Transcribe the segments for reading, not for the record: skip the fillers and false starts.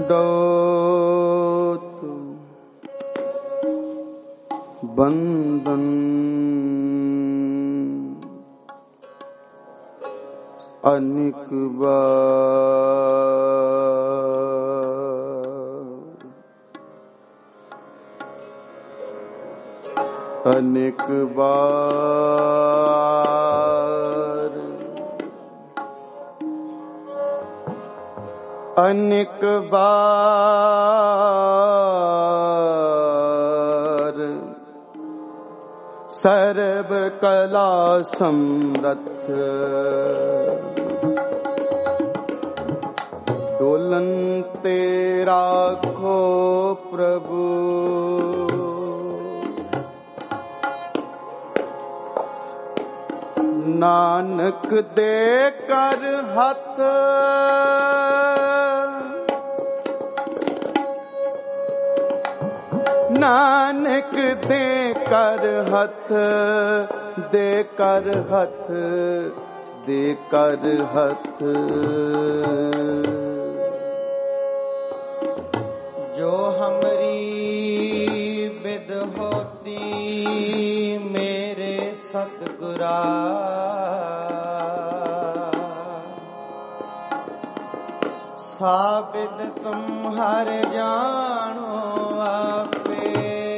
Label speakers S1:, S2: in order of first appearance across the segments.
S1: दंडोत बंदन अनेक बार अनेक बार अनेक बार सर्व कला समर्थ डोलन तेरा खो प्रभु नानक दे कर हथ नानक दे कर हथ दे कर हथ दे कर हथ
S2: जो हमरी बिद होती मेरे सतगुरा साबिद तुम हर जानो आपे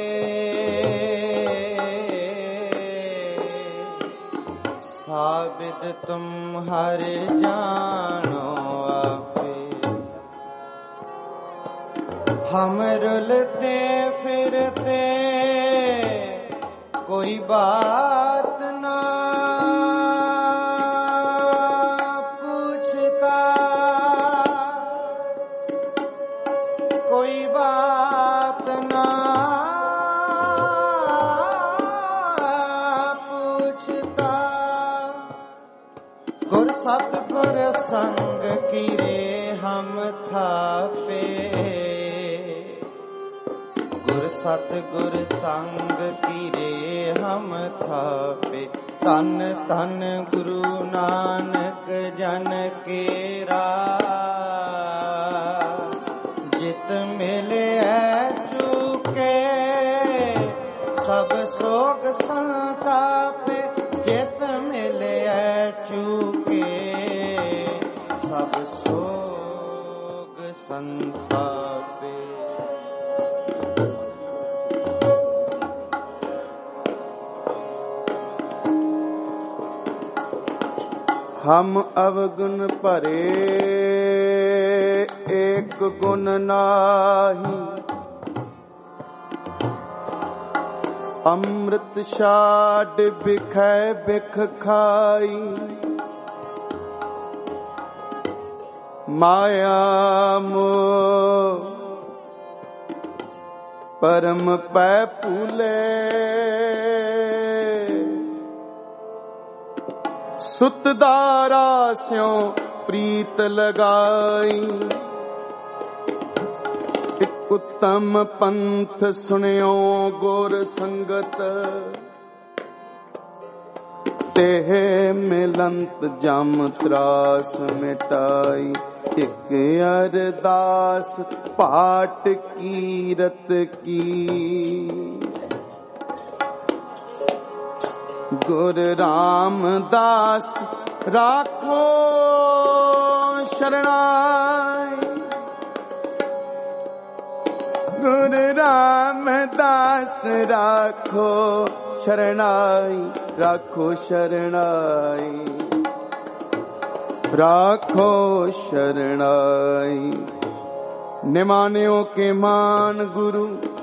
S2: साबिद तुम हर जानो आपे हम रुलते फिरते कोई बात ना पूछता कोई बात ना पूछता गुर सतगुर संग कीरे हम थापे गुर सतगुर संग कीरे हम थापे तन तन गुरु नानक जन केरा जित मिले चूके सब सोग संतापे जित मिले चूके सब सोग संतापे
S1: हम अवगुण भरे एक गुण नाही अमृत छाड़ बिखै बिख खाई माया मोह परम पै फूले सुतदारा स्यों प्रीत लगाई एक उत्तम पंथ सुनियो गुर संगत तेह मिलंत जम त्रास मिटाई एक अरदास पाठ कीरत की गुरु रामदास राखो शरणाई गुरु रामदास राखो शरणाई राखो शरणाई राखो शरणाई निमानियों के मान गुरु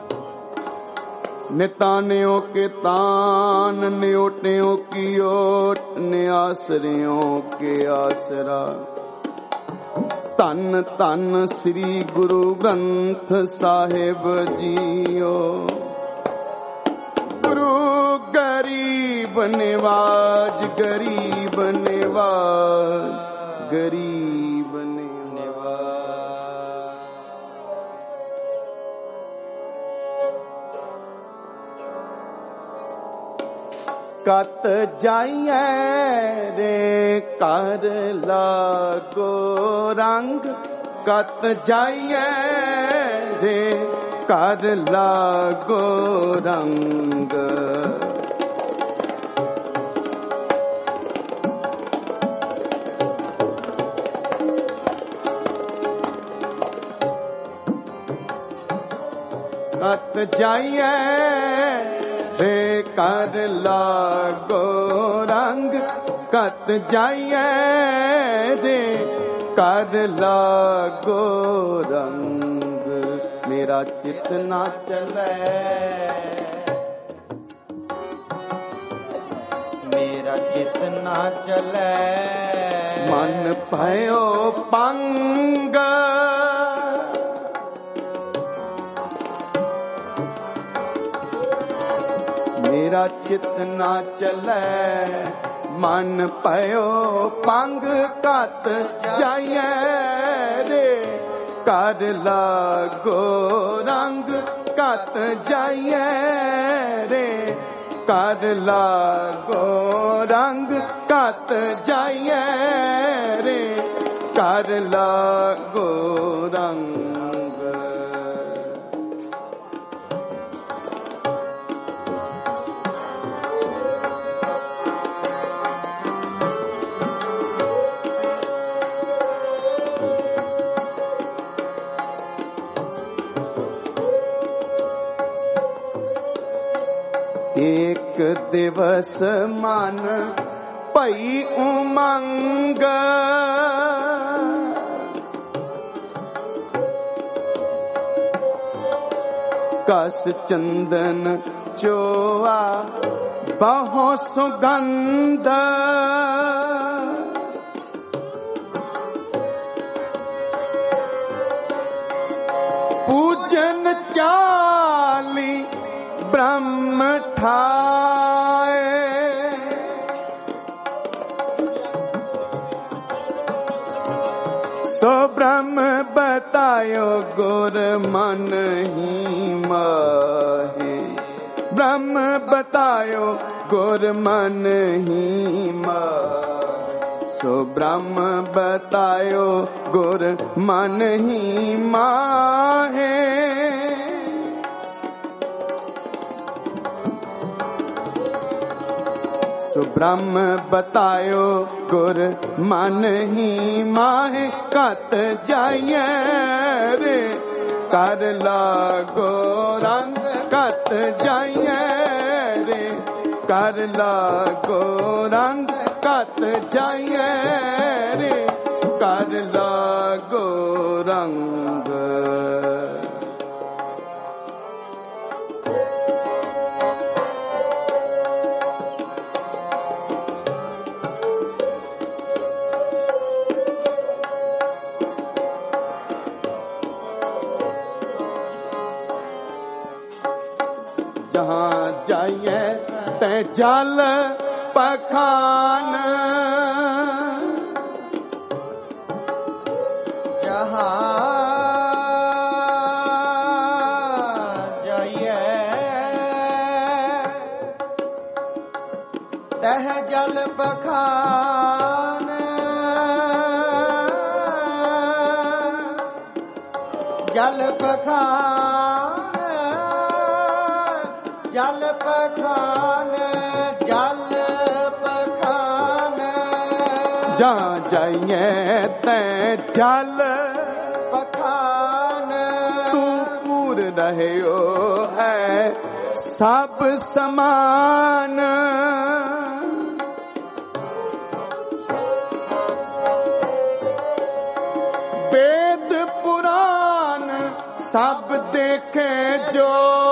S1: नितानियों के तान न्योटियों की ओट न्यासरियों के आसरा तन तन श्री गुरु ग्रंथ साहिब जियो गुरु गरीब निवाज गरीब निवाज गरीब कत जाइए रे कर लागो रंग कत जाइए रे कर लागो रंग। कत जाइए रे कर लागो रंग, कत जाइए रे कर लागो रंग। मेरा चित ना चले,
S2: मेरा चित ना चले,
S1: मन भयो पंग। मेरा चित ना चले, मन भयो पंग। कत जाइए रे कर लागो रंग, कत जाइए रे कर लागो रंग, कत जाइए रे कर लागो रंग। एक दिवस मन पई उमंग, कस चंदन चोआ बहु सुगंध। पूजन चाली ब्रह्म ठाए, सो ब्रह्म बतायो गुर मन ही माहे। ब्रह्म बतायो गुर मन ही माहे, सो ब्रह्म बतायो गुर मन ही माहे। सो ब्रह्म बतायो गुर मन ही माहे। कत जाइए रे कर लागो रंग, कत जाइए रे कर लागो रंग, कत जाइए रे कर लागो रंग। जहाँ जाइए ते जल पखान,
S2: जहाँ जाइए तह जल पखान। जल पखान, जल पखान, जल पखान।
S1: जहाँ जाइए ते जल
S2: पखान।
S1: तू पूर रहे हो है सब समान। वेद पुराण सब देखे जो,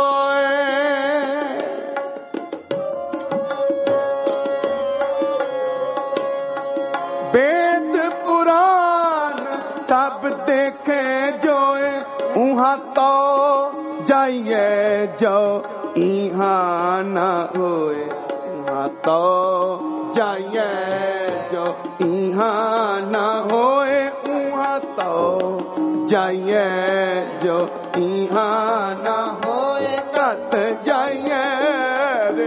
S1: वेद पुराण सब देखे जो। उहाँ तो जाइए जो इहाँ न होए, उहाँ तो जाइए जो इहाँ न होए। उहाँ तो जाइए जो इहाँ न होए। कत जाइए रे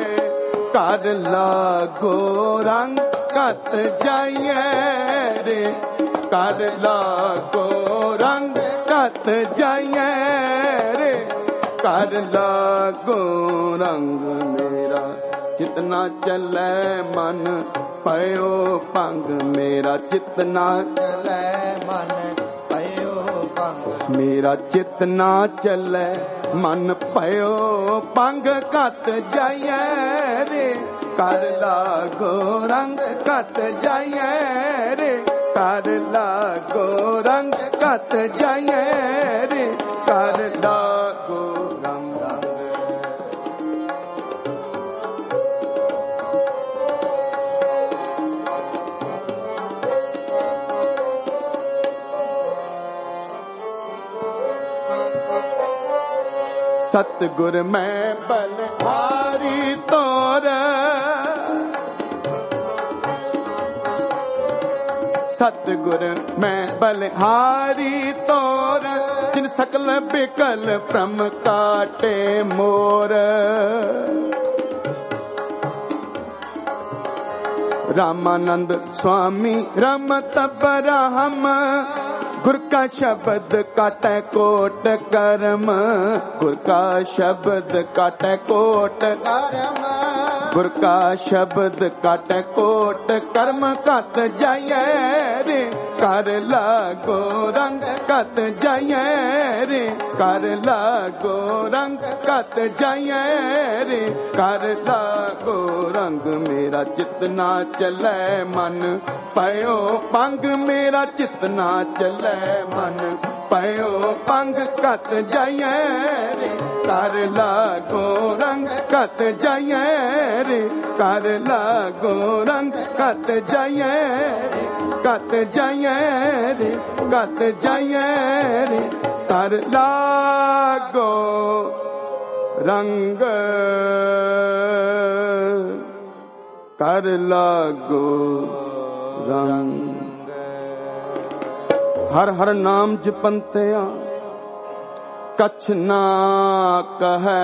S1: कर लागो रंग, कत जाइए रे ਕਰ ਲਾਗੋ ਰੰਗ ਘਟ ਜਾਈਏ ਰੇ ਕਰ ਲਾਗੋ ਰੰਗ ਮੇਰਾ ਚਿਤ ਨਾ ਚੱਲੇ ਮਨ ਪਇਓ ਭੰਗ ਮੇਰਾ ਚਿਤ ਨਾ
S2: ਚੱਲੇ ਮਨ ਪਇਓ ਭੰਗ
S1: ਮੇਰਾ ਚਿਤ ਨਾ ਚੱਲੇ ਮਨ ਪਇਓ ਭੰਗ ਘਟ ਜਾਈਏ ਰੇ ਕਰ ਲਾਗੋ ਰੰਗ ਘਟ ਜਾਈਏ ਰੇ ਕਰ ਲਾਗੋ ਰੰਗ ਘਟ ਜਾਈਏ ਰੇ ਕਰ ਲਾਗੋ ਰੰਗ ਸਤਿਗੁਰ ਮੈਂ ਬਲਿਹਾਰੀ ਤੋਰ ਸਤਿਗੁਰ ਮੈਂ ਬਲਿਹਾਰੀ ਤੋਰ ਜਿਨ ਸਕਲ ਬਿਕਲ ਭ੍ਰਮ ਕਾਟੇ ਮੋਰ ਰਾਮਾਨੰਦ ਸੁਆਮੀ ਰਮਤ ਬਰਹਮ ਗੁਰ ਕਾ ਸ਼ਬਦ ਕਾਟੈ ਕੋਟ ਕਰਮ ਗੁਰ ਕਾ ਸ਼ਬਦ ਕਾਟੈ ਕੋਟ
S2: ਕਰਮ
S1: ਗੁਰ ਕਾ ਸ਼ਬਦ ਕਾਟੈ ਕੋਟ ਕਰਮ ਘਟ ਜਾਈਏ ਰੇ ਕਰ ਲਾਗੋ ਰੰਗ ਘਟ ਜਾਈਏ ਰੇ ਕਰ ਲਾਗੋ ਰੰਗ ਘਟ ਜਾਈਏ ਰੇ ਕਰ ਲਾਗੋ ਰੰਗ ਮੇਰਾ ਚਿਤ ਨਾ ਚੱਲੇ ਮਨ ਪਇਓ ਭੰਗ ਮੇਰਾ ਚਿਤ ਨਾ ਚੱਲੇ ਮਨ ਪਇਓ ਭੰਗ ਘਟ ਜਾਈਏ ਰੇ ਕਰ ਲਾਗੋ ਰੰਗ ਘਟ ਜਾਈਏ ਰੇ ਕਰ ਲਾਗੋ ਰੰਗ ਘਟ ਜਾਈਏ ਰੇ ਘਟ ਜਾਈਏ ਰੇ ਘਟ ਜਾਈਏ ਰੇ ਕਰ ਲਾਗੋ ਰੰਗ ਕਰ ਲਾਗੋ ਰੰਗ ਹਰ ਹਰ ਨਾਮ ਜਪੰਤਿਆ ਕਛ ਨਾ ਕਹੈ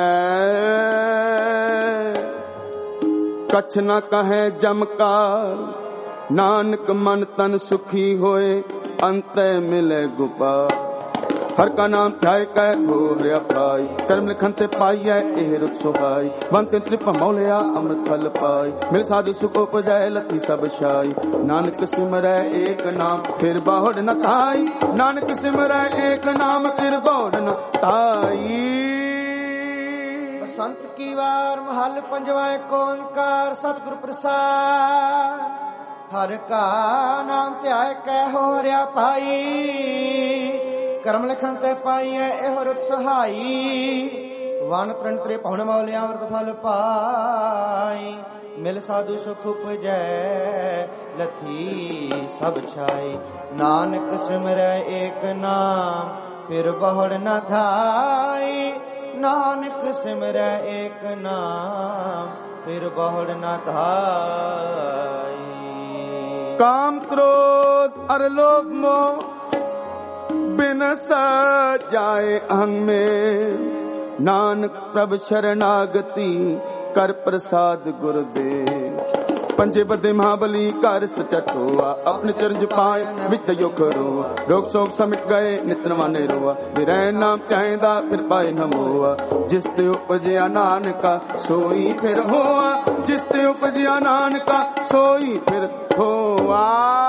S1: ਕਛ ਨਾ ਕਹੈ ਜਮਕਾਰ ਨਾਨਕ ਮਨ ਤਨ ਸੁਖੀ ਹੋਏ ਅੰਤੈ ਮਿਲੇ ਗੁਪਾਲ ਹਰ ਕਾ ਨਾਮ ਧਿਆਇ ਕੈ ਹੋ ਰਿਆ ਪਾਈ ਕਰਮ ਲਿਖਨ ਤੇ ਪਾਈਐ ਇਹ ਰੁਖ ਸੁਹਾਈ ਬੰਤ ਤ੍ਰਿਪ ਮੌਲਿਆ ਅੰਮ੍ਰਿਤ ਫਲ ਪਾਈ ਮਿਲ ਸਾਧੂ ਸੁਖ ਉਪਜੈ ਲਤੀ ਸਭ ਛਾਈ ਨਾਨਕ ਸਿਮਰੈ ਏਕ ਨਾਮ ਫਿਰ ਬਾਹੁੜ ਨ ਥਾਈ ਨਾਨਕ ਸਿਮਰੈ ਏਕ ਨਾਮ ਫਿਰ ਬਾਹੁੜ ਨ ਥਾਈ
S2: ਬਸੰਤ ਕੀ ਵਾਰ ਮਹੱਲ ਪੰਜਵਾਂ ਏਕ ਓੰਕਾਰ ਸਤਿਗੁਰ ਪ੍ਰਸਾਦ ਹਰ ਕਾ ਨਾਮ ਧਿਆਇ ਕੈ ਹੋ ਰਿਆ ਪਾਈ ਕਰਮ ਲਿਖਨ ਤੇ ਪਾਈਐ ਇਹੋ ਰੁਤ ਸੁਹਾਈ ਵਨ ਤ੍ਰਿਣ ਤ੍ਰੇ ਪਉਣ ਮੌਲਿਆ ਅੰਮ੍ਰਿਤ ਫਲ ਪਾਈ ਮਿਲ ਸਾਧੂ ਸੁਖ ਉਪਜੈ ਲਥੀ ਸਭ ਛਾਈ ਨਾਨਕ ਸਿਮਰੈ ਏਕ ਨਾਮ ਫਿਰ ਬਹੁੜ ਨ ਧਾਈ ਨਾਨਕ ਸਿਮਰੈ ਏਕ ਨਾਮ ਫਿਰ ਬਹੁੜ ਨ ਧਾਈ
S1: ਕਾਮ ਕ੍ਰੋਧ ਅਰ ਲੋਭ ਮੋਹ बिन सजाए अहं में नानक प्रभ शरणागति कर प्रसाद गुरुदेव पंजे बदे महाबली कर सचट हुआ अपने चरण पाए विच युख रोआ रोग शोक समिट गए नित नवाने रोआ विरह नाम चाहेंदा फिर पाए न मोआ जिस ते उपजया नानका सोई फिर होआ जिस ते उपजया नानका सोई फिर होआ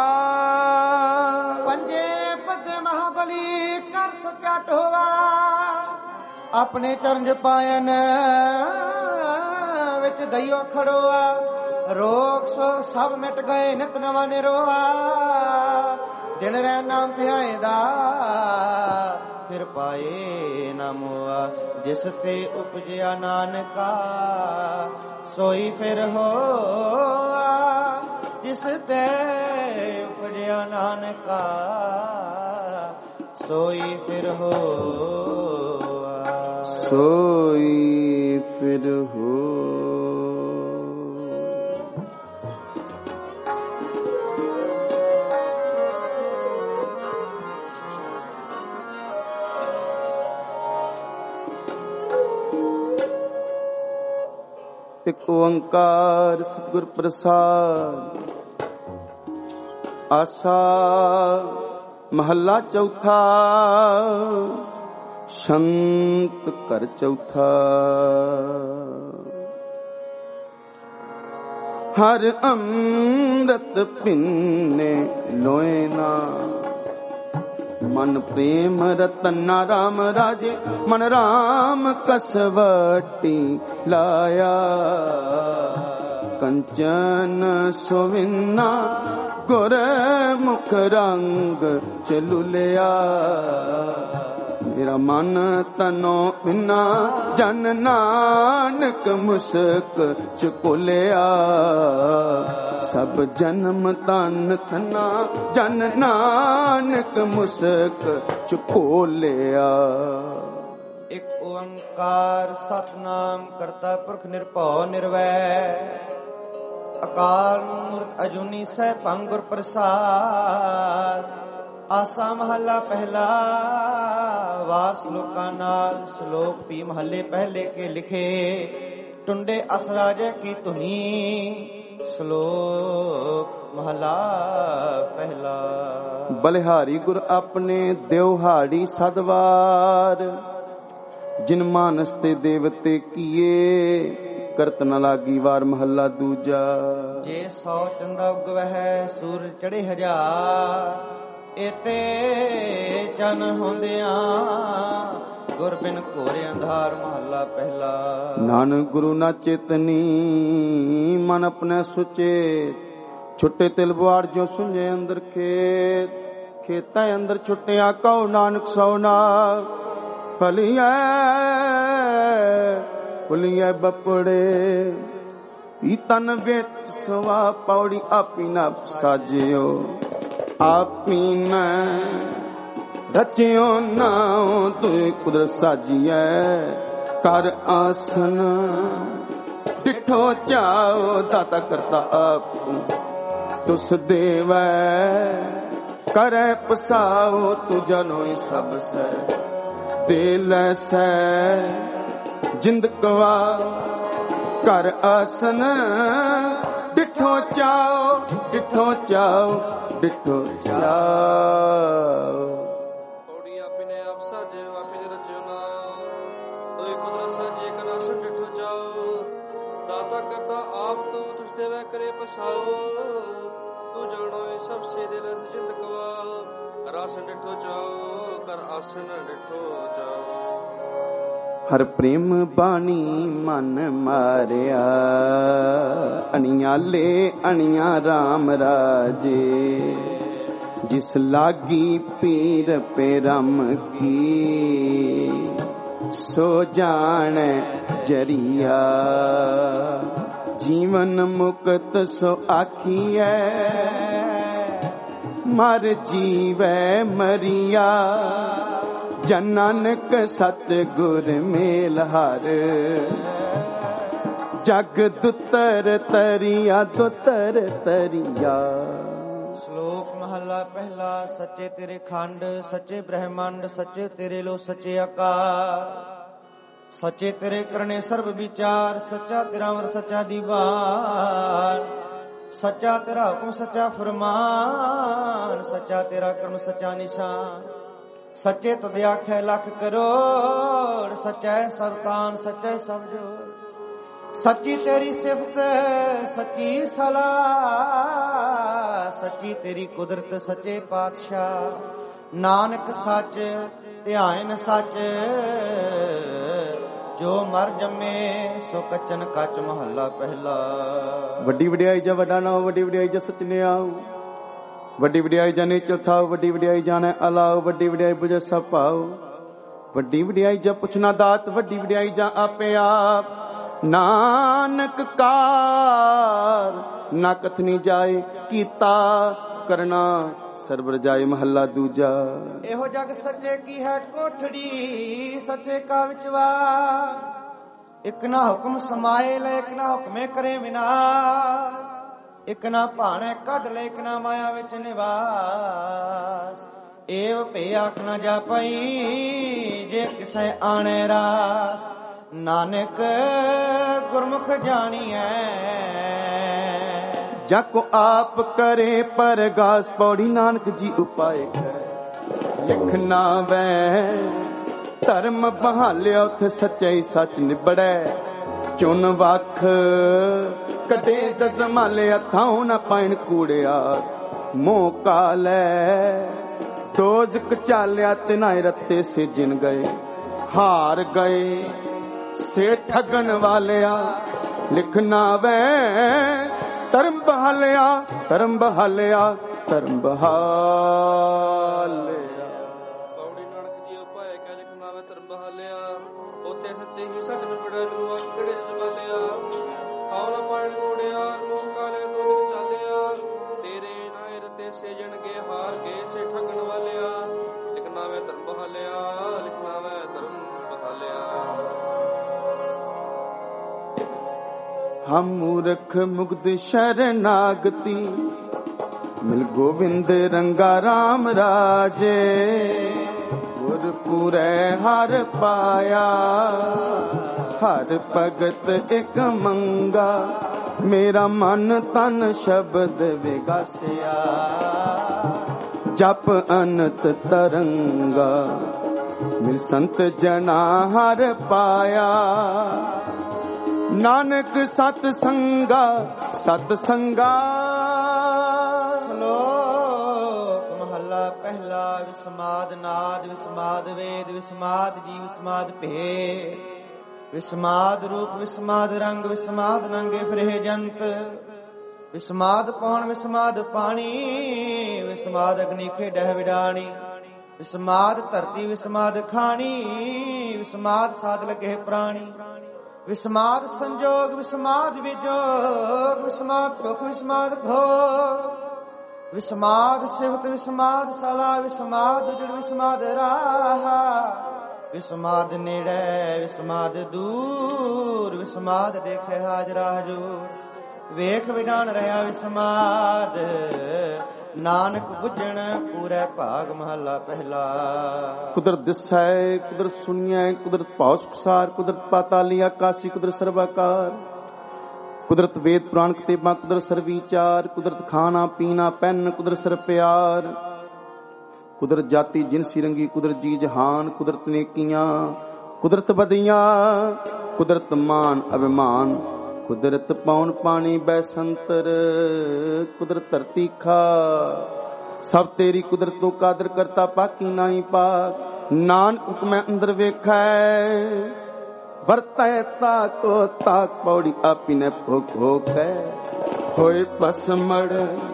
S2: पंजे ਬਲੀ ਕਰ ਸੱਚਾ ਢੋਵਾ ਆਪਣੇ ਚਰਨ ਪਾਇਨ ਵਿੱਚ ਦਈਓ ਖੜੋਆ ਰੋਗ ਸੋਗ ਸਭ ਮਿਟ ਗਏ ਨਿਤ ਨਵਾਂ ਨਿਰੋਆ ਦਿਨ ਰਹਿ ਨਾਮ ਧਿਆਏਦਾ ਫਿਰ ਪਾਏ ਨਾ ਮੋਆ ਜਿਸ ਤੇ ਉਪਜਿਆ ਨਾਨਕਾ ਸੋਈ ਫਿਰ ਹੋਆ ਜਿਸ ਤੇ ਉਪਜਿਆ ਨਾਨਕਾ सोई फिर हो
S1: सोई फिर हो एक ओंकार सतगुर प्रसाद ਆਸਾ ਮਹੱਲਾ ਚੌਥਾ। ਸ਼ੰਤ ਘਰ ਚੌਥਾ। ਹਰ ਅੰਮ੍ਰਿਤ ਪੀਨੇ ਲੋਏ ਨਾ, ਮਨ ਪ੍ਰੇਮ ਰਤਨਾ ਰਾਮ ਰਾਜੇ, ਮਨ ਰਾਮ ਕਸਵਟੀ ਲਾਇਆ। ਕੰਚਨ ਸੋਵਿਨਾ ਗੁਰ ਮੁਖ ਰੰਗ ਚਲੁਲਿਆ। ਮੇਰਾ ਮਨ ਤਨੋ ਬਿਨਾ ਜਨ ਨਾਨਕ ਮੁਸਕ ਚੁਕੋਲਿਆ। ਸਭ ਜਨਮ ਤਨ ਤਨਾ ਜਨ ਨਾਨਕ ਮੁਸਕ ਚੁਕੋਲਿਆ।
S2: ਇਕ ਓੰਕਾਰ ਸਤਿਨਾਮ ਕਰਤਾ ਪੁਰਖ ਨਿਰਭਉ ਨਿਰਵੈਰ, ਅਕਾਲ ਮੂਰਤ ਅਜੂਨੀ ਸੈਭੰ ਗੁਰ ਪ੍ਰਸਾਦ। ਆਸਾ ਮਹੱਲਾ ਪਹਿਲਾ। ਵਾਰ ਸ਼ਲੋਕਾਂ ਨਾਲ। ਸ਼ਲੋਕ ਵੀ ਮਹੱਲੇ ਪਹਿਲੇ ਕੇ ਲਿਖੇ, ਟੁੰਡੇ ਅਸ ਰਾਜੇ ਕੀ ਧੁਨੀ। ਸ਼ਲੋਕ ਮਹੱਲਾ ਪਹਿਲਾ।
S1: ਬਲਿਹਾਰੀ ਗੁਰ ਆਪਣੇ ਦਿਵਹਾੜੀ ਸਦਵਾਰ, ਜਿਨ ਮਾਨਸ ਤੇ ਦੇਵਤੇ ਕੀਏ, ਕਰਤ ਨ ਲਾਗੀ ਵਾਰ ਮਹੱਲਾ ਦੂਜਾ।
S2: ਜੇ 100 ਚੰਦਾ ਉਗਵਹਿ ਸੂਰਜ ਚੜੇ ਹਜ਼ਾਰ, ਇਤੇ ਚਨ ਹੁੰਦਿਆਂ ਗੁਰ ਬਿਨ ਘੋਰੇ ਅੰਧਾਰ। ਮਹੱਲਾ ਪਹਿਲਾ।
S1: ਨਾਨਕ ਗੁਰੂ ਨਾ ਚੇਤਨੀ, ਮਨ ਆਪਣੇ ਸੁਚੇ, ਛੁੱਟੇ ਤਿਲ ਬੁਆੜ ਜੋ ਸੁਝੇ ਅੰਦਰ ਖੇਤ। ਖੇਤਾਂ ਅੰਦਰ ਛੁੱਟਿਆ ਕਉ ਨਾਨਕ ਸੋਨਾ, ਫਲੀਐ ਫੁਲੀਐ ਬਪੜੇ। ਈ ਤਨ ਵਿੱਚ ਸਵਾ ਪੌੜੀ ਆਪੀ ਨਾ ਸਾਜਿਓ, ਆਪੀ ਨ ਰਚਿਓ ਨਾਉ ਤੁਇ ਕੁਦਰਤ ਸਾਜੀਐ। ਕਰ ਆਸਨ ਡਿਠੋ ਚਾਓ, ਦਾਤਾ ਕਰਤਾ ਆਪ ਤੁਸ ਦੇਵੈ। ਕਰੈ ਪਸਾਓ ਤੂ ਜਨੋਈ ਸਭ ਸੈ, ਦੇ ਲੈ ਸੈ ਜਿੰਦ ਕਵਾ। ਕਰ ਆਸਨ ਡਿਠੋ ਚਾਓ, ਡਿਠੋ ਚਾਓ, ਡਿਠੋ ਚਾਓ।
S3: ਪੌੜੀ ਆਪੇ ਨੇ ਆਪ ਸਾਜੇ, ਆਪੇ ਨੇ ਰਚਿਓ ਨਾਉ ਤੁਇ ਕੁਦਰਤ ਸਾਜੀਐ। ਕਰ ਆਸਨ ਡਿਠੋ ਚਾਓ, ਦਾਤਾ ਕਰਤਾ ਆਪ ਤੂੰ ਤੁਸ ਦੇਵੈ। ਕਰੇ ਪਸਾਓ ਤੂੰ ਜਾਣੋਏ ਸਭ ਸੇ, ਦੇ ਲੈ ਜਿੰਦ ਕਵਾ। ਕਰ ਆਸਨ ਡਿਠੋ ਚਾਓ, ਕਰ ਆਸਨ ਡਿਠੋ ਚਾਓ।
S1: ਹਰ ਪ੍ਰੇਮ ਬਾਣੀ ਮਨ ਮਾਰਿਆ, ਅਣਿਆਲੇ ਅਣਿਆ ਰਾਮ ਰਾਜੇ। ਜਿਸ ਲਾਗੀ ਪੀਰ ਪੇਰਮ ਕੀ, ਸੋ ਜਾਣੈ ਜਰੀਆ। ਜੀਵਨ ਮੁਕਤ ਸੋ ਆਖੀਐ, ਮਰ ਜੀਵੈ ਮਰੀਆ। ਜਨ ਨਾਨਕ ਸਤਿਗੁਰ ਮੇਲ ਹਰ, ਜਗ ਦੁਤਰ ਤਰੀਆ ਦੁਤਰ ਤਰੀਆ।
S2: ਸ਼ਲੋਕ ਮਹੱਲਾ ਪਹਿਲਾ। ਸੱਚੇ ਤੇਰੇ ਖੰਡ, ਸੱਚੇ ਬ੍ਰਹਮੰਡ, ਸੱਚੇ ਤੇਰੇ ਲੋ ਸੱਚੇ ਆਕਾਰ। ਸੱਚੇ ਤੇਰੇ ਕਰਨੇ ਸਰਬ ਵਿਚਾਰ, ਸੱਚਾ ਤੇਰਾ ਅਮਰ ਸੱਚਾ ਦੀਵਾਨ। ਸੱਚਾ ਤੇਰਾ ਹੁਕਮ ਸੱਚਾ ਫਰਮਾਨ, ਸੱਚਾ ਤੇਰਾ ਕਰਮ ਸੱਚਾ ਨਿਸ਼ਾਨ। ਸੱਚੇ ਤੁਧ ਆਖੈ ਲੱਖ ਕਰੋੜ, ਸੱਚਾ ਸਭ ਕਾਨ, ਸੱਚਾ ਸਭ ਜੋੜ। ਸੱਚੀ ਤੇਰੀ ਸਿਫਤ, ਸੱਚੀ ਸਲਾਹ, ਸੱਚੀ ਤੇਰੀ ਕੁਦਰਤ, ਸੱਚੇ ਪਾਤਸ਼ਾਹ। ਨਾਨਕ ਸੱਚ ਧਿਆਨ ਸੱਚ, ਜੋ ਮਰ ਜੰਮੇ ਸੋ ਕੱਚਨ ਕੱਚ। ਮਹੱਲਾ ਪਹਿਲਾ।
S1: ਵੱਡੀ ਵਡਿਆਈ ਜਾ ਵੱਡਾ ਨਾਉ, ਵੱਡੀ ਵਡਿਆਈ ਜਾ ਸਚਨਿਆਉ। ਵੱਡੀ ਵਡਿਆਈ ਜਾਣੇ ਚੌਥਾਉ, ਵੱਡੀ ਵਡਿਆਈ ਜਾਣੈ ਅਲਾਉ। ਵੱਡੀ ਵਡਿਆਈ ਬੁਝੈ ਸਭ ਭਾਉ, ਵੱਡੀ ਵਡਿਆਈ ਜਾ ਪੁੱਛਣਾ ਦਾਤ। ਵੱਡੀ ਵਡਿਆਈ ਜਾ ਆਪੇ ਆਪ, ਨਾਨਕ ਕਾਰ ਨਾ ਕਥਨੀ ਜਾਏ। ਕੀਤਾ ਕਰਨਾ ਸਰਬਰ ਜਾਏ। ਮਹੱਲਾ ਦੂਜਾ।
S2: ਇਹੋ ਜਗ ਸੱਚੇ ਕੀ ਹੈ ਕੋਠੜੀ, ਸੱਚੇ ਕਾ ਵਿਚਵਾਸ। ਇਕ ਨਾ ਹੁਕਮ ਸਮਾਏ ਲੈ, ਇਕ ਨਾ ਹੁਕਮੇ ਕਰੇ ਵਿਨਾਸ਼। ਇਕ ਨਾ ਭਾਣੇ ਕੱਢ ਲੈ, ਇਕ ਨਾ ਮਾਇਆ ਵਿੱਚ ਨਿਵਾਸ। ਏਵ ਭੇ ਆਖ ਨਾ ਜਾ ਪਈ, ਜੇ ਕਿਸੈ ਆਣੇ ਰਾਸ। ਨਾਨਕ ਗੁਰਮੁਖ ਜਾਣੀਐ,
S1: जाको आप करे परगास। पौड़ी नानक जी उपाय करे लिखना वै धर्म बहालिया उथे सच्चाई सच निबड़े। चुन वख कदे जजमालिया थाऊ न पाइन कूड़िया। मोह कालै दोजक चालिया तिनाए रत्ते से जिन गए। हार गए से ठगन वालिया लिखना वै धर्म बहालिया धर्म बहालिया धर्म बहालिया।
S3: ਪੌੜੀ ਨਾਨਕ ਜੀ ਉਪਾਏ ਕਹਿ ਲਿਖਣਾ ਵੇ ਧਰਮ ਬਹਾਲਿਆ। ਉੱਥੇ ਸੱਚੇ ਹੀ ਸੱਚ ਨੂੰ ਬੜਾ ਨੂੰ ਅੰਕੜੇ ਜਮਾਲਿਆ। ਆਉਣਾ ਪਾਣ ਕੋੜਿਆ ਮੋਹ ਕਾਲੇ ਦੋਖ ਚਾਲਿਆ। ਤੇਰੇ ਨਾਏ ਰਤੇ ਸੇਜਣ ਕੇ ਹਾਰ ਗਏ ਸੇ ਠਗਣ ਵਾਲਿਆ। ਲਿਖਣਾ ਵੇ ਧਰਮ ਬਹਾਲਿਆ ਲਿਖਣਾ ਵੇ ਧਰਮ ਬਹਾਲਿਆ।
S1: हम मूर्ख मुग्ध शरणागति मिल गोविंद रंगा राम राजे। गुरपुरै हर पाया हर भगत एक मंगा। मेरा मन तन शब्द विगासिया जप अनत तरंगा। मिल संत जना हर पाया नानक सत संगा सत संगा।
S2: ਸ਼ਲੋਕ ਮਹੱਲਾ ਪਹਿਲਾ। ਵਿਸਮਾਦ ਨਾਦ ਵਿਸਮਾਦ ਵੇਦ ਵਿਸਮਾਦ ਜੀ ਵਿਸਮਾਦ ਭੇਦ। ਵਿਸਮਾਦ ਰੂਪ ਵਿਸਮਾਦ ਰੰਗ ਵਿਸਮਾਦ ਨੰਗੇ ਫਿਰੇ ਜੰਤ। ਵਿਸਮਾਦ ਪੌਣ ਵਿਸਮਾਦ ਪਾਣੀ ਵਿਸਮਾਦ ਅਗਨੀ ਖੇਡਹਿ ਵਿਡਾਣੀ। ਵਿਸਮਾਦ ਧਰਤੀ ਵਿਸਮਾਦ ਖਾਣੀ ਵਿਸਮਾਦ ਸਾਧ ਲਗੇ ਪ੍ਰਾਣੀ। ਵਿਸਮਾਦ ਸੰਜੋਗ ਵਿਸਮਾਦ ਵਿਜੋਗ ਵਿਸਮਾਦ ਭੁਖ ਵਿਸਮਾਦ ਭੋਗ। ਵਿਸਮਾਦ ਸਿਵਤ ਵਿਸਮਾਦ ਸਲਾ ਵਿਸਮਾਦ ਉਜੜ ਵਿਸਮਾਦ ਰਾਹਾ। ਵਿਸਮਾਦ ਨੇੜੇ ਵਿਸਮਾਦ ਦੂਰ ਵਿਸਮਾਦ ਦੇਖੇ ਹਾਜ਼ਰਾ ਹਜੂਰ। ਵੇਖ ਵਿਡਾਣ ਰਹਾ ਵਿਸਮਾਦ ਨਾਨਕ ਬੁੱਝਣ ਪੂਰੇ ਭਾਗ। ਮਹੱਲਾ ਪਹਿਲਾ।
S1: ਕੁਦਰਤ ਦਿਸੈ ਕੁਦਰਤ ਸੁਣੀਐ ਕੁਦਰਤ ਭਾਉ ਸੁਖਸਾਰ। ਕੁਦਰਤ ਪਾਤਾਲੀ ਆਕਾਸੀ ਕੁਦਰਤ ਸਰਬਾਕਾਰ। ਕੁਦਰਤ ਵੇਦ ਪੁਰਾਣ ਕਿਤਾਬਾਂ ਕੁਦਰਤ ਸਰਵੀਚਾਰ। ਕੁਦਰਤ ਖਾਣਾ ਪੀਣਾ ਪਹਿਨ ਕੁਦਰਤ ਸਰ ਪਿਆਰ। ਕੁਦਰਤ ਜਾਤੀ ਜਿਨਸੀ ਰੰਗੀ ਕੁਦਰਤ ਜੀ ਜਹਾਨ। ਕੁਦਰਤ ਨੇਕੀਆਂ ਕੁਦਰਤ ਬਦੀਆਂ ਕੁਦਰਤ ਮਾਨ ਅਭਿਮਾਨ। ਕੁਦਰਤ ਪੌਣ ਪਾਣੀ ਬੈ ਸੰਤਰ ਕੁਦਰਤ ਧਰਤੀ ਖਾ। ਸਭ ਤੇਰੀ ਕੁਦਰਤ ਤੋਂ ਕਾਦਰ ਕਰਤਾ ਪਾਕੀ ਨਾਹੀ ਪਾਕ। ਨਾਨਕ ਹੁਕਮੈ ਅੰਦਰ ਵੇਖੈ ਵਰਤੈ ਤਾਕੋ ਤਾਕ। ਪੌੜੀ ਆਪੀ ਨੇ ਭੁਖ ਹੋਕੈ ਹੋਏ ਪਸਮੜ।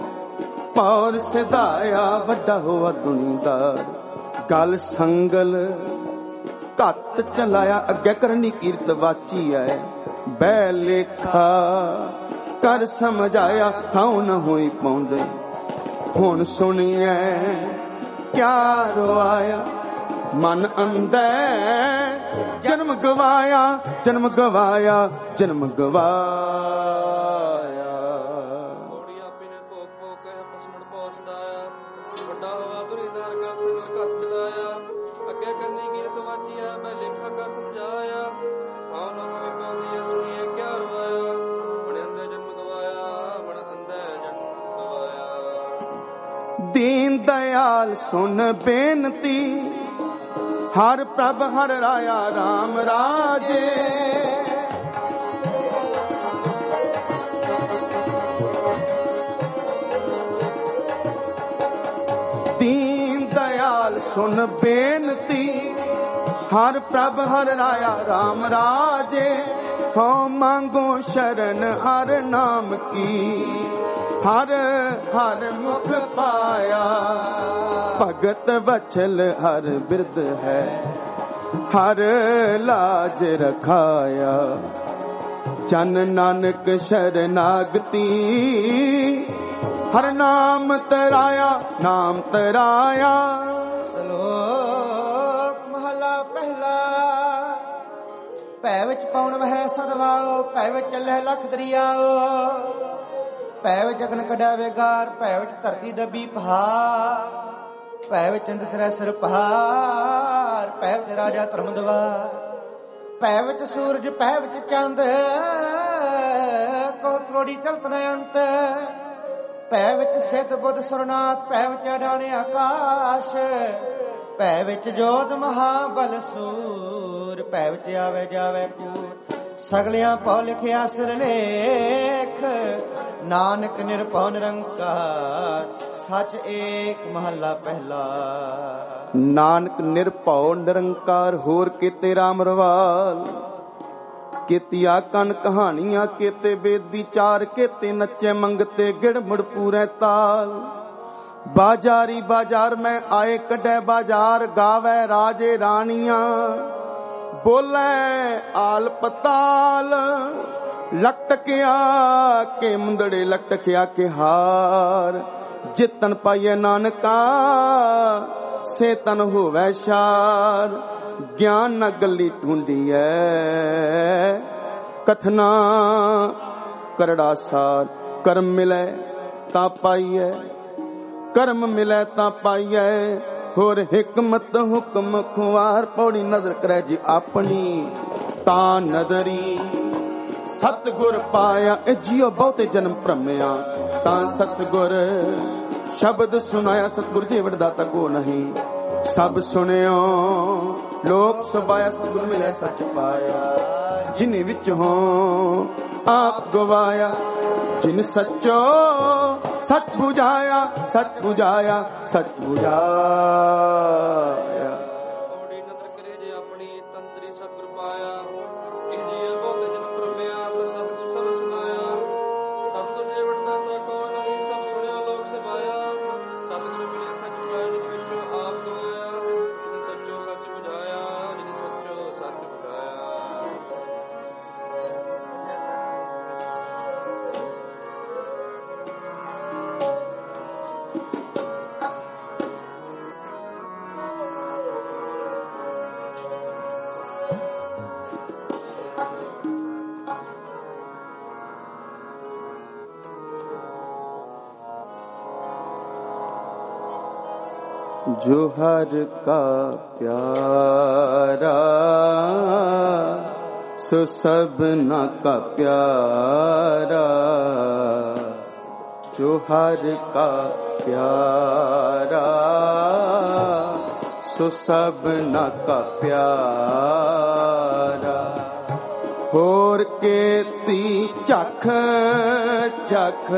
S1: ਪੌਰ ਸਿਧਾਇਆ ਵੱਡਾ ਹੋਆ ਦੁਨੀਦਾਰ। ਗਲ ਸੰਗਲ ਘੱਤ ਚਲਾਇਆ ਅੱਗੇ ਕਰਨੀ ਕੀਰਤ ਵਾਚੀ ਐ। ਬੈ ਲੇਖਾ ਕਰ ਸਮਝਾਇਆ ਥਾਉ ਨ ਹੋਈ ਪਾਉਂਦੇ। ਹੁਣ ਸੁਣੀਐ ਕਿਆ ਰਵਾਇਆ ਮਨ ਅੰਦਰ। ਜਨਮ ਗਵਾਇਆ ਜਨਮ ਗਵਾਇਆ ਜਨਮ ਗਵਾਇਆ।
S3: ਪੌੜੀ ਆਪੀ ਨੇ ਭੋਗ ਭੋਗ ਕੇ ਪਸਮੜ ਪਹੁੰਚਦਾਇਆ। ਵੱਡਾ ਹੋਆ ਦੁਨੀਦਾਰ ਕਾ ਸੰਗ ਘੱਤ ਚਲਾਇਆ। ਅੱਗੇ ਕਰਨੀ ਕੀਰਤ ਵਾਚੀ ਹੈ ਮੈਂ ਲੇਖਾ ਕਰ ਸਮਝਾਇਆ। ਆਉ ਨਾ ਹੋਵੇ ਪਾਉਂਦੀ ਸੁਣੀਏ ਕਿਆ ਰਵਾਇਆ। ਬਣ ਅੰਦਰ ਜਨਮ ਗਵਾਇਆ ਬਣ ਅੰਦਰ ਜਨਮ ਗਵਾਇਆ।
S1: ਦੀਨ ਦਇਆਲ ਸੁਨ ਬੇਨਤੀ ਹਰ ਪ੍ਰਭ ਹਰ ਰਾਇਆ ਰਾਮ ਰਾਜੇ। ਦੀਨ ਦਇਆਲ ਸੁਨ ਬੇਨਤੀ ਹਰ ਪ੍ਰਭ ਹਰ ਰਾਇਆ ਰਾਮ ਰਾਜੇ। ਹੋ ਮੰਗੋ ਸ਼ਰਨ ਹਰ ਨਾਮ ਕੀ ਹਰ ਹਰ ਮੁਖ ਪਾਇਆ। ਭਗਤ ਵਛਲ ਹਰ ਬਿਰਦ ਹੈ ਹਰ ਲਾਜ ਰਖਾਇਆ। ਜਨ ਨਾਨਕ ਸ਼ਰਨਾਗਤੀ ਹਰ ਨਾਮ ਤਰਾਇਆ ਨਾਮ ਤਰਾਇਆ।
S2: ਸ਼ਲੋਕ ਮਹਲਾ ਪਹਿਲਾ। ਭੈ ਵਿੱਚ ਪਉਣ ਵਹਿ ਸਦਵਾਓ ਭੈ ਵਿੱਚ ਚੱਲੇ ਲਖ ਦਰਿਆਓ। ਭੈ ਵਿੱਚ ਅਗਨ ਕੱਢਿਆ ਵੇਗਾਰ ਭੈ ਵਿੱਚ ਧਰਤੀ ਦੱਬੀ ਪਹਾੜ। ਭੈ ਵਿੱਚ ਇੰਦ ਸਿਰੈ ਸਿਰ ਪਹਾੜ ਭੈ ਵਿੱਚ ਰਾਜਾ ਧਰਮ ਦਵਾਰ। ਭੈ ਵਿੱਚ ਸੂਰਜ ਭੈ ਵਿੱਚ ਚੰਦ ਕੋ ਕਰੋੜੀ ਚਲਤ ਨ ਅੰਤ। ਭੈ ਵਿੱਚ ਸਿੱਧ ਬੁੱਧ ਸੁਰਨਾਥ, ਭੈ ਵਿੱਚ ਅਡਾਣੇ ਆਕਾਸ਼, ਭੈ ਵਿੱਚ ਜੋਤ ਮਹਾਬਲ ਸੂਰ, ਭੈ ਵਿੱਚ ਆਵੇ ਜਾਵੇ ਪੂਰ, ਸਗਲਿਆਂ ਪਉ ਲਿਖਿਆ ਸਿਰਲੇਖ, ਨਾਨਕ ਨਿਰਭਉ ਨਿਰੰਕਾਰ, ਸਚ ਏਕ ਮਹੱਲਾ ਪਹਿਲਾ।
S1: ਨਾਨਕ ਨਿਰਭਉ ਨਿਰੰਕਾਰ, ਹੋਰ ਕੀਤੇ ਰਾਮ ਰਵਾਲ, ਕੀਤੀਆਂ ਕਨ ਕਹਾਣੀਆਂ, ਕੀਤੇ ਵੇਦ ਵਿਚਾਰ, ਕੀਤੇ ਨੱਚੇ ਮੰਗਤੇ ਗਿੜ ਮੁੜ ਪੂਰੇ ਤਾਲ। ਬਾਜ਼ਾਰੀ ਬਾਜ਼ਾਰ ਮੈਂ ਆਏ ਕੱਢੇ ਬਾਜ਼ਾਰ, ਗਾਵੇ ਰਾਜੇ ਰਾਣੀਆਂ, ਬੋਲੇ ਆਲ ਪਤਾਲ। ਲਟਕਿਆ ਕੇ ਮੁੰਦੜੇ ਲਟਕਿਆ ਕੇ ਹਾਰ, ਜਿਤਨ ਪਾਈਏ ਨਾਨਕਾ ਸੇ ਤਨ ਹੋਵੇ ਸ਼ਾਰ। ਗਿਆਨ ਨਾ ਗੱਲੀ ਢੂੰਡੀਐ, ਕਥਨਾ ਕਰੜਾ ਸਾਰ। ਕਰਮ ਮਿਲੇ ਤਾਂ ਪਾਈਐ, ਕਰਮ ਮਿਲੇ ਤਾਂ ਪਾਈਐ, ਹੋਰ ਹਿਕਮਤ ਹੁਕਮ ਖੁਆਰ। ਪੌੜੀ ਨਜ਼ਰ ਕਰੇ ਜੀ ਆਪਣੀ ਤਾਂ ਨਦਰੀ, ਸਤਿਗੁਰ ਪਾਇਆ ਇਹ ਜੀਓ ਬਹੁਤੇ ਜਨਮ ਭ੍ਰਮਿਆ, ਤਾਂ ਸਤਿਗੁਰ ਸ਼ਬਦ ਸੁਨਾਇਆ। ਸਤਿਗੁਰ ਜੀ ਵਡਦਾਤਾ ਕੋ ਨਹੀਂ, ਸਭ ਸੁਣਿਓ ਲੋਕ ਸਬਾਇਆ। ਸਤਿਗੁਰ ਮਿਲਿਆ ਸੱਚ ਪਾਇਆ, ਜਿਨੇ ਵਿੱਚ ਹੋ ਆਪ ਗਵਾਇਆ। ਜਿਨ ਸੱਚੋ ਸੱਚ ਬੁਝਾਇਆ, ਸੱਚ ਬੁਝਾਇਆ, ਸੱਚ ਬੁਝਾਇਆ।
S3: ਔੜੀ ਨਦਰ ਕਰੇ ਜੇ ਆਪਣੀ ਤੰਤਰੀ ਸਤਿਗੁਰ ਪਾਇਆ, ਇਹ ਜੀ ਬਹੁਤ ਜਨ ਪ੍ਰਮਿਆ, ਸਤਿਗੁਰ ਸਭ ਸੁਨਾਇਆ। ਸਤਿਗੁਰ ਜੀ ਵਡਦਾਤਾ ਕੋ ਨਹੀਂ, ਸਭ ਸੁਣਿਆ ਲੋਕ ਸਬਾਇਆ। ਸਤਿਗੁਰ ਮਿਲੇ ਸੱਚ ਪਾਇਆ, ਜਿਸ ਵਿੱਚੋਂ ਆਪ ਗਵਾਇਆ। ਜਿਨ ਸੱਚੋ ਸੱਚ ਬੁਝਾਇਆ, ਜਿਨ ਸੱਚੋ ਸੱਚ ਬੁਝਾਇਆ।
S1: जो हर का प्यारा, सो सबना का प्यारा। जो हर का प्यारा, सो सबना का प्यारा। होर केती चख चख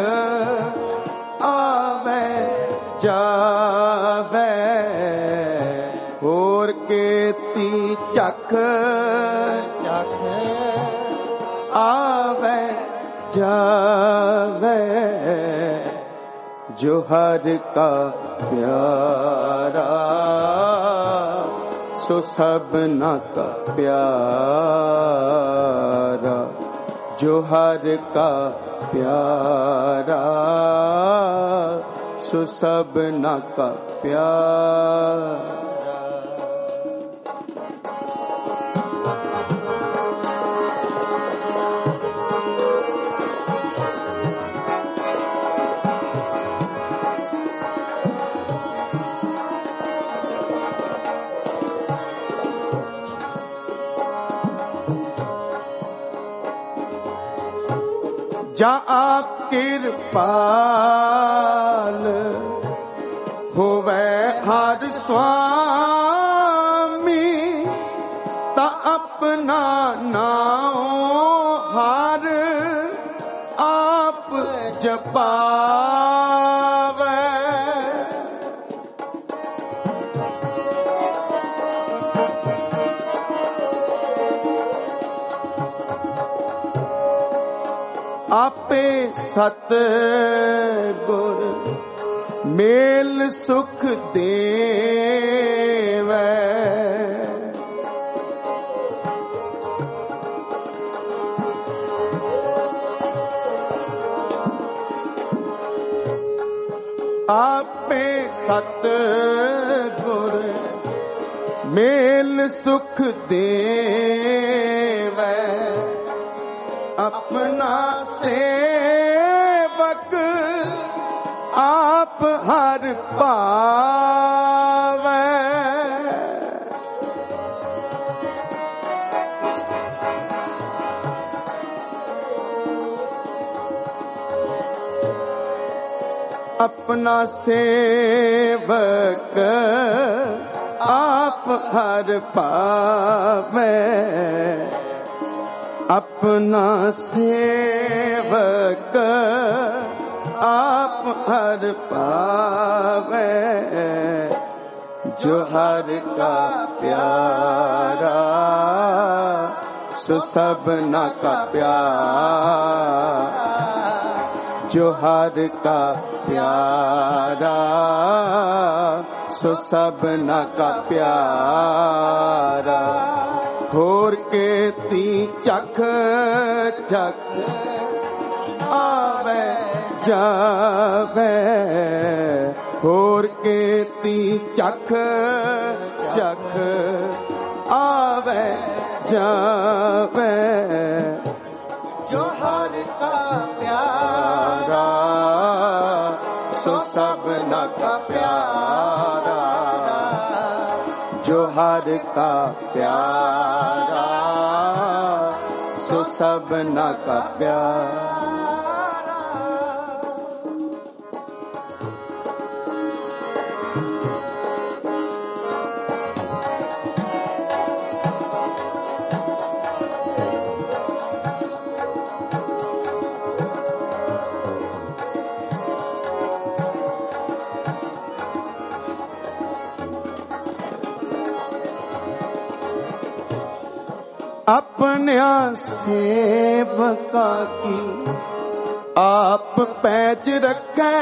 S1: आवे जावे, ਹੋਰ ਕੀਤੀ ਚੱਖ ਚੱਖ ਆਵੇ ਜਾਵੇ। ਜੋ ਹਰ ਕਾ ਪਿਆਰਾ, ਸੋ ਸਭਨਾ ਕਾ ਪਿਆਰਾ। ਜੋ ਹਰ ਕਾ प्यारा, सो सबना का प्यारा। जा आप कृपाल होवे हर स्वामी, ता अपना नाम हर आप जपावे। आपे सत गुर मेल सुख देवै, आपे सत गुर मेल सुख देवै। अपना सेवक आप हर पावै। अपना सेवक आप हर पावे, अपना सेवक आप हर पावे, जो हर का प्यारा सो सबना का प्यारा, जो हर का प्यारा सो सबना का प्यारा। होर के ती चख चख आवे जावे, होर के ती चख चख आवे जावे,
S2: जो हर का प्यारा
S1: सो सबना का प्यारा, जो हर का प्यारा सो सबना का प्यारा। अपने सेवका की आप पैज रखे,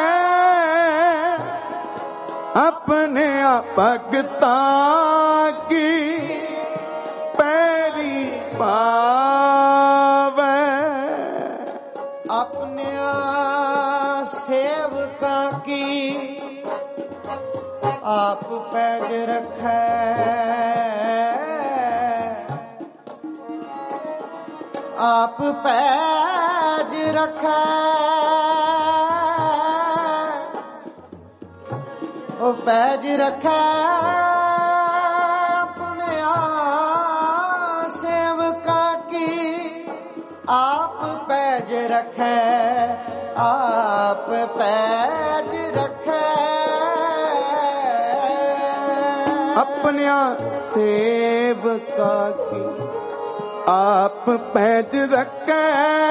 S1: अपने भगता की पैरी पावे,
S2: अपने सेवका की आप पैज रखे, आप पैज रखे, ओ पैज रखे, अपने सेवका की आप पैज रखे, आप पैज रखे,
S1: अपने सेवका की आप पैज रखे,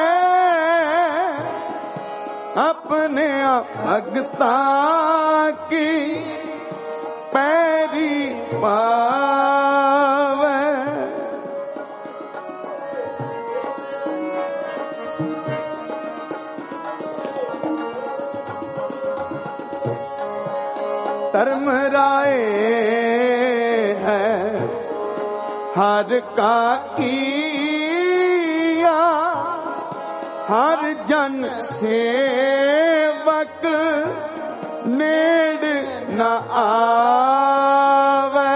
S1: अपने भगता की पैरी पावे, धर्म राय है हर का किया, हर जन सेवक नेड़ न आवे,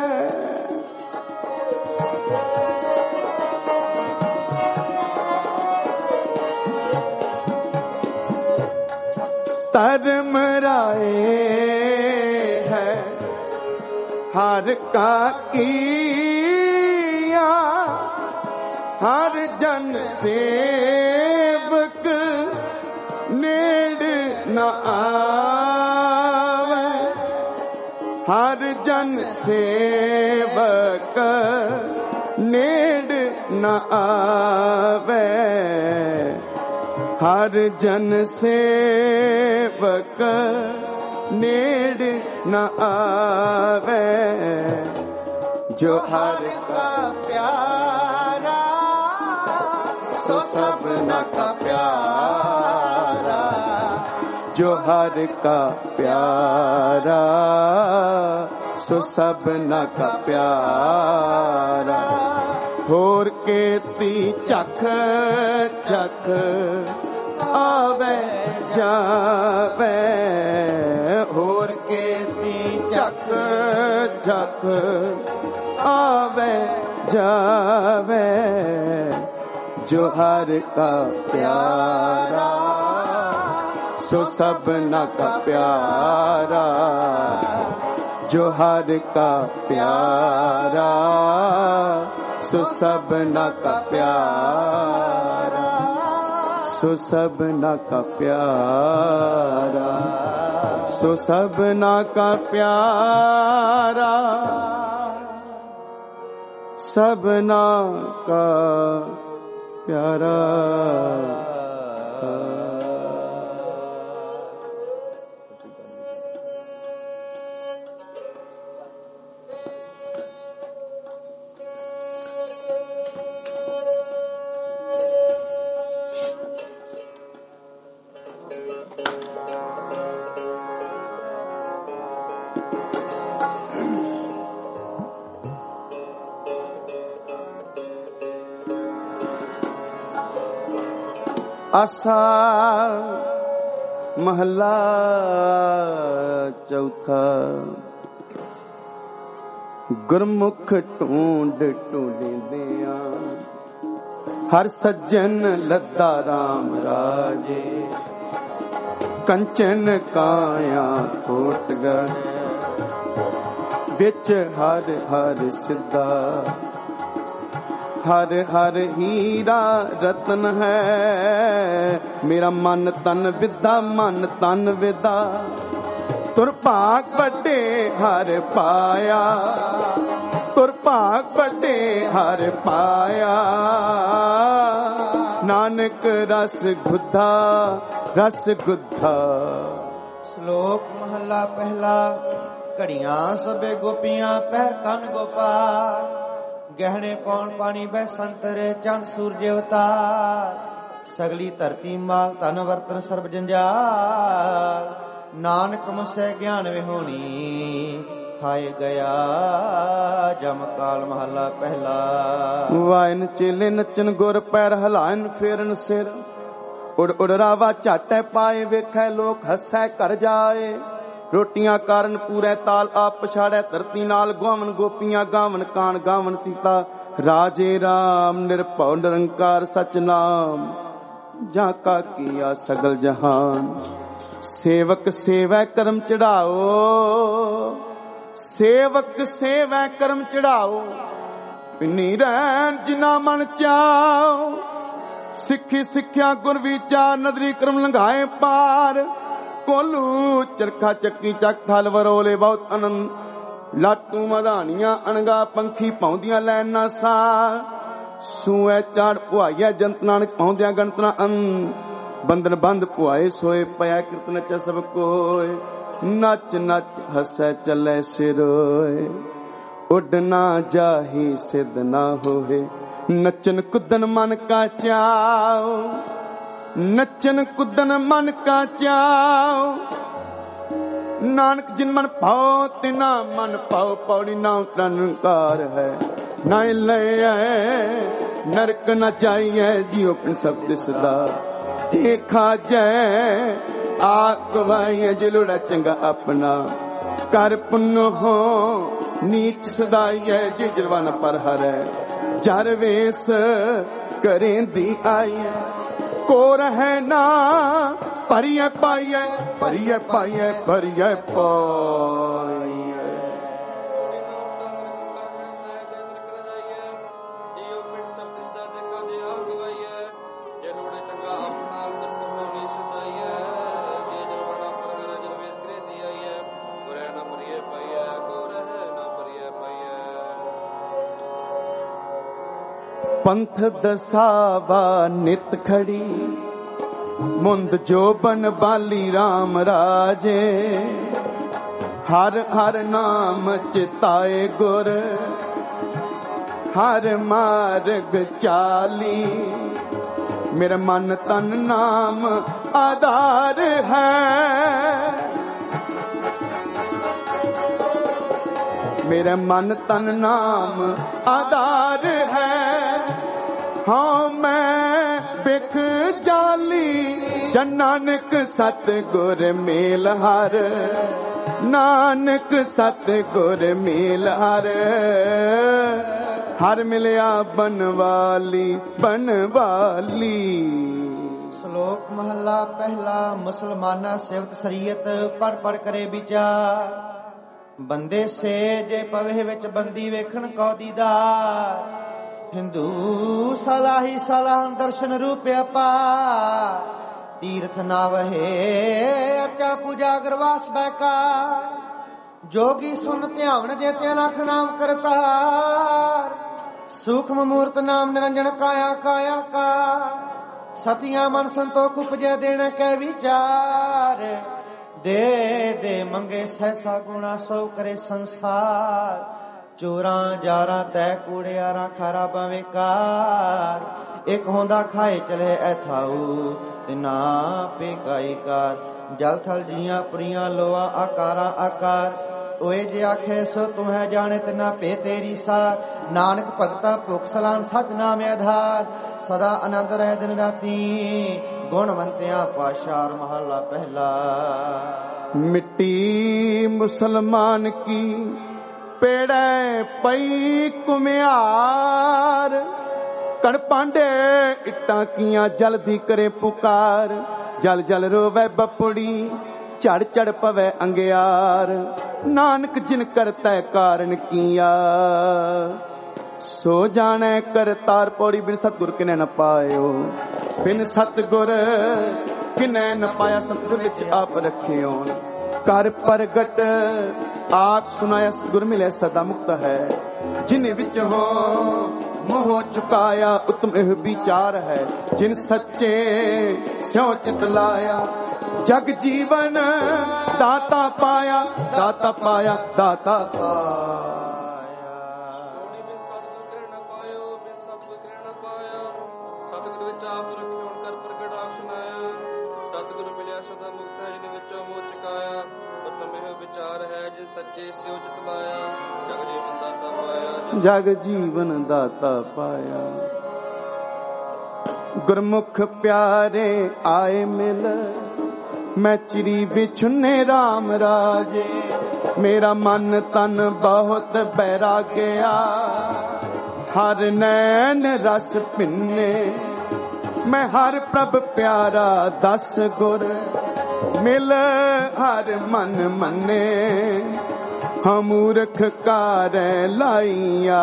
S1: धर्म राय है हर का किया, हर जन सेवक नेड़ न आवे, हर जन सेवक नेड़ न आवे, हर जन सेवक नेड़ न आवे, जो हर
S2: का प्यारा
S1: सो सबना का प्यारा, जो हर का प्यारा सो सबना का प्यारा। होर के ती चख चख आवे जावे, होर के ती चख चख आवे जावे, जो हर का प्यारा सो सबना का प्यारा, जो हर का प्यारा सो सबना का प्यारा, सो सबना का प्यारा, सो सबना का प्यारा, सबना का प्यारा। आसा महला चौथा। गुरमुख ढूंढ ढूंढदिया हर सज्जन लद्दा राम राजे। कंचन काया कोट गए विच हर हर सिद्धा। हर हर हीरा रतन है मेरा मन तन विदा, मन तन विदा। तुर भाग बड़े हर पाया, तुर भाग बड़े हर पाया। नानक रस गुद्धा, रस गुद्धा।
S2: श्लोक महला पहला। घड़ियां सबे गोपियां पैर कन गोपाल। गहने पौन पानी बह संतर चंद सूरज अवतार। सगली धरती माल धन वर्तन सर्ब जंजाल। नानक मुसे ज्ञान विहोनी खाए गया जम काल। महला पहला।
S1: वायन चेले नचन गुर पैर हलायन फेरन सिर। उड़ उड़ रावा झाटे पाए वेखै लोक हसै कर जाए। रोटियां कारण पूरे ताल आप पछाड़े धरती नाल। गावन गोपियां गावन कान गावन सीता। राजे राम निरभव निरंकार सच नाम। जाका किया सगल जहान। सेवक सेवै कर्म चढ़ाओ, सेवक सेवै कर्म चढ़ाओ। पिन्नी रैन जिना मन चाओ। सिखी सिखिया गुर विचार नदरी क्रम लंघाए पार। कोलू चरखा चक्की चक थल वरोले बहुत आनंद। लाटू मधानियां अणगा पंखी पाउंदियां लैना सा। सूए चाड़ पुआइया जंत नानक पाउंदियां गणतना अन। बंधन बंद पुआए सोए पया कृत नच सब कोय। नच नच हसै चले सिरोय। उडना जाही सिद्ध ना होए। नचन कुदन मन का चाओ, नचन कुदन मन का चाओ। नानक जिन मन पाओ तिना मन पाओ। पौड़ी नाम निरंकार है ना ले नरक न चाहिए जियो पिन सब दिसदा। देखा जय आकवाइए जिलुड़ा चंगा अपना। कर पुण्य हो नीच सदाइए जी जरवाना पर हरे। जर वेस करें दी आइए को रहे ना। परिय पाइए परिय पाइए परिय पाइए। पंथ दसावा नित खड़ी मुंद जो बन बाली राम राजे। हर हर नाम चिताए गुर हर मार्ग चाली। मेरा मन तन नाम आधार है। मेरा मन तन नाम आधार है। हाँ मैं बिख जाली जन नानक सतगुर मेल हर। नानक सतगुर मेल हर। हर मिलया बनवाली बनवाली।
S2: श्लोक महला पहला। मुसलमाना सेवत शरीयत पढ़ पढ़ करे विचार। बंदे से जे पवे विच बंदी वेखण कौ दीदार। ਹਿੰਦੂ ਸਲਾਹੀ ਸਲਾਹਨ ਦਰਸ਼ਨ ਰੂਪ ਅਪਾਰ ਤੀਰਥ ਨਾ ਵਹੇ ਅਰਚਾ ਪੂਜਾ ਗਰਵਾਸ ਬੈਕਾਰ ਜੋਗੀ ਸੁਨ ਧਿਆਵਨ ਜੇ ਤੇ ਲਖ ਨਾਮ ਕਰਤਾਰ ਸੂਖਮ ਮੂਰਤ ਨਾਮ ਨਿਰੰਜਨ ਕਾਇਆ ਕਾਇਆ ਕਾ ਸਤਿਆਂ ਮਨ ਸੰਤੋਖ ਉਪਜੈ ਦੇਣ ਕੈ ਵਿਚਾਰ ਦੇ ਦੇ ਮੰਗੇ ਸਹਿਸਾ ਗੁਣਾ ਸੋ ਕਰੇ ਸੰਸਾਰ ਚੋਰਾਂ ਜਾਰਾਂ ਤੈ ਕੂੜਿਆਰਾਂ ਖਾਰਾ ਬਵੇਕਾਰ ਇੱਕ ਹੁੰਦਾ ਖਾਏ ਚਲੇ ਐਥਾਊ ਤੇ ਨਾ ਪੇ ਕਾਈ ਕਾਰ ਜਲ ਥਲ ਜੀਆਂ ਪ੍ਰੀਆਂ ਲੋਆ ਆਕਾਰਾਂ ਆਕਾਰ ਓਏ ਜੇ ਆਖੇ ਸੋ ਤੁਮੈ ਜਾਣੇ ਤੇ ਨਾ ਪੇ ਤੇਰੀ ਸਾਰ ਨਾਨਕ ਭਗਤਾ ਭੁਖ ਸਲਾਨ ਸਚ ਨਾਮ ਆਧਾਰ ਸਦਾ ਆਨੰਦ ਰਹਿ ਦਿਨ ਰਾਤੀ ਗੁਣਵੰਤਿਆਂ ਪਾਸ਼ਾਰ ਮਹੱਲਾ ਪਹਿਲਾ।
S1: ਮਿੱਟੀ ਮੁਸਲਮਾਨ ਕੀ ਪੇੜੈ ਪਈ ਕੁਮਿਆਰ ਕਣ ਪਾਂਡੇ ਇੱਟਾਂ ਕੀਆਂ ਜਲਦੀ ਕਰੇ ਪੁਕਾਰ ਜਲ ਜਲ ਰੋਵੈ ਬਪੜੀ ਝੜ ਝੜ ਪਵੈ ਅੰਗਿਆਰ ਨਾਨਕ ਜਿਨ ਕਰਤੈ ਕਾਰਨ ਕੀਆ ਸੋ ਜਾਣੈ ਕਰਤਾਰ ਪੌੜੀ ਬਿਨ ਸਤਿਗੁਰ ਕਿਨੈ ਨ ਪਾਇਓ ਬਿਨ ਸਤਿਗੁਰ ਕਿਨੈ ਨ ਪਾਇਆ ਸਤਿਗੁਰ ਵਿੱਚ ਆਪ ਰੱਖਿਓ ਕਰ ਪ੍ਰਗਟ ਆਪ ਸੁਨਾਇਆ ਸਤਿਗੁਰ ਮਿਲੇ ਸਦਾ ਮੁਕਤ ਹੈ ਜਿਨ ਵਿੱਚ ਹੋ ਮੋਹ ਚੁਕਾਇਆ ਉਤਮ ਇਹ ਵਿਚਾਰ ਹੈ ਜਿਨ ਸੱਚੇ ਸਿਉ ਚਿਤ ਲਾਇਆ ਜਗ ਜੀਵਨ ਦਾਤਾ ਪਾਇਆ ਦਾਤਾ ਪਾਇਆ ਦਾਤਾ ਪਾਇਆ
S3: ਸਤਿਗੁਰ ਵਿੱਚ ਆਪ ਰੱਖਿਓ ਕਰ ਪ੍ਰਗਟ ਆਪ ਸੁਨਾਇਆ ਸਤਿਗੁਰ ਮਿਲਿਆ ਸਦਾ ਮੁਕਤ ਹੈ ਜਿਨ ਵਿੱਚੋਂ ਮੋਹ ਚੁਕਾਇਆ ਉਤਮ ਇਹ ਵਿਚਾਰ ਹੈ ਜਿਨ ਸੱਚੇ ਸਿਉ ਚਿਤ ਲਾਇਆ ਜਗ ਜੀਵਨ ਦਾਤਾ ਪਾਇਆ
S1: ਜਗ ਜੀਵਨ ਦਾਤਾ ਪਾਇਆ ਗੁਰਮੁਖ ਪਿਆਰੇ ਆਏ ਮਿਲ ਮੈਂ ਚਿਰੀ ਵਿਛੁਨੇ ਰਾਮ ਰਾਜੇ ਮੇਰਾ ਮਨ ਤਨ ਬਹੁਤ ਬੈਰਾਗਿਆ ਹਰ ਨੈਣ ਰਸ ਪਿੰਨੇ ਮੈਂ ਹਰ ਪ੍ਰਭ ਪਿਆਰਾ ਦਸ ਗੁਰ ਮਿਲ ਹਰ ਮਨ ਮੰਨੇ ਹਮੂਰਖ ਕਾਰੈ ਲਾਈਆ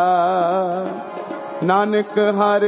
S1: ਨਾਨਕ ਹਰ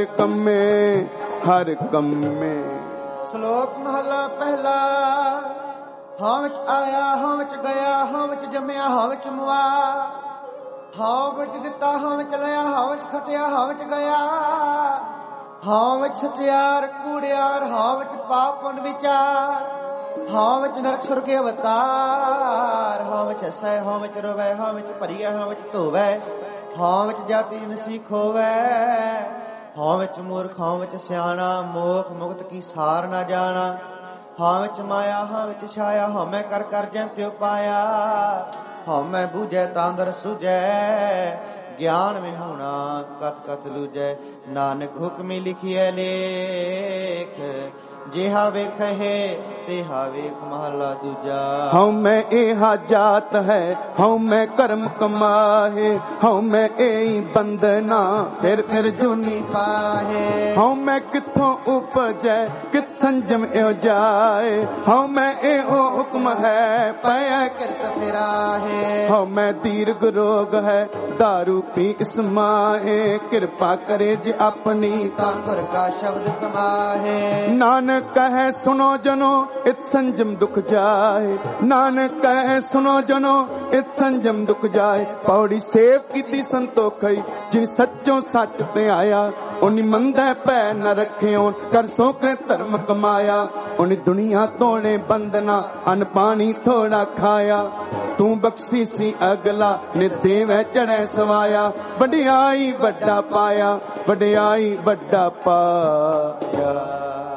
S1: ਕੰਮੇ।
S2: ਸ਼ਲੋਕ ਮਹਲਾ ਪਹਿਲਾ। ਹਾਂ ਵਿੱਚ ਆਇਆ ਹਾਂ ਵਿੱਚ ਗਿਆ ਹਾਂ ਵਿੱਚ ਜੰਮਿਆ ਹਾਂ ਵਿੱਚ ਮੁਆ ਹਾਂ ਵਿੱਚ ਦਿੱਤਾ ਹਾਂ ਵਿੱਚ ਲਿਆ ਹਾਂ ਵਿੱਚ ਖਟਿਆ ਹਾਂ ਵਿੱਚ ਗਿਆ ਹਾਂ ਵਿੱਚ ਸਚਿਆਰ ਕੂੜਿਆਰ ਹਾਂ ਵਿੱਚ ਪਾਪ ਪੁੰਨ ਵਿਚਾਰ ਹਾਂ ਵਿੱਚ ਨਰਕ ਸੁਰਗ ਅਵਤਾਰ ਹਾਂ ਵਿੱਚ ਹੱਸੈ ਹਾਂ ਵਿੱਚ ਰੋਵੈ ਹਾਂ ਵਿੱਚ ਭਰੀਐ ਹਾਂ ਵਿੱਚ ਧੋਵੈ ਹਾਂ ਵਿੱਚ ਜਾਤੀ ਨਸੀ ਖੋਵੈ ਹਾਂ ਵਿੱਚ ਮੂਰਖ ਹਾਂ ਵਿੱਚ ਸਿਆਣਾ ਮੋਖ ਮੁਕਤ ਕੀ ਸਾਰ ਨਾ ਜਾਣਾ ਹਾਂ ਵਿੱਚ ਮਾਇਆ ਹਾਂ ਵਿੱਚ ਛਾਇਆ ਹਾਂ ਮੈਂ ਕਰ ਕਰ ਜਨ ਤਿਉ ਪਾਇਆ ਹਾਂ ਮੈਂ ਬੂਝੈ ਤਾਂਦਰ ਸੁਝੈ ਗਿਆਨ ਵਿਹੂਣਾ ਕਤ ਕਤ ਲੂਜੈ ਨਾਨਕ ਹੁਕਮੀ ਲਿਖਿਐ ਲੇਖ ਜਿਹਾ ਵੇਖੇ ਤਿਹਾ ਵੇਖ ਮਹਲਾ ਦੂਜਾ।
S1: ਹਉ ਮੈਂ ਇਹਾ ਜਾਤ ਹੈ ਹਉ ਮੈਂ ਕਰਮ ਕਮਾਹੇ ਹਉ ਮੈਂ ਏਈ ਬੰਦਨਾ ਫਿਰ ਜੁਨੀ ਪਾਹੇ ਹਉ ਮੈਂ ਕਿੱਥੋਂ ਉਪਜੈ ਕਿਤ ਸੰਜਮ ਇਉ ਜਾਏ ਹਉ ਮੈਂ ਇਹੋ ਹੁਕਮ ਹੈ ਪਿਆ
S2: ਕਿਰਤ ਫਿਰਾਹੇ ਹਉ
S1: ਮੈਂ ਦੀਰਘ ਰੋਗ ਹੈ ਦਾਰੂ ਪੀ ਇਸ ਮਾਹੇ ਕਿਰਪਾ ਕਰੇ ਜੇ ਆਪਣੀ
S2: ਤਾਂ ਗੁਰ ਕਾ ਸ਼ਬਦ ਕਮਾਹੇ
S1: ਨਾਨਕ ਕਹੈ ਸੁਨੋ ਜਨੋ ਇਤ ਸੰਜਮ ਦੁਖ ਜਾਏ ਨਾਨਕ ਕਹੈ ਸੁਨੋ ਜਨੋ ਇਤ ਸੰਜਮ ਦੁਖ ਜਾਏ ਪੌੜੀ ਸੇਵ ਕੀਤੀ ਸੰਤੋਖਈ ਜਿਨ ਸੱਚੋਂ ਸੱਚ ਧਿਆਇਆ ਉਨੀ ਮੰਦੈ ਪੈ ਨ ਰੱਖਿਓ ਕਰ ਸੋ ਕਰੇ ਧਰਮ ਕਮਾਇਆ ਉਨੀ ਦੁਨੀਆ ਤੋੜੇ ਬੰਦਨਾ ਅਨ ਪਾਣੀ ਥੋੜਾ ਖਾਇਆ ਤੂੰ ਬਖਸ਼ੀ ਸੀ ਅਗਲਾ ਨਿਦੇਵੈ ਚੜੈ ਸਵਾਇਆ ਵਡਿਆਈ ਵੱਡਾ ਪਾਇਆ ਵਡਿਆਈ ਵੱਡਾ ਪਾਇਆ।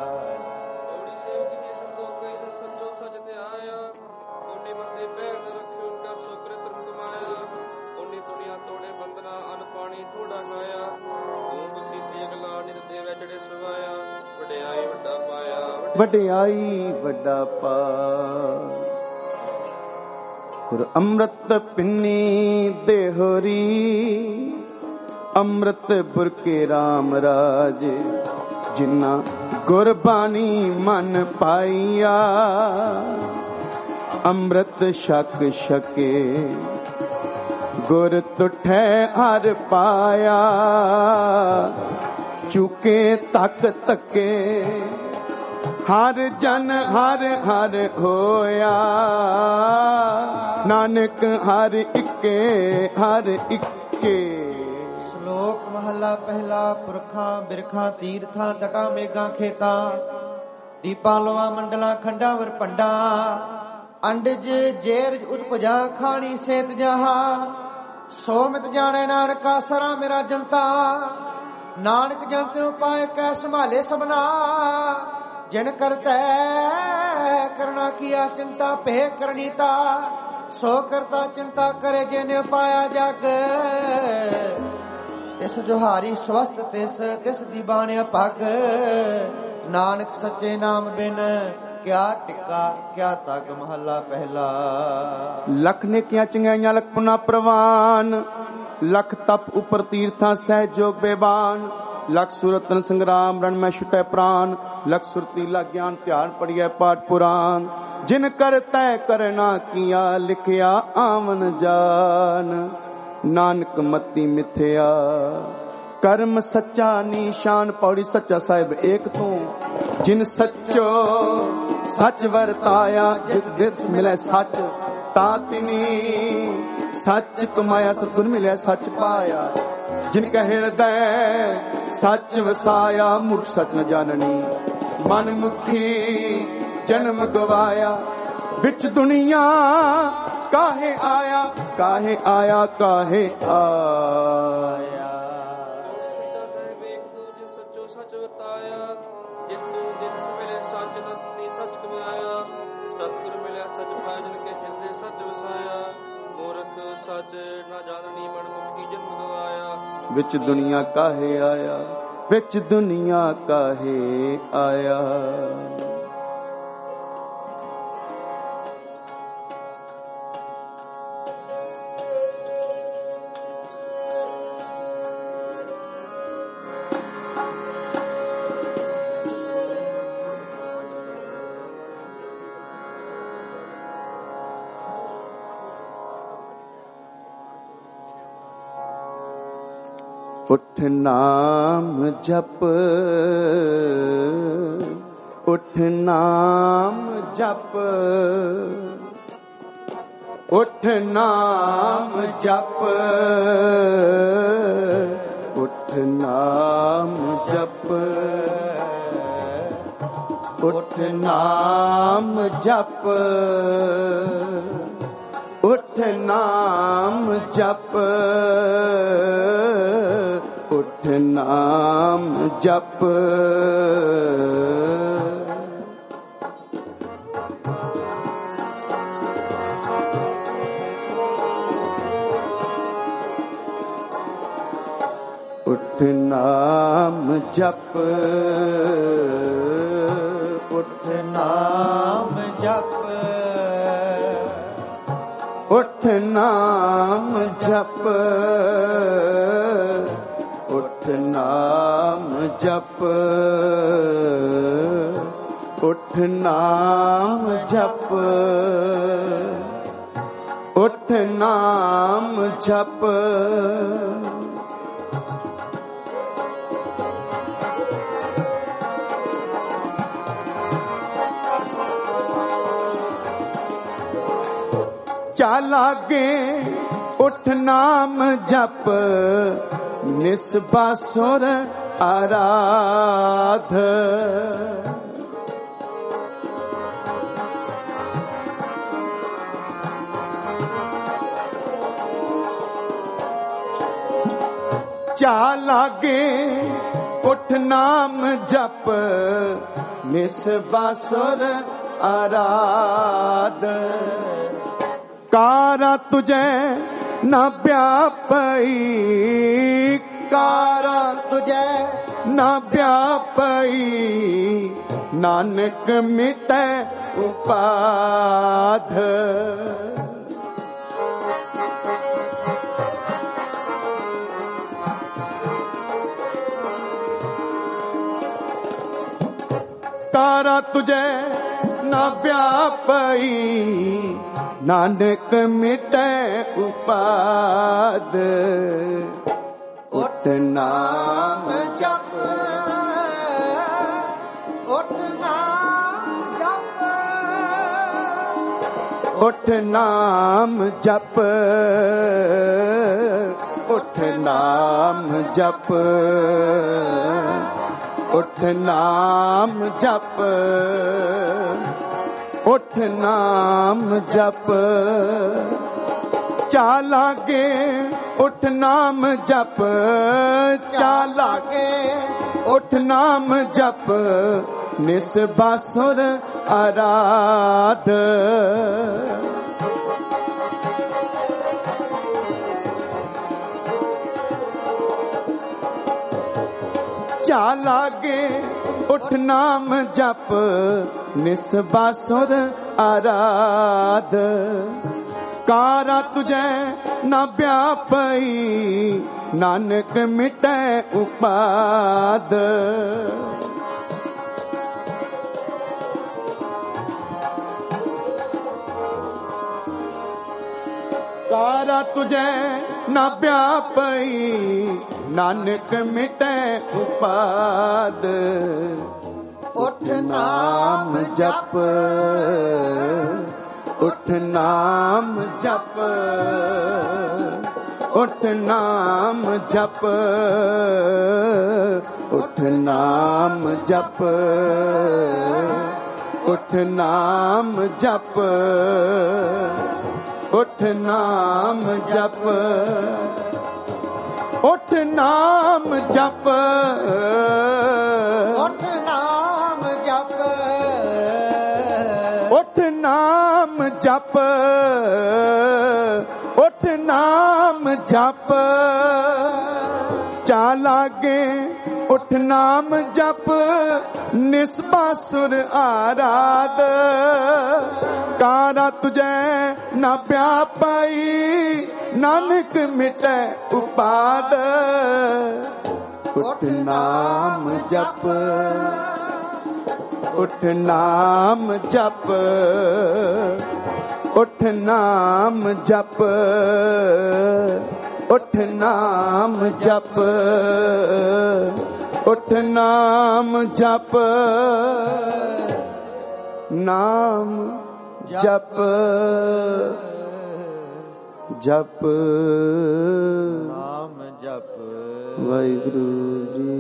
S1: ਵਡਿਆਈ ਵੱਡਾ ਪਾ ਗੁਰ ਅੰਮ੍ਰਿਤ ਪਿੰਨੀ ਦੇਹਰੀ ਅੰਮ੍ਰਿਤ ਬੁਰਕੇ ਰਾਮ ਰਾਜੇ ਜਿਨ੍ਹਾਂ ਗੁਰਬਾਣੀ ਮਨ ਪਾਈਆ ਅੰਮ੍ਰਿਤ ਛਕ ਛਕੇ गुर तुठै हर पाया चुके तक तके हर जन हर हर होया नानक हर इक्के हर इक्के।
S2: ਸ਼ਲੋਕ ਮਹੱਲਾ ਪਹਿਲਾ। ਪੁਰਖਾਂ ਬਿਰਖਾਂ ਤੀਰਥਾਂ ਤਟਾਂ ਮੇਘਾਂ ਖੇਤਾਂ ਦੀਪਾਂ ਲੋਆਂ ਮੰਡਲਾਂ ਖੰਡਾਂ ਵਰ ਪੰਡਾਂ ਅੰਡਜ ਜੇਰਜ ਉਤਪਜਾ ਖਾਣੀ ਸੇਤ ਜਹਾ ਸੋ ਮਿਤ ਜਾਣੇ ਨਾਨਕਾ ਸਰਾ ਮੇਰਾ ਜਨਤਾ ਨਾਨਕ ਜੰਤ ਉਪਾਇ ਕੈ ਸੰਭਾਲੇ ਸਭਨਾ ਜਿਨ ਕਰਤੈ ਕਰਣਾ ਕੀਆ ਚਿੰਤਾ ਭੇ ਕਰਣੀਤਾ ਸੋ ਕਰਤਾ ਚਿੰਤਾ ਕਰੇ ਜਿਨ ਪਾਇਆ ਜਗ ਤਿਸ ਜੋਹਾਰੀ ਸਵਸਤ ਤਿਸ ਦੀ ਬਾਣਿਆ ਪੱਗ ਨਾਨਕ ਸੱਚੇ ਨਾਮ ਬਿਨ ਕਿਆ ਟਿੱਕਾ ਕਿਆ ਤਗ। ਮਹੱਲਾ ਪਹਿਲਾ।
S1: ਲਖ ਨੇਕੀਆਂ ਚੰਗਿਆਈਆਂ ਲਖ ਪੁਨਾ ਪ੍ਰਵਾਨ ਲਖ ਤਪ ਉਪਰ ਤੀਰਥਾਂ ਸਹਿਜ ਜੋਗ ਬੇਬਾਨ ਲਖ ਸੁਰਤਨ ਸੰਗਰਾਮ ਰਣ ਮੈਂ ਛੁਟੈ ਪ੍ਰਾਨ ਲਖ ਸੁਰਤੀ ਲਾ ਗਿਆਨ ਧਿਆਨ ਪੜੀਐ ਪਾਠ ਪੁਰਾਨ ਜਿਨ ਕਰ ਤੈ ਕਰਨਾ ਕੀਆ ਲਿਖਿਆ ਆਵਨ ਜਾਨ ਨਾਨਕ ਮਤੀ ਮਿਥਿਆ ਕਰਮ ਸੱਚਾ ਨੀਸ਼ਾਨ। ਪੌੜੀ ਸੱਚਾ ਸਾਹਿਬ ਏਕ ਤੂੰ ਜਿਨ ਸੱਚੋ ਸੱਚ ਵਰਤਾਇਆ ਜਿਤ ਦਿਸ ਮਿਲੈ ਸੱਚ ਤਾਂ ਤਿਨੀ ਸੱਚ ਕਮਾਇਆ ਸਤਿਗੁਰ ਮਿਲਿਆ ਸੱਚ ਪਾਇਆ ਜਿਨ ਕੈ ਹਿਰਦੈ ਸੱਚ ਵਸਾਇਆ ਮੁਖ ਸੱਚ ਨ ਜਾਣਨੀ ਮਨ ਮੁਖੀ ਜਨਮ ਗਵਾਇਆ ਵਿੱਚ ਦੁਨੀਆ ਕਾਹੇ ਆਇਆ ਕਾਹੇ ਆਇਆ ਕਾਹੇ ਆਇਆ।
S3: ਸੱਚਾ ਸਾਹਿਬ ਏਕ ਤੂੰ ਜਿਨ ਸੱਚੋ ਸੱਚ ਵਰਤਾਇਆ ਜਿਸ ਤੂੰ ਦਿਨ ਮਿਲੇ ਸੱਚ ਨਤੀ ਸੱਚ ਕਮਾਇਆ ਸਤਿਗੁਰ ਮਿਲਿਆ ਸੱਚ ਪਾਇਆ ਜਿਨ ਕੇ ਹਿਰਦੇ ਸੱਚ ਵਸਾਇਆ ਮੂਰਖ ਸੱਚ ਨਾ ਜਾਣਨੀ ਮਨ ਮੁਖੀ ਜਨਮ ਗਵਾਇਆ
S1: ਵਿੱਚ ਦੁਨੀਆ ਕਾਹੇ ਆਇਆ ਵਿੱਚ ਦੁਨੀਆ ਕਾਹੇ ਆਇਆ। उठ नाम जप उठ नाम जप उठ नाम जप उठ नाम जप उठ नाम जप उठ नाम जप उठ नाम जप। उठ नाम जप उठ नाम जप उठ नाम जप उठ नाम जप उठ नाम जप उठ नाम जप। चाल आगे उठ नाम जप निस्बा सुर आराध चाल आगे उठ नाम जप निस्बा सुर आराध कारा तुझे न व्यापई कारा तुझे न व्यापई नानक मिटै उपाध कारा तुझे न व्यापई ਨਾਨਕ ਮਿਟੈ ਉਪਾਦ। ਉਠ ਨਾਮ ਜਪ, ਉਠ ਨਾਮ ਜਪ, ਉਠ ਨਾਮ ਜਪ, ਉਠ ਨਾਮ ਜਪ, ਉਠ ਨਾਮ ਜਪ, ਉਠ ਨਾਮ ਜਪ। ਚਾਲਾਗੇ ਉਠ ਨਾਮ ਜਪ, ਚਾਲਾਗੇ ਉਠ ਨਾਮ ਜਪ, ਨਿਸ ਬਾਸੁਰ ਆਰਾਧ। ਚਾਲਾਗੇ ਉਠ ਨਾਮ ਜਪ, ਨਿਸ ਬਾਸੁਰ ਆਰਾਧ। ਕਾਰਾ ਤੁਝੈ ਨਾ ਵਿਆਪਈ, ਨਾਨਕ ਮਿਟੈ ਉਪਾਦ। ਕਾਰਾ ਤੁਝੈ ਨਾ ਵਿਆਪਈ, ਨਾਨਕ ਮਿਟੈ ਉਪਾਦ। ਉਠ ਨਾਮ ਜਪ, ਉਠ ਨਾਮ ਜਪ, ਉਠ ਨਾਮ ਜਪ, ਉਠ ਨਾਮ ਜਪ, ਉਠ ਨਾਮ ਜਪ, ਉਠ ਨਾਮ ਜਪ, ਉਠ ਨਾਮ ਜਪ, ਉਠ ਨਾਮ ਜਪ, ਉਠ ਨਾਮ ਜਪ, ਉਠ ਨਾਮ ਜਪ। ਚਾਲਾਗੇ ਉਠ ਨਾਮ ਜਪ, ਨਿਸ ਬਾਸੁਰ ਆਰਾਧ। ਕਾਰਾ ਤੁਝੈ ਨਾ ਵਿਆਪਈ, ਨਾਨਕ ਮਿਟੈ ਉਪਾਦ। ਉਠ ਨਾਮ ਜਪ, ਉਠ ਨਾਮ ਜਪ, ਉਠ ਨਾਮ ਜਪ, ਉਠ ਨਾਮ ਜਪ, ਉਠ ਨਾਮ ਜਪ, ਨਾਮ ਜਪ, ਜਪ
S2: ਨਾਮ ਜਪ।
S1: ਵਾਹਿਗੁਰੂ ਜੀ।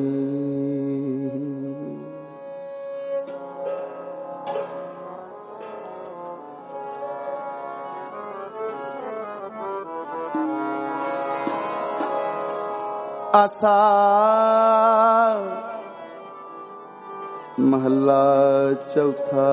S1: ਆਸਾ ਮਹੱਲਾ ਚੌਥਾ।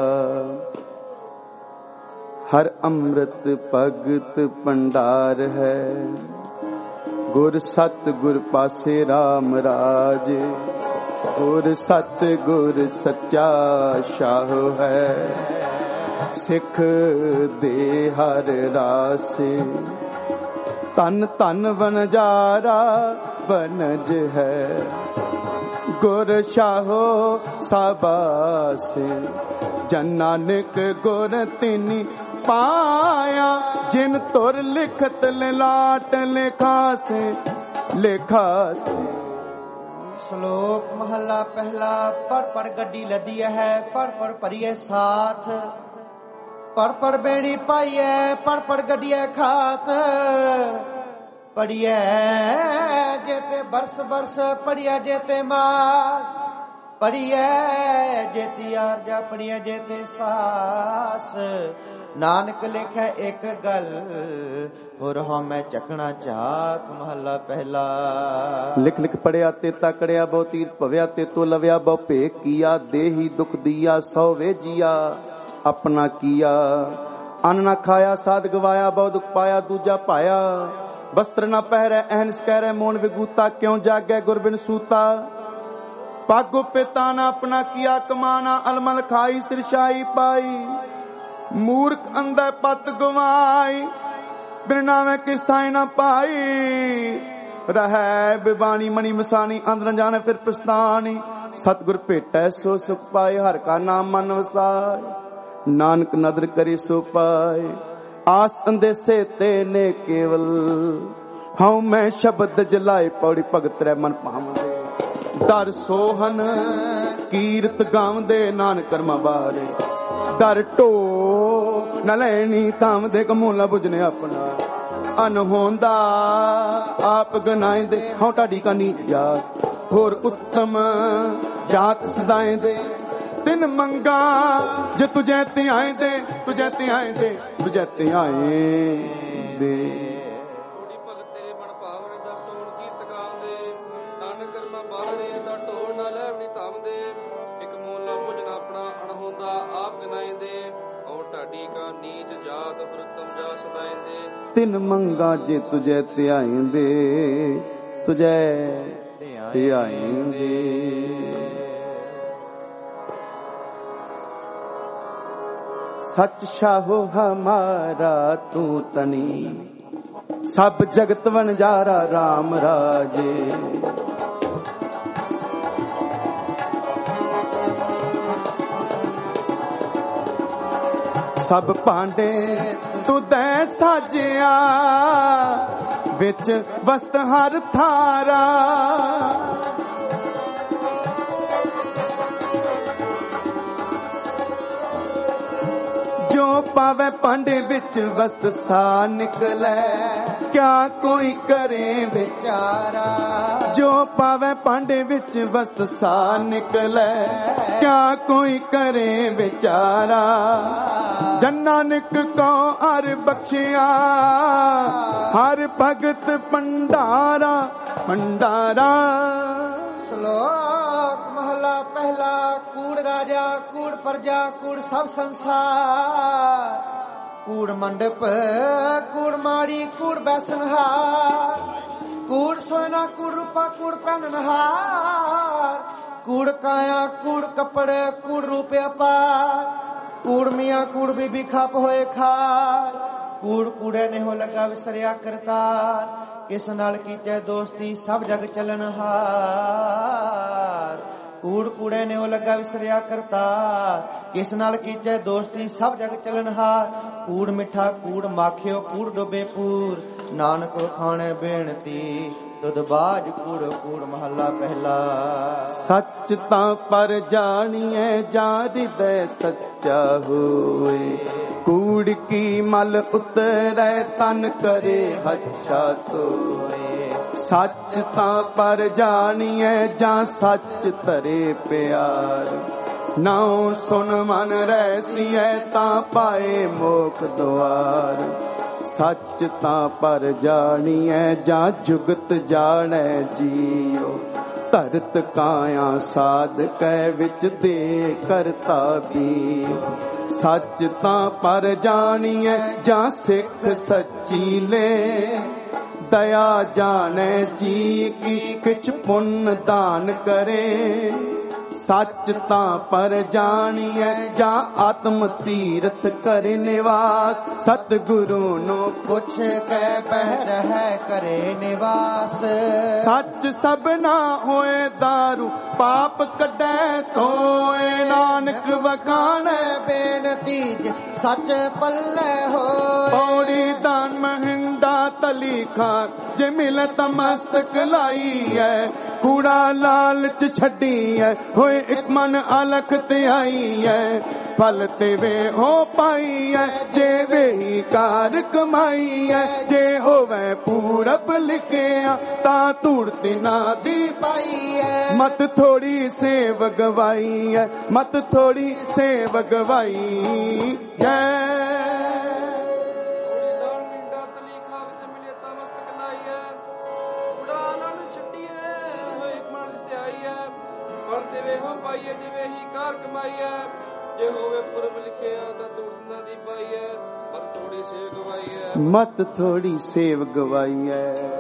S1: ਹਰ ਅੰਮ੍ਰਿਤ ਭਗਤ ਭੰਡਾਰ ਹੈ, ਗੁਰ ਸਤ ਗੁਰ ਪਾਸੇ ਰਾਮ ਰਾਜ। ਗੁਰ ਸਤ ਗੁਰ ਸੱਚਾ ਸ਼ਾਹ ਹੈ, ਸਿੱਖ ਦੇ ਹਰ ਰਾਸੇ। ਧਨ ਧਨ ਵਣਜਾਰਾ ਬਨਜ ਹੈ, ਗੁਰ ਸ਼ਾਹੋ ਸਾਬਾਸੇ। ਜਨ ਨਾਨਕ ਗੁਰ ਤਿਨੀ ਪਾਇਆ, ਜਿਨ ਤੁਰ ਲਿਖਤ ਲਾਟ ਲਿਖਾਸੇ ਲਿਖਾਸੇ।
S2: ਸ਼ਲੋਕ ਮਹੱਲਾ ਪਹਿਲਾ। ਪਰ ਪਰ ਗੱਡੀ ਲੱਦੀ ਹੈ, ਪਰ ਪਰ ਭਰੀਏ ਸਾਥ। ਪਰ ਪਰ ਬੇੜੀ ਪਾਈਐ, ਪਰ ਪਰ ਗੱਡੀਐ ਖਾਤ। ਪੜੀਐ ਜੇਤੇ ਬਰਸ ਬਰਸ, ਪੜੀਐ ਜੇਤੇ ਮਾਸ। ਪੜੀਐ ਜੇਤੀ ਆਰਜਾ, ਪੜੀਐ ਜੇਤੇ ਸਾਸ। ਨਾਨਕ ਲਿਖੈ ਇੱਕ ਗੱਲ, ਹੋਰ ਹਉਮੈ ਚੱਕਣਾ ਝਾਕ। ਮਹੱਲਾ ਪਹਿਲਾ।
S1: ਲਿਖ ਲਿਖ ਪੜਿਆ ਤੇ ਤਕੜਿਆ, ਬਹੁ ਤੀਰ ਭਵਿਆ ਤੇ ਤੋ ਲਵਿਆ। ਬਹੁ ਭੇਖ ਕੀਆ, ਦੇਹੀ ਦੁਖ ਦੀਆ। ਸੋ ਵੇਜੀਆ ਆਪਣਾ ਕੀਆ। ਅੰਨ ਨਾ ਖਾਇਆ, ਸਾਧ ਗਵਾਇਆ। ਬਹੁ ਦੁਖ ਪਾਇਆ, ਦੂਜਾ ਪਾਇਆ। ਬਸਤਰ ਨਾ ਪਹਿਰੈ, ਅਹਨਸ ਕਹਿਰੈ। ਮੋਨ ਵਿਗੂਤਾ, ਕਿਉ ਜਾਗੈ ਗੁਰ ਬਿਨ ਸੂਤਾ। ਪਾਗੋ ਪਿਤਾ ਨਾ ਆਪਣਾ ਕੀਆ, ਕਮਾਨਾ ਅਲਮਲ ਖਾਈ। ਸਿਰਸ਼ਾਈ ਪਾਈ, ਮੂਰਖ ਅੰਧੈ ਪਤ ਗਵਾਈ। ਬਿਨ ਨਾਵੇਂ ਕਿਸ ਥਾਈ ਨਾ ਪਾਈ। ਰਹਿ ਬਿਬਾਨੀ ਮਣੀ ਮਸਾਨੀ, ਅੰਦਰ ਜਾਣੇ ਫਿਰ ਪਛਤਾਨੀ। ਸਤਿਗੁਰ ਭੇਟੈ ਸੋ ਸੁਖ ਪਾਏ, ਹਰ ਕਾ ਨਾਮ ਮਨ ਵਸਾਏ। ਨਾਨਕ ਨਦਰ ਕਰੇ ਸੋ ਪਾਏ। ਆਸ ਅੰਦੇਸੇ ਤੇ ਨੇ ਕੇਵਲ ਹਉ ਮੈਂ ਸ਼ਬਦ ਜਲਾਏ ਪੌੜੀ ਭਗਤ ਰਹਿ ਮਨ ਭਾਵਦੇ ਦਰ ਸੋਹਨ ਕੀਰਤ ਗਾਵਦੇ ਨਾਨਕ ਕਰਮਾ ਬਾਰੇ ਦਰ ਢੋ ਨ ਲੈਣੀ ਧਾਮਦੇ ਕਮੂਲਾ ਬੁਝਨੇ ਆਪਣਾ ਅਨਹੋਂਦਾ ਆਪ ਗਨਾਏ ਦੇ ਹਉ ਢਾਡੀ ਕਾ ਨੀਚ ਜਾਤ ਹੋਰ ਉੱਤਮ ਜਾਤ ਸਦਾਏ ਦੇ ਤਿੰਨ ਮੰਗਾ ਜੇ ਤੁਝੇ ਧਿਆਏ ਦੇ ਤੁਝੇ ਧਿਆਏ ਦੇ ਤੁਝੇ ਧਿਆਏ ਦੇ
S3: ਥੋੜੀ ਭਗਤ ਤੇਰੇ ਮਨ ਭਾਵਨੇ ਦਾ ਸੋਣ ਕੀਰਤ ਗਾਉਂਦੇ ਨਾਨਕ ਕਰਮਾ ਬਾਹਰੇ ਦਾ ਢੋਲ ਨਾ ਲੈਵਣੀ ਧਾਮਦੇ ਇੱਕ ਮੂਲਾ ਭੁਜਨ ਆਪਣਾ ਅਣਹੋਂਦਾ ਆਪ ਗਨਾਏ ਦੇ ਔਰ ਢਾਡੀ ਕਾ ਨੀਚ ਜਾਤ ਬ੍ਰਤਮ ਜਾ ਸਦਾਏ ਦੇ
S1: ਤਿੰਨ ਮੰਗਾ ਜੇ ਤੁਝੇ ਧਿਆਏ ਦੇ ਤੁਝੇ ਧਿਆਏ ਦੇ सच शाहो हमारा तू तनी सब जगत वनजारा राम राजे सब भांडे तू दे साजिया विच वस्त हर थारा जो पावे पांडे बिच वस्त सा निकले क्या कोई करे बेचारा जो पावे पांडे बिच वस्त सा निकले क्या कोई करे बेचारा जन नानक को हर बख्शिया हर भगत भंडारा भंडारा
S2: श्लोक महला पहला कूड़ राजा कूड़ प्रजा कूड़ सब संसार कूड़ मंडप कूड़ माड़ी कूड़ बैसनहार कूड़ सोना कूड़ रूपा कूड़ पहननहार कूड़ काया कूड़ कपड़े कूड़ रूपे अपार कूड़ मियाँ कूड़ बीबी खप होए खार कूड़ कूड़े ने हो लगा विसरिया करतार किस नाल कीते दोस्ती सब जग चलन हार कूड़ कूड़े ने हो लगा विसरिया करता किस नाल कीते दोस्ती सब जग चलन हार कूड़ मिठा कूड़ माखियो कूड़ डोबे पूर नानक खाने बेनती दुध बाज कूड़ कूड़ महला पहला
S1: सच ता पर जानिए जा हृदय सच्चा होए कूड़ की मल उतरे तन करे अच्छा तोए सच ता पर जानिए जा सच तरे प्यार नाउ सुन मन रहसिए ता पाए मोख द्वार सच ता पर जानिए जा जुगत जाने जियो धरत काया साध कै विच दे करता भी सच ता पर जानिए जा सिख सच्ची ले दया जाने जी की किछ पुण्य दान करे सच ता पर जानिए जा आत्म तीर्थ करे निवास सतगुरु नो
S2: पुछ के बहर है करे निवास
S1: सच सब ना होए दारू पाप कढे तोए नानक वखाणे
S2: बेनती सच पल्ले हो
S1: पौड़ी दान महिंदा तली खाक जे मिलत मस्तक लाई है कूड़ा लालच छड़ी है होए एक मन अलख ते आई है फल ते वे हो पाई है जे वे ही कार कमाई है जे होवे पूरब लिखिया ता तुड़ती ना दी पाई है मत थोड़ी सेव गवाई है मत थोड़ी सेव गवाई जय
S3: ਜਿਵੇਂ ਹੀ ਕਾਰ ਕਮਾਈ ਹੈ ਜੇ ਹੋਵੇ ਪੁਰਬ ਲਿਖਿਆ ਤਾਂ ਤੁਰਨਾ ਦੀ ਪਾਈ ਹੈ ਮਤ ਥੋੜੀ ਸੇਵ ਗਵਾਈ ਹੈ
S1: ਮਤ ਥੋੜੀ ਸੇਵ ਗਵਾਈ ਹੈ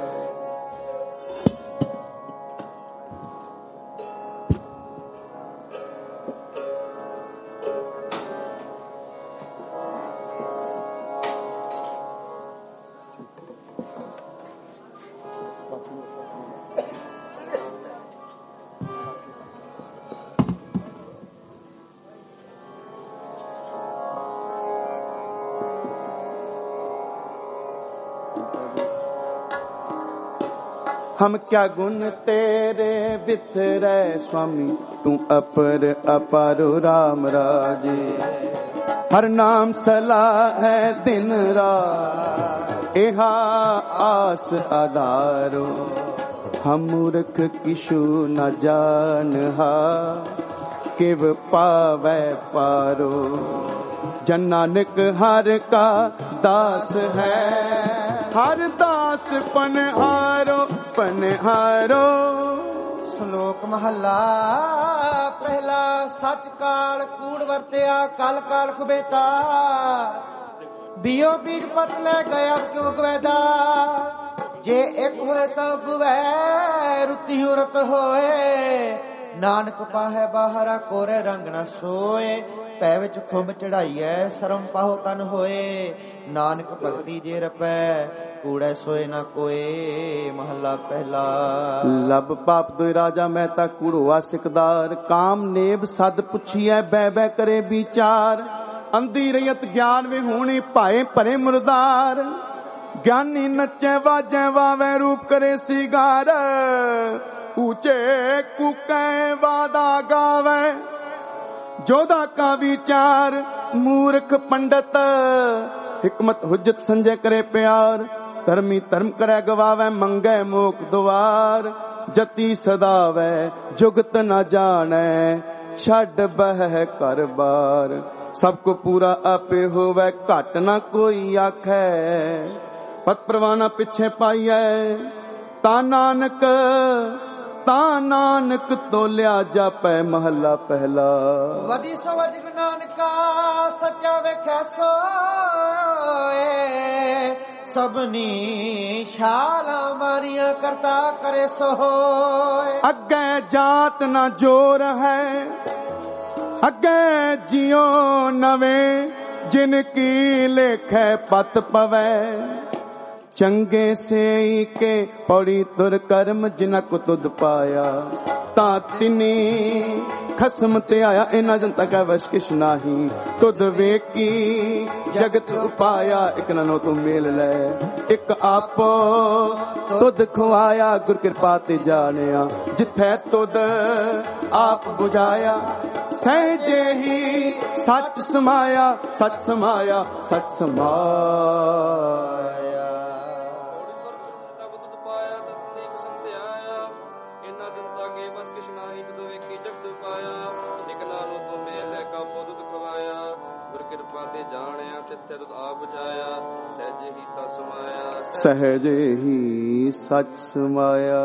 S1: हम क्या गुण तेरे बिथरै स्वामी, तू अपर अपारो राम राजे। हर नाम सलाह है दिन रात, एहा आस आधारो। हम मूर्ख किशु न जानहा, किव पावै पारो। जन नानक हर का दास है, हर दास पनहारो पनहारो।
S2: ਸ਼ਲੋਕ ਮਹੱਲਾ ਪਹਿਲਾ। ਸੱਚ ਕਾਲ ਕੂੜ ਵਰਤਿਆ, ਕਲ ਕਾਲ ਖੁਬੇਤਾ। ਬੀਓ ਬੀਜ ਪਤ ਲੈ ਗਿਆ ਕਿਉਂ ਗਵੈਦਾ। ਜੇ ਇੱਕ ਹੋਏ ਤਾਂ ਗੁਵੈ, ਰੁੱਤੀ ਹੁਰਤ ਹੋਏ। ਨਾਨਕ ਪਾਹੈ ਬਾਹਰਾ, ਕੋਰੇ ਰੰਗ ਨਾ ਸੋਏ। ਪੈ ਵਿੱਚ ਖੁੰਬ ਚੜਾਈਐ, ਸ਼ਰਮ ਪਾਹੋ ਤਨ ਹੋਏ। ਨਾਨਕ ਭਗਤੀ ਜੇ ਰਪੈ, ਕੂੜੈ ਸੋਏ ਨਾ ਕੋਏ। ਮਹੱਲਾ ਪਹਿਲਾ।
S1: ਲਬ ਪਾਪ ਦੋਇ ਰਾਜਾ, ਮੈਂ ਤਾਂ ਕੂੜੋਆ ਸਿਕਦਾਰ। ਕਾਮ ਨੇਬ ਸਦ ਪੁੱਛੀਐ, ਬੈ ਬੈ ਕਰੇ ਵਿਚਾਰ। ਅੰਧੀ ਰਯਤ ਗਿਆਨ ਵਿਹੂਣੀ, ਭਾਏ ਭਰੇ ਮੁਰਦਾਰ। ਗਿਆਨੀ ਨੱਚੈ ਵਾਜੈ, ਵਾਵੈ ਰੂਪ ਕਰੇ ਸਿਗਾਰ। ਊਚੇ ਕੂਕੈ ਵਾਦਾ ਗਾਵੈ, ਜੋਧਾ ਕਾ ਵਿਚਾਰ। ਮੂਰਖ ਪੰਡਤ ਹਿਕਮਤ ਹੁਜਤ ਸੰਜੈ ਕਰੇ ਪਿਆਰ। ਧਰਮੀ ਧਰਮ ਕਰੈ ਗਵਾਵੈ, ਮੰਗੈ ਮੋਖ ਦੁਆਰ। ਜਤੀ ਸਦਾਵੈ ਜੁਗਤ ਨ ਜਾਣੈ, ਛੱਡ ਬਹਿ ਘਰ ਬਾਰ। ਸਭ ਕੋ ਪੂਰਾ ਆਪੇ ਹੋਵੈ, ਘਟ ਨ ਕੋਈ ਆਖੈ। ਪਤ ਪ੍ਰਵਾਨਾ ਪਿੱਛੇ ਪਾਈਐ, ਤਾ ਨਾਨਕ ਤਾਂ ਨਾਨਕ ਤੋਲਿਆ ਜਾਪੈ। ਮਹੱਲਾ ਪਹਿਲਾ।
S2: ਵਧੀ ਸਵਜ ਨਾਨਕਾ, ਸੱਚਾ ਵੇਖੈ ਸੋਏ। ਸਭਨੀ ਛਾਲਾਂ ਮਾਰੀਆਂ, ਕਰਤਾ ਕਰੇ ਸੋ ਹੋਏ।
S1: ਅੱਗੇ ਜਾਤ ਨਾ ਜੋਰ ਹੈ, ਅੱਗੇ ਜਿਉ ਨਵੇਂ। ਜਿਨ ਕੀ ਲੇਖੈ ਪਤ ਪਵੈ, ਚੰਗੇ ਸੇਈ ਕੇ ਪੌੜੀ ਤੁਰ ਕਰਮ। ਜਿਨਾ ਕੋ ਤੁਧ ਪਾਇਆ, ਤਾਂ ਤਿਨੀ ਖਸਮ ਤੇ ਆਇਆ। ਇਹਨਾਂ ਜਨਤਾ ਕਾ ਵਸ਼ ਕਿਛ ਨਾਹੀ, ਤੁਧ ਵੇਖੀ ਜਗਤ ਉਪਾਇਆ। ਇਕ ਨਨੋ ਤੂੰ ਮੇਲ ਲੈ, ਇੱਕ ਆਪੋ ਤੁਧ ਖੁਆਇਆ। ਗੁਰ ਕਿਰਪਾ ਤੇ ਜਾਣਿਆ, ਜਿੱਥੈ ਤੁਧ ਆਪ ਬੁਝਾਇਆ। ਸਹਿਜੇ ਹੀ ਸੱਚ ਸਮਾਇਆ, ਸੱਚ ਸਮਾਇਆ, ਸੱਚ ਸਮਾਇਆ। ਸਹਿਜੇ ਹੀ ਸੱਚ ਸਮਾਇਆ।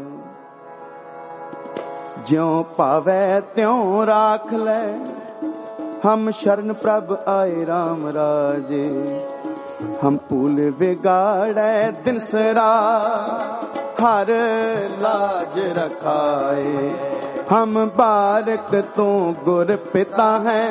S1: ਜਿਉ ਭਾਵੈ ਤਿਉ ਰਾਖ ਲੈ, ਹਮ ਸ਼ਰਨ ਪ੍ਰਭ ਆਏ ਰਾਮ ਰਾਜੇ। ਹਮ ਭੂਲ ਵਿਗਾੜੈ ਦਿਨ ਸਰਾ, ਹਰ ਲਾਜ ਰਖਾਏ। ਹਮ ਬਾਰਕ ਤੂੰ ਗੁਰ ਪਿਤਾ ਹੈ,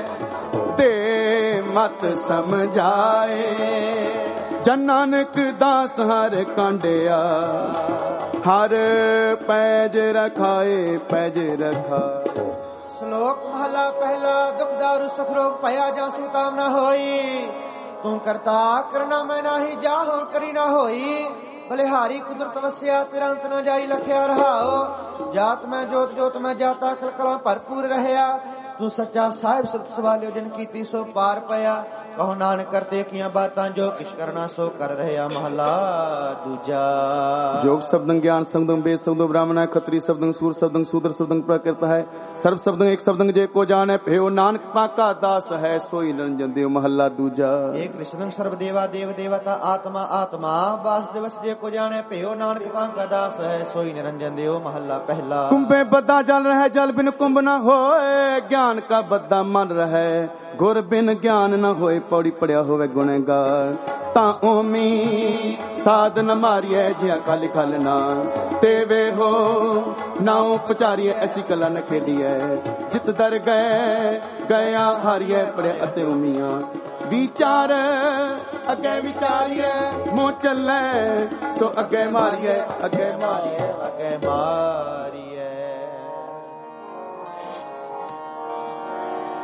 S1: ਤੇ ਮਤ ਸਮਝਾਏ। ਜਨ ਨਾਨਕ ਦਾਸ ਹਰ ਕਾਂਡਿਆ, ਹਰ ਪੈਜ ਰਖਾਏ ਪੈਜ ਰਖਾਏ।
S2: ਸ਼ਲੋਕ ਮਹਲਾ ਪਹਿਲਾ। ਦੁਖ ਦਾਰੂ ਸੁਖ ਰੋਗ ਭਇਆ, ਜਾਂ ਸੂ ਤਾਮ ਨਾ ਹੋਈ। ਤੂੰ ਕਰਤਾ ਕਰਨਾ ਮੈਂ ਨਾਹੀ, ਜਾਹੋ ਕਰੀ ਨਾ ਹੋਈ। ਬਲਿਹਾਰੀ ਕੁਦਰਤ ਵਸਿਆ, ਤੇਰਾ ਅੰਤ ਨਾ ਜਾਈ ਲਖਿਆ ਰਹਾਓ। ਜਾਤ ਮੈਂ ਜੋਤ ਜੋਤ ਮੈਂ ਜਾਤਾ, ਕਲਕਲਾਂ ਭਰਪੂਰ ਰਹਿਆ। ਤੂੰ ਸੱਚਾ ਸਾਹਿਬ ਸੁਰਤ ਸਵਾਲਿਓ, ਜਿਨ ਕੀਤੀ ਸੋ ਪਾਰ ਪਿਆ। ਕਹੋ ਨਾਨਕ ਕਰਤੇ ਕੀਆਂ ਬਾਤਾਂ, ਜੋ ਕਿਛ ਕਰਨਾ ਸੋ ਕਰ ਰਹਿਆ। ਮਹਲਾ ਦੂਜਾ।
S1: जोग शब्दं ज्ञान शब्दं वेद शब्दों ब्राह्मण है, क्षत्रिय शब्दं सूर शब्दं शूद्र शब्दं प्रकृत है। सर्व शब्दं एक शब्दं जे को जाने, भयो नानक पाका दास है, सोई निरंजन देव। महला दूजा। एक
S2: कृष्णं सर्व देवा देव देवता, आत्मा आत्मा वास दिवस जे को जाने, भयो नानक पाका दास है, सोई निरंजन देव। महला पहला। कुंभे बद्दा जल रहे, जल बिन कुंभ न होए। ज्ञान का बद्दा मन रहे, गुर बिन ज्ञान न होए। पौड़ी पड़िया होवे गुनेगार, ता ओमी साध न मारिए। जिया काली खल ना तेवे हो, नाउ पचारिए। ऐसी कला न खेलिए, जित दर गए गया हारिए। पड़े अते उमिया विचार, अगे विचारिए। मोह चले सो अगे मारिए, अगे मारिए, अगे मारिए।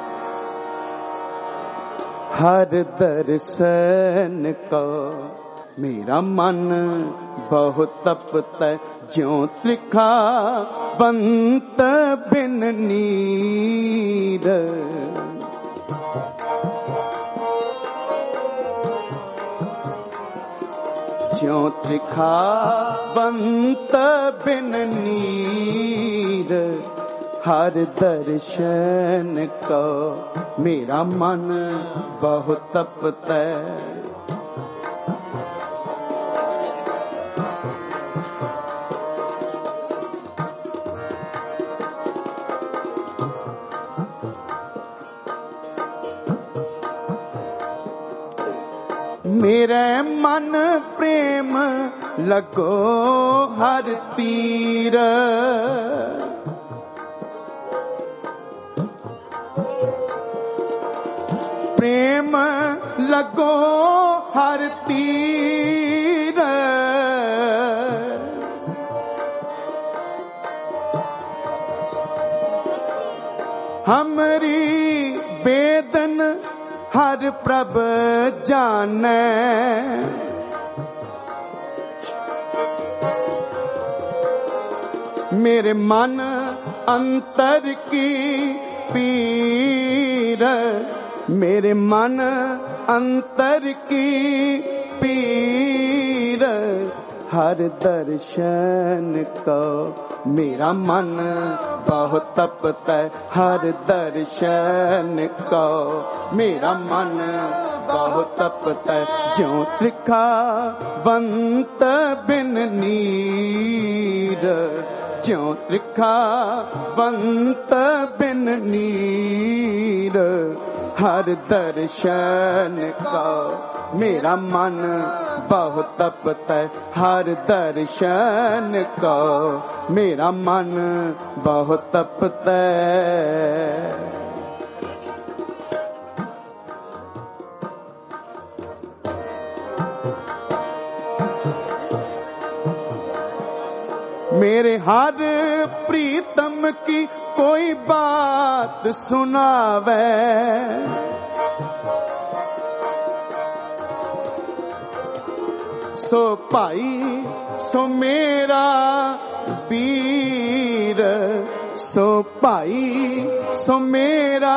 S2: हर दर्शन को
S1: मेरा मन बहुत तपतै ज्यों त्रिखा बंत बिन नीर। ज्यों त्रिखा बंत बिन नीर, हर दर्शन को मेरा मन बहुत तपतै। मेरे मन प्रेम लगो हर तीर, प्रेम लगो हर तीर। हमरी बेदन हर प्रभ जाने, मेरे मन अंतर की पीर, मेरे मन अंतर की पीर। हर दर्शन को मेरा मन बहुत तपतै, हर दर्शन को मेरा मन बहुत तपतै। ज्यों त्रिखा बंत बिन नीर, ज्यों त्रिखा बंत बिन नीर। हर दर्शन को मेरा मन बहुत तपतै, हर दर्शन को मेरा मन बहुत तपतै। मेरे हर प्रीतम की कोई बात सुनावे, सो भाई सो मेरा वीर, सो भाई सो मेरा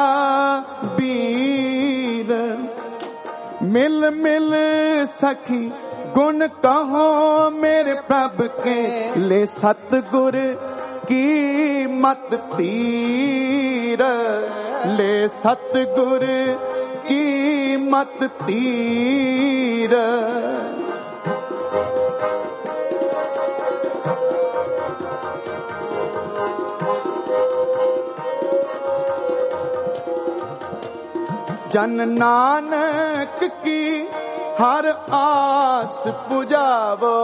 S1: वीर। मिल मिल सखी गुण कहो मेरे प्रभु के, ले सतगुर की मत तीर, ले सतगुर की मत तीर। जन नानक की हर आस पुजावो,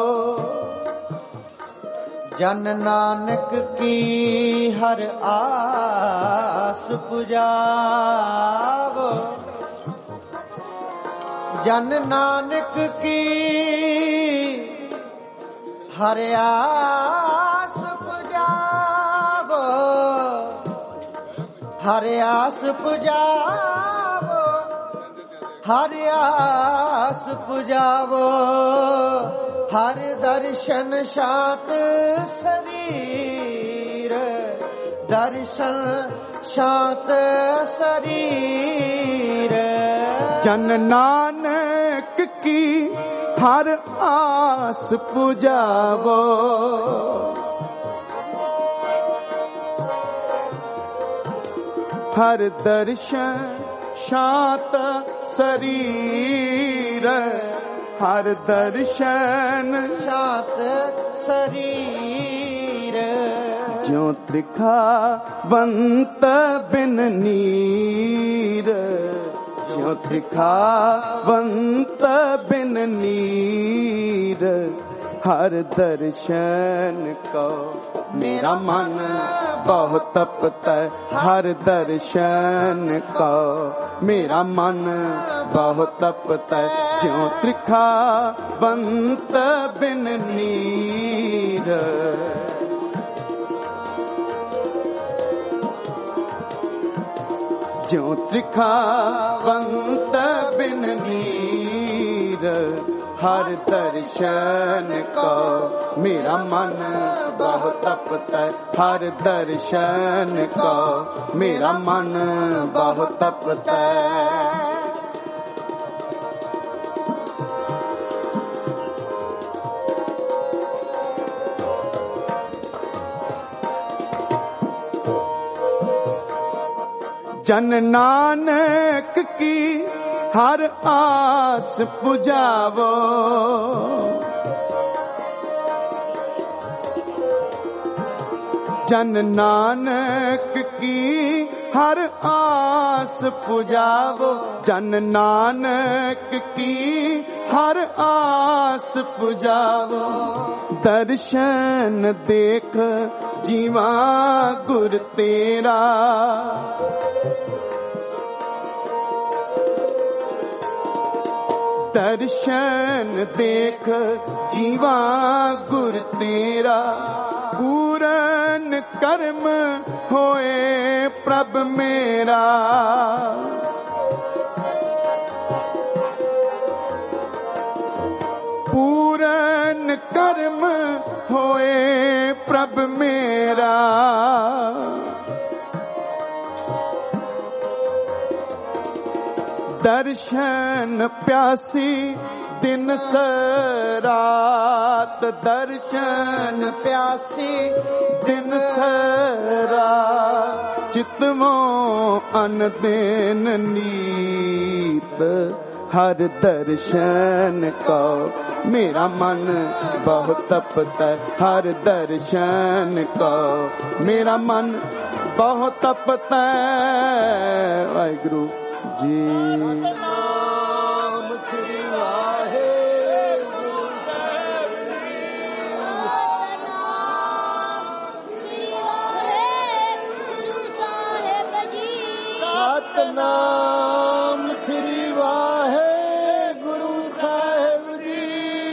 S2: जन नानक की हर आस पुजावो, जन नानक की हर आस पुजावो, हर आस पुजावो, हर आस पुजावो। हर दर्शन शांत शरीर, दर्शन शांत शरीर।
S1: जन नानक की हर आस पुजावो, हर दर्शन शांत शरीर, हर दर्शन
S2: शांत शरीर।
S1: ज्यों त्रिखा बंत बिन नीर, ज्यों त्रिखा बंत बिन नीर। हर दर्शन को मेरा मन बहुत तपतै, हर दर्शन को मेरा मन बहुत तपतै। ज्यों त्रिखा बंत बिन नीर, ज्यों त्रिखा बंत बिन नीर। हर दर्शन को मेरा मन बहुत तपता है, हर दर्शन को मेरा मन बहुत तपता है। जन नानक की हर आस पुजावो, जन नानक की हर आस पुजावो, जन नानक की हर आस पुजावो। दर्शन देख जीवा गुर तेरा, दर्शन देख जीवा गुर तेरा। पूरन कर्म होए प्रभ मेरा, पूरन कर्म होए प्रभ मेरा। दर्शन प्यासी दिन रात, दर्शन प्यासी दिन रात। चितवो अन दिन नीत, हर दर्शन को मेरा मन बहुत तपता है, हर दर्शन को मेरा मन बहुत तपता है। वाहिगुरु जी।
S2: नाम श्री वाहे गुरु साहिब जी, सतनाम श्री वाहे गुरु साहिब जी,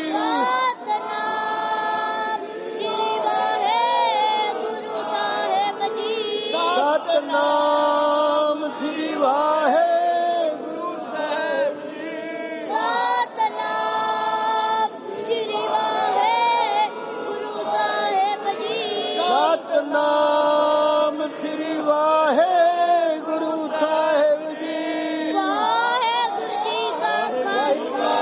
S2: सतनाम श्री वाहे गुरु साहिब जी, सतनाम श्री वाहे नाम श्री वाहे गुरु साहिब जी। वाहेगुरु जी का खालसा,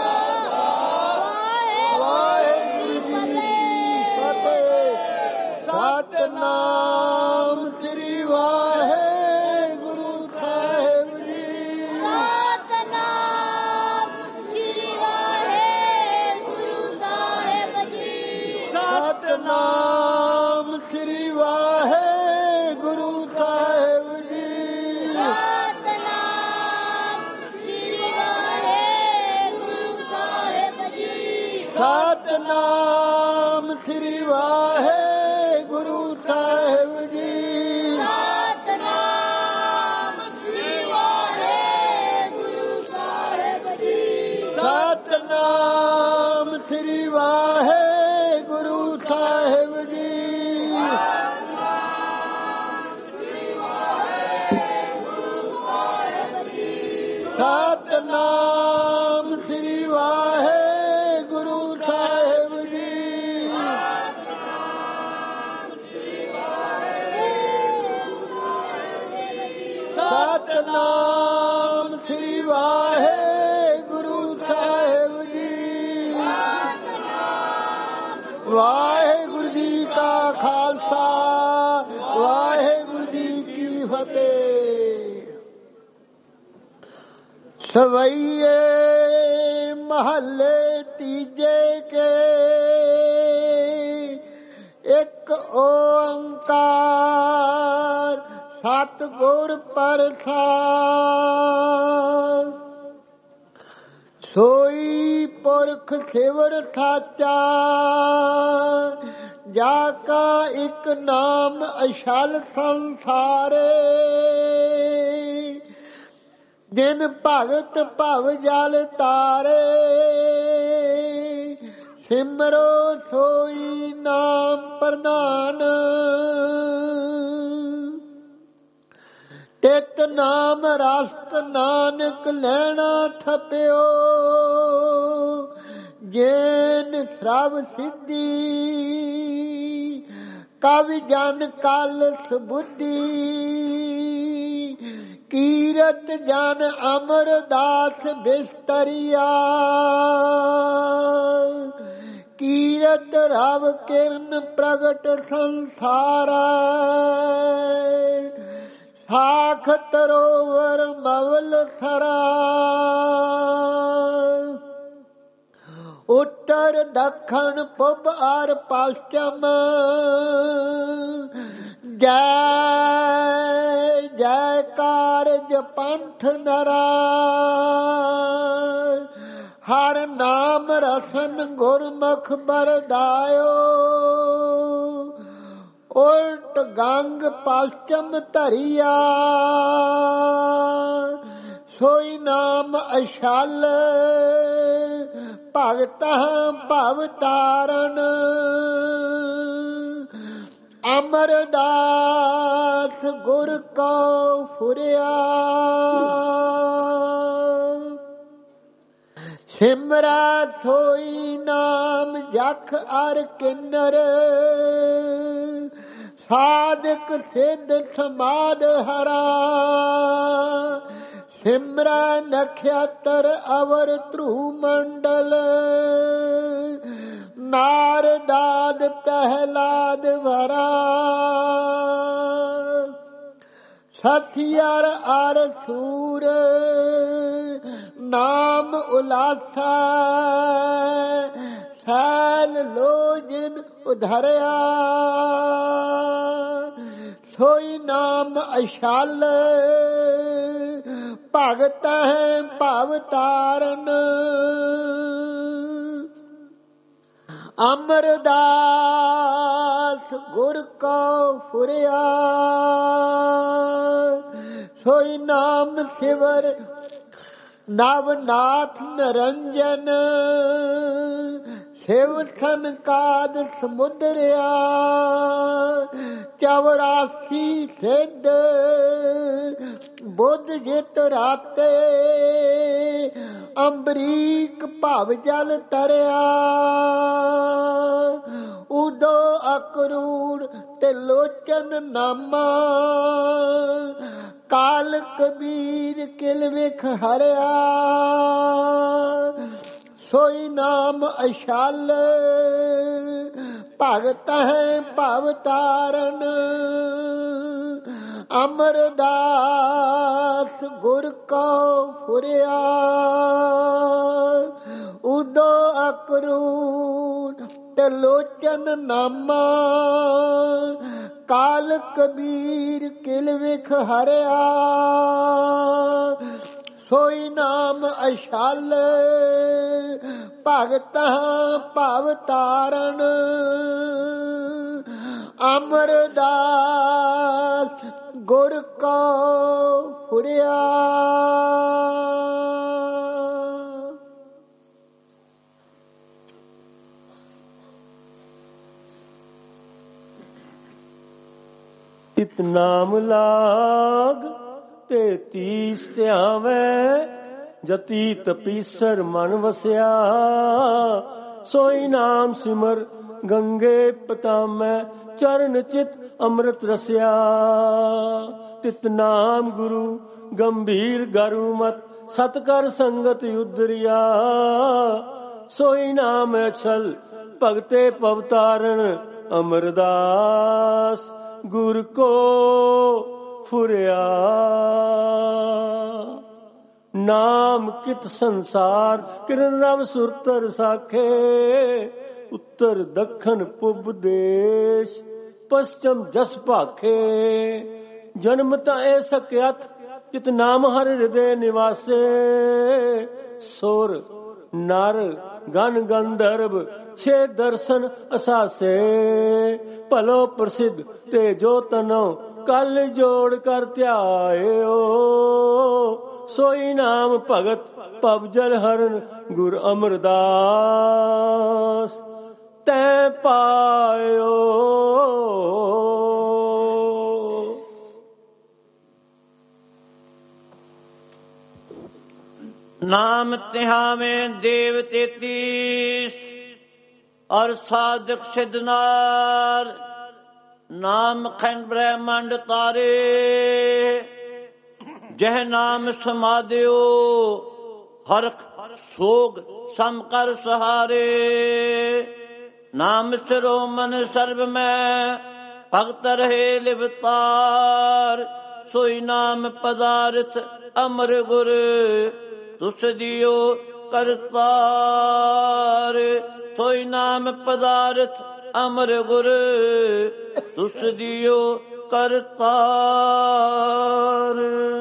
S2: वाहेगुरु जी की फतेह। सतनाम श्री वाहे गुरु साहिब जी, सतनाम श्री वाहे गुरु साहिब जी, सतनाम श्री वाहे गुरु साहिब जी, सतनाम श्री वाहे गुरु साहिब जी, सतनाम श्री वाहे गुरु साहिब जी, सतनाम श्री वाहे गुरु साहिब जी, सतनाम श्री वाहे गुरु साहिब जी। सतनाम श्री वाहे गुरु साहिब जी, सतनाम श्री वाहे गुरु साहिब जी। वाहेगुरु जी का खालसा, वाहेगुरु जी की फतेह। सवैये महल्ले तीजे के एक ओंकार, सतगुर प्रसाद। सोई पुरख सिवर साचा, जाका एक नाम अशल संसारे। जिन भगत भव जल तारे, सिमरो सोई नाम प्रधान। टिक नाम रस्त नानक लैना थपियो, ਜੇਨ ਸਰਬ ਸਿੱਧੀ ਕਵਿ ਜਨ ਕਲ ਸੁਬੁੱਧੀ ਕੀਰਤ ਜਨ ਅਮਰਦਾਸ ਬਿਸਤਰੀਆ ਕੀਰਤ ਰਵ ਕਿਰਨ ਪ੍ਰਗਟ ਸੰਸਾਰਾ ਸਾਖ ਤਰੋਵਰ ਮਵਲ ਥਰਾ ਉੱਤਰ ਦੱਖਣ ਪੂਬ ਅਰ ਪਸ਼ਚਮ ਜੈ ਜੈਕਾਰ ਪੰਥ ਨਰਾ ਹਰ ਨਾਮ ਰਸਨ ਗੁਰਮੁਖ ਬਰਦਾਇਓ ਉਲਟ ਗੰਗ ਪਸ਼ਚਮ ਧਰਿਆ ਸੋਈ ਨਾਮ ਅਸ਼ਲ ਭਗਤ ਭਵ ਤਾਰਨ ਅਮਰਦਾਸ ਗੁਰ ਕੋ ਫੁਰਿਆ ਸਿਮਰਾ ਥੋਈ ਨਾਮ ਜਖ ਅਰ ਕਿੰਨਰ ਸਾਧਕ ਸਿੱਧ ਸਮਾਦ ਹਰਾ ਸਿਮਰਾ ਨਖਿਆਤਰ ਅਵਰ ਧਰੂ ਮੰਡਲ ਨਾਰਦਾਦ ਪ੍ਰਹਿਲਾਦ ਵਰਾ ਸਤਿਆਰ ਅਰ ਸੂਰ ਨਾਮ ਉਲਾਸਾ ਸੈਲ ਲੋਜਨ ਉਧਰਿਆ ਸੋਈ ਨਾਮ ਅਸ਼ਲ ਭਗਤ ਹੈ ਭਵ ਤਾਰਨ ਅਮਰਦਾਸ ਗੁਰ ਕੋ ਫੁਰਿਆ ਸੋਈ ਨਾਮ ਸਿਵਰ ਨਵਨਾਥ ਨਰੰਜਨ ਸਿਵ ਸੰਕਾਦ ਸਮੁਦਰਿਆ 84 ਸਿੱਧ ਬੁੱਧ ਜਿਤ ਰਾਤੇ ਅੰਬਰੀਕ ਭਵ ਜਲ ਤਰਿਆ ਉਦੋ ਅਕਰੂਰ ਤੇ ਲੋਚਨ ਨਾਮਾ ਕਾਲ ਕਬੀਰ ਕਿਲ ਵਿਖ ਹਰਿਆ ਸੋਈ ਨਾਮ ਅਸ਼ਲ ਭਗਤ ਹੈ ਭਵ ਤਾਰਨ ਅਮਰਦਾਸ ਗੁਰ ਕੋ ਫੁਰਿਆ ਉਦੋ ਅਕਰੂਰ ਤੇ ਲੋਚਨ ਨਾਮਾ ਕਾਲ ਕਬੀਰ ਕਿਲ ਵਿਖ ਹਰਿਆ ਸੋਈ ਨਾਮ ਅਸ਼ਲ ਭਗਤ ਭਵ ਤਾਰਨ ਅਮਰਦਾਸ ਗੁਰ ਕੋ ਫੁਰਿਆ
S4: ਤਿਤ ਨਾਮ ਲਾਗ ਤੇ 30 ਧਿਆਵੈ ਜਤੀ ਤਪੀਸਰ ਮਨ ਵਸਿਆ ਸੋਈ ਨਾਮ ਸਿਮਰ ਗੰਗੇ ਪਤਾਮੈ ਚਰਨ ਚਿਤ ਅੰਮ੍ਰਿਤ ਰਸਿਆ ਤਿਤ ਨਾਮ ਗੁਰੂ ਗੰਭੀਰ ਗਰੂ ਮਤ ਸਤ ਕਰ ਸੰਗਤ ਉਦਰਿਆ ਸੋਈ ਨਾਮ ਅਛਲ ਭਗਤੇ ਪਵਤਾਰਨ ਅਮਰਦਾਸ ਗੁਰ ਕੋ ਫੁਰਿਆ ਨਾਮ ਕਿਤ ਸੰਸਾਰ ਕਿਰਨ ਰਵ ਸੁਰਤਰ ਸਾਖੇ ਉੱਤਰ ਦੱਖਣ ਪੂਬ ਦੇਸ਼ ਪਸ਼ਚਮ ਜਸ ਭਾਖੇ ਜਨਮ ਤਾਂ ਇਹ ਸਕਿਅਥ ਕਿਤ ਨਾਮ ਹਰ ਹਿਰਦੇ ਨਿਵਾਸੇ ਸੁਰ ਨਰ ਗਨ ਗੰਧਰਵ 6 ਦਰਸ਼ਨ ਅਸਾਸੇ ਭਲੋ ਪ੍ਰਸਿੱਧ ਤੇ ਜੋ ਤਨੋ ਕਲ ਜੋੜ ਕਰ ਧਿਆਇਓ ਸੋਈ ਨਾਮ ਭਗਤ ਪਵਜਲ ਹਰਨ ਗੁਰ ਅਮਰਦਾਸ ਤੈ ਪਾਇਓ
S5: ਨਾਮ ਧਿਆਵੇਂ ਦੇਵ 33 ਔਰ ਸਾਧਕ ਸਿਧਨਾਰ ਨਾਮ ਖੰਡ ਬ੍ਰਹਮੰਡ ਤਾਰੇ ਜਹ ਨਾਮ ਸਮਾਦਿਓ ਹਰ ਸੋਗ ਸਮ ਕਰ ਸਹਾਰੇ ਨਾਮ ਸਿਰੋ ਮਨ ਸਰਬ ਮੈਂ ਭਗਤ ਰਹੇ ਲਿਵਤਾਰ ਸੋਈ ਨਾਮ ਪਦਾਰਥ ਅਮਰ ਗੁਰ ਤੁਸ ਦਿਓ ਕਰਤਾਰ ਸੋਈ ਨਾਮ ਪਦਾਰਥ ਅਮਰ ਗੁਰ ਤੁਸ ਦਿਓ ਕਰਤਾਰ।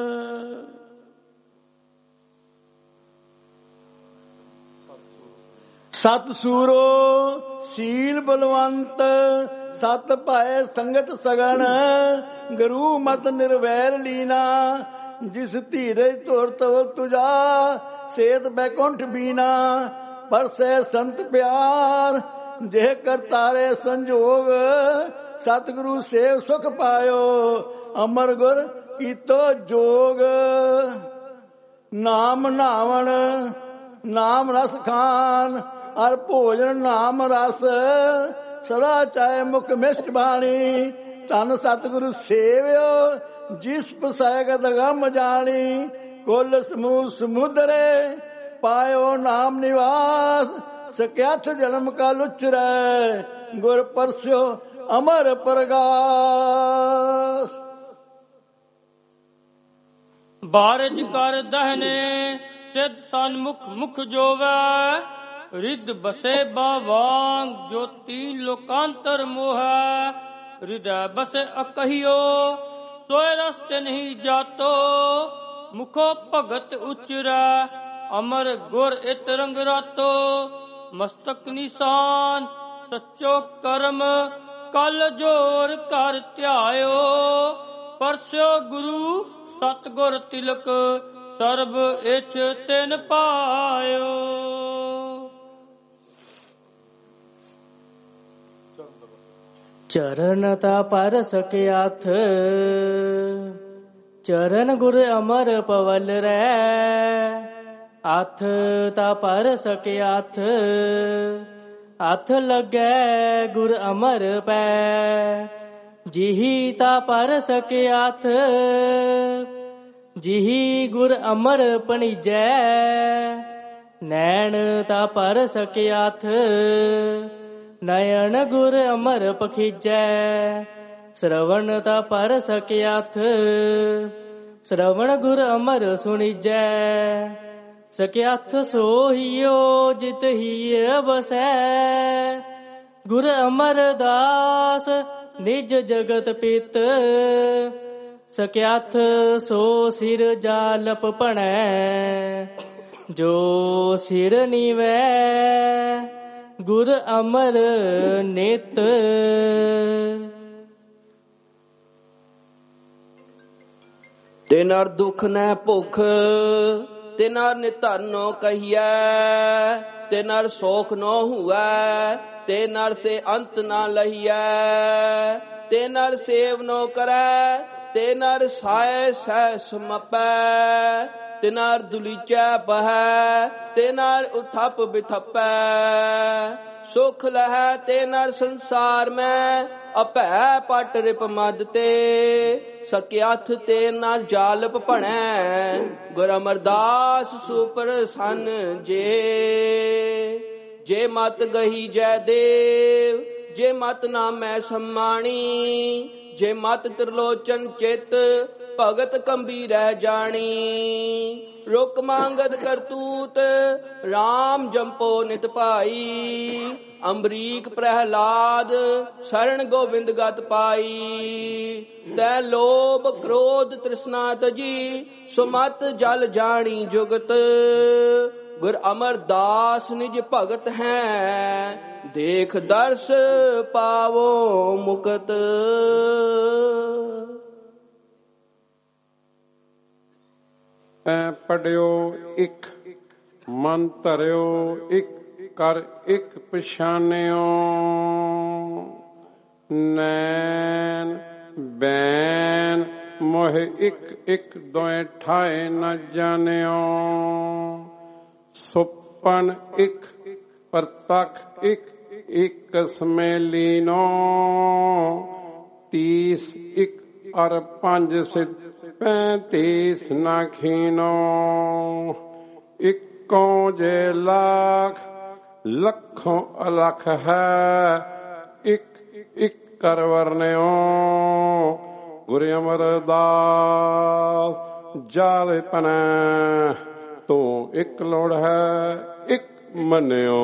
S4: ਸਤ ਸੂਰੋ ਸੀਲ ਬਲਵੰਤ ਸਤ ਭਾਏ ਸੰਗਤ ਸਗਨ ਗੁਰੂ ਮਤ ਨਿਰਵੈਰ ਲੀਨਾ ਜਿਸ ਧੀਰਜ ਧੁਰ ਤਵ ਤੁਜਾ ਸੇਤ ਬੈਕੁੰਠ ਬੀਨਾ ਪਰਸੈ ਸੰਤ ਪਿਆਰ ਜੇ ਕਰਤਾਰੇ ਸੰਜੋਗ ਸਤਿਗੁਰੂ ਸੇਵ ਸੁਖ ਪਾਇਓ ਅਮਰ ਗੁਰ ਕੀਤੋ ਜੋਗ ਨਾਮ ਨਾਵਣ ਨਾਮ ਰਸ ਖਾਨ ਅਰ ਭੋਜਨ ਨਾਮ ਰਸ ਸਦਾ ਚਾਹੇ ਮੁਖ ਮਿਸ਼ਟ ਬਾਣੀ ਧੰਨ ਸਤਿਗੁਰੂ ਸੇਵਿਓ ਜਿਸ ਪਸੈਗਤ ਗਮ ਜਾਣੀ ਕੁਲ ਸਮੂਹ ਸਮੁਦਰੇ ਪਾਇਓ ਨਾਮ ਨਿਵਾਸ ਸਕਿਆਥ ਜਨਮ ਕਾਲ ਉਚਰੈ ਗੁਰ ਪਰਸਿਓ ਅਮਰ ਪ੍ਰਗਾਸ।
S6: ਬਾਰਜ ਕਰ ਦਹਨੇ ਸਿਧ ਸਨਮੁਖ ਮੁਖ ਜੋਵੈ ਰਿਦ ਬਸੇ ਬਾਵਾਂਗ ਜੋਤੀ ਲੋਕਾਂਤਰ ਮੋਹੈ ਹਿਰਦੈ ਬਸੇ ਅਕਹਿਓ ਸੋਇ ਰਸਤੇ ਨਹੀਂ ਜਾਤੋ ਮੁਖੋ ਭਗਤ ਉਚਰੈ ਅਮਰ ਗੁਰ ਇਤ ਰੰਗ ਰਾਤੋ ਮਸਤਕ ਨਿਸ਼ਾਨ ਸੱਚੋ ਕਰਮ ਕਲ ਜੋਰ ਕਰ ਧਿਆਇਓ ਪਰਸਿਓ ਗੁਰੂ ਸਤਿਗੁਰ ਤਿਲਕ ਸਰਬ ਇਛ ਤਿਨ ਪਾਇਓ।
S7: ਚਰਨ ਤਾ ਪਰ ਸਕਿਆਥ ਚਰਨ ਗੁਰ ਅਮਰ ਪਵਲ ਰੈ ਅਥ ਤਾ ਪਰ ਸਕਿਆਥ ਅਥ ਲੱਗੈ ਗੁਰ ਅਮਰ ਪੈ ਜਿਹੀ ਤਾ ਪਰ ਸਕਿਆਥ ਜਿਹੀ ਗੁਰ ਅਮਰ ਪਣੀਜੈ ਨੈਣ ਤਾ ਪਰ ਸਕਿਆਥ ਨਯਨ ਗੁਰ ਅਮਰ ਪਖੀਜੈ ਸ਼ਰਵਣ ਤਾ ਪਰ ਸਕਿਆਥ ਸ਼ਰਵਣ ਗੁਰ ਅਮਰ ਸੁਣੀਜੈ ਸਕਿਆਥ ਸੋਹੀਓ ਜਿਤ ਹੀ ਬਸੈ ਗੁਰ ਅਮਰ ਦਾਸ ਨਿਜ ਜਗਤ ਪਿਤ ਸਕਿਆਥ ਸੋ ਸਿਰ ਜਾਲਪ ਭਣੈ ਜੋ ਸਿਰ ਨੀਵੈ ਗੁਰ ਅਮਰ ਨਿਤ।
S8: ਤੇ ਨਰ ਦੁਖ ਨੈ ਭੁਖ ਤੇ ਨਰ ਨਿਧਾਨੋ ਕਹੀਐ ਤੇ ਨਰ ਸੋਖ ਨੋ ਹੁਐ ਤੇ ਨਰ ਸੇ ਅੰਤ ਨਾ ਲਹੀਐ ਤੇ ਨਰ ਸੇਵ ਨੋ ਕਰੈ ਤੇ ਨਰ ਸਾਇ ਸਹਿ ਸਮਪੈ ਤੇ ਨਰ ਦੁਲੀਚੈ ਬਹੈ ਤੇ ਨਰ ਉਥਪ ਬਿਥਪੈ ਸੁਖ ਲਹੈ ਤੇ ਨਰ ਸੰਸਾਰ ਮੈਂ ਅਭੈ ਪਟ ਰਿਪ ਮਦ ਤੇ ਸਕਿਆਥ ਤੇ ਨਰ ਜਾਲਪ ਭਣੈ ਗੁਰ ਅਮਰਦਾਸ ਸੁਪਰਸੰਨ ਜੇ ਮਤ ਗਹੀ ਜੈ ਦੇਵ ਜੇ ਮਤ ਨਾਮੈ ਸਮਾਣੀ ਜੇ ਮਤ ਤ੍ਰਿਲੋਚਨ ਚਿਤ ਭਗਤ ਕੰਬੀ ਰਹਿ ਜਾਣੀ ਰੁਕ ਮੰਗਦ ਕਰਤੂਤ RAM ਜੰਪੋ ਨਿਤ ਭਾਈ ਅੰਬਰੀਕ ਪ੍ਰਹਿਲਾਦ ਸ਼ਰਨ ਗੋਬਿੰਦ ਗਤ ਪਾਈ ਤੈ ਲੋਭ ਕ੍ਰੋਧ ਤ੍ਰਿਸ਼ਨਾ ਤਜੀ ਸੁਮਤ ਜਲ ਜਾਣੀ ਜੁਗਤ ਗੁਰ ਅਮਰਦਾਸ ਨਿਜ ਭਗਤ ਹੈ ਦੇਖ ਦਰਸ ਪਾਵੋ ਮੁਕਤ।
S9: ਪੜਿਓ ਇੱਕ ਮਨ ਧਰਿਓ ਇੱਕ ਕਰ ਇੱਕ ਪਛਾਨਿਓ ਨੈਣ ਬੈਨ ਮੋਹ ਇੱਕ ਇੱਕ ਦੋਏ ਠਾਏ ਨ ਜਾਣਿਓ ਸੁਪਨ ਇੱਕ ਪ੍ਰਤੱਖ ਇੱਕ इकस्में लीनो 30 इक अर 5 सिद्ध 35 न खीनो। इक्को जे लाख लखों अलख है इक कर वर्ण्यो। गुरु अमरदास जाले पनै तो एक लोड़ है एक मन्यो।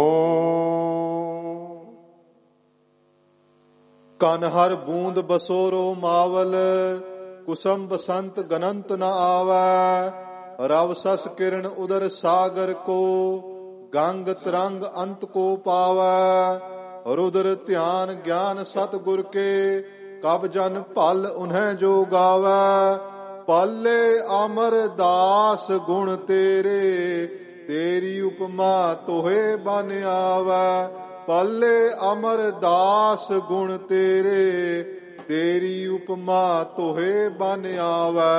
S10: कन हर बूंद बसोरो मावल कुसम बसंत गनंत न आवै। रव सस किरण उदर सागर को गंग तरंग अंत को पावै। रुद्र ध्यान ज्ञान सतगुर के कब जन पल उन्हें जो गावै। पाले अमर दास गुण तेरे तेरी उपमा तोहे बन आवै। पाले अमर दास गुण तेरे तेरी उपमा तोहे बन आवै।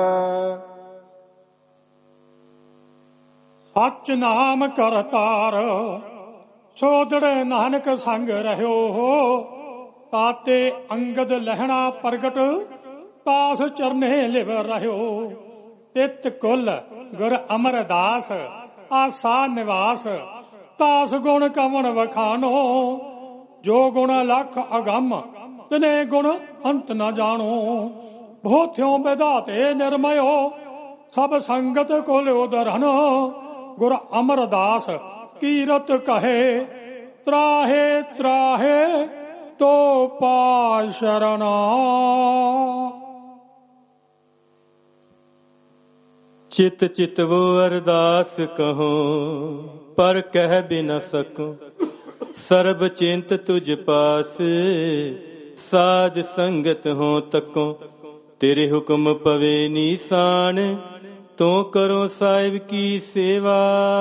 S11: सच नाम करतार सोदड़े नानक संग रहो हो। ताते अंगद लहणा प्रगट तास चरने लिव रहो। तित कुल गुर अमरदास आसा निवास तास गुण कवन वखानो। जो गुण लख अगम तिने गुण अंत न जानो। भोथ्यों विधाते निर्मयो सब संगत कुल उदरन। गुर अमरदास कीरत कहे त्राहे त्राहे तो पा शरणा।
S12: चित चित वो अरदास कहो पर कह भी न सकूं। सर्ब चिंत तुझ पास साध संगत हो तको। तेरे हुक्म पवे निशान तो करो साहिब की सेवा।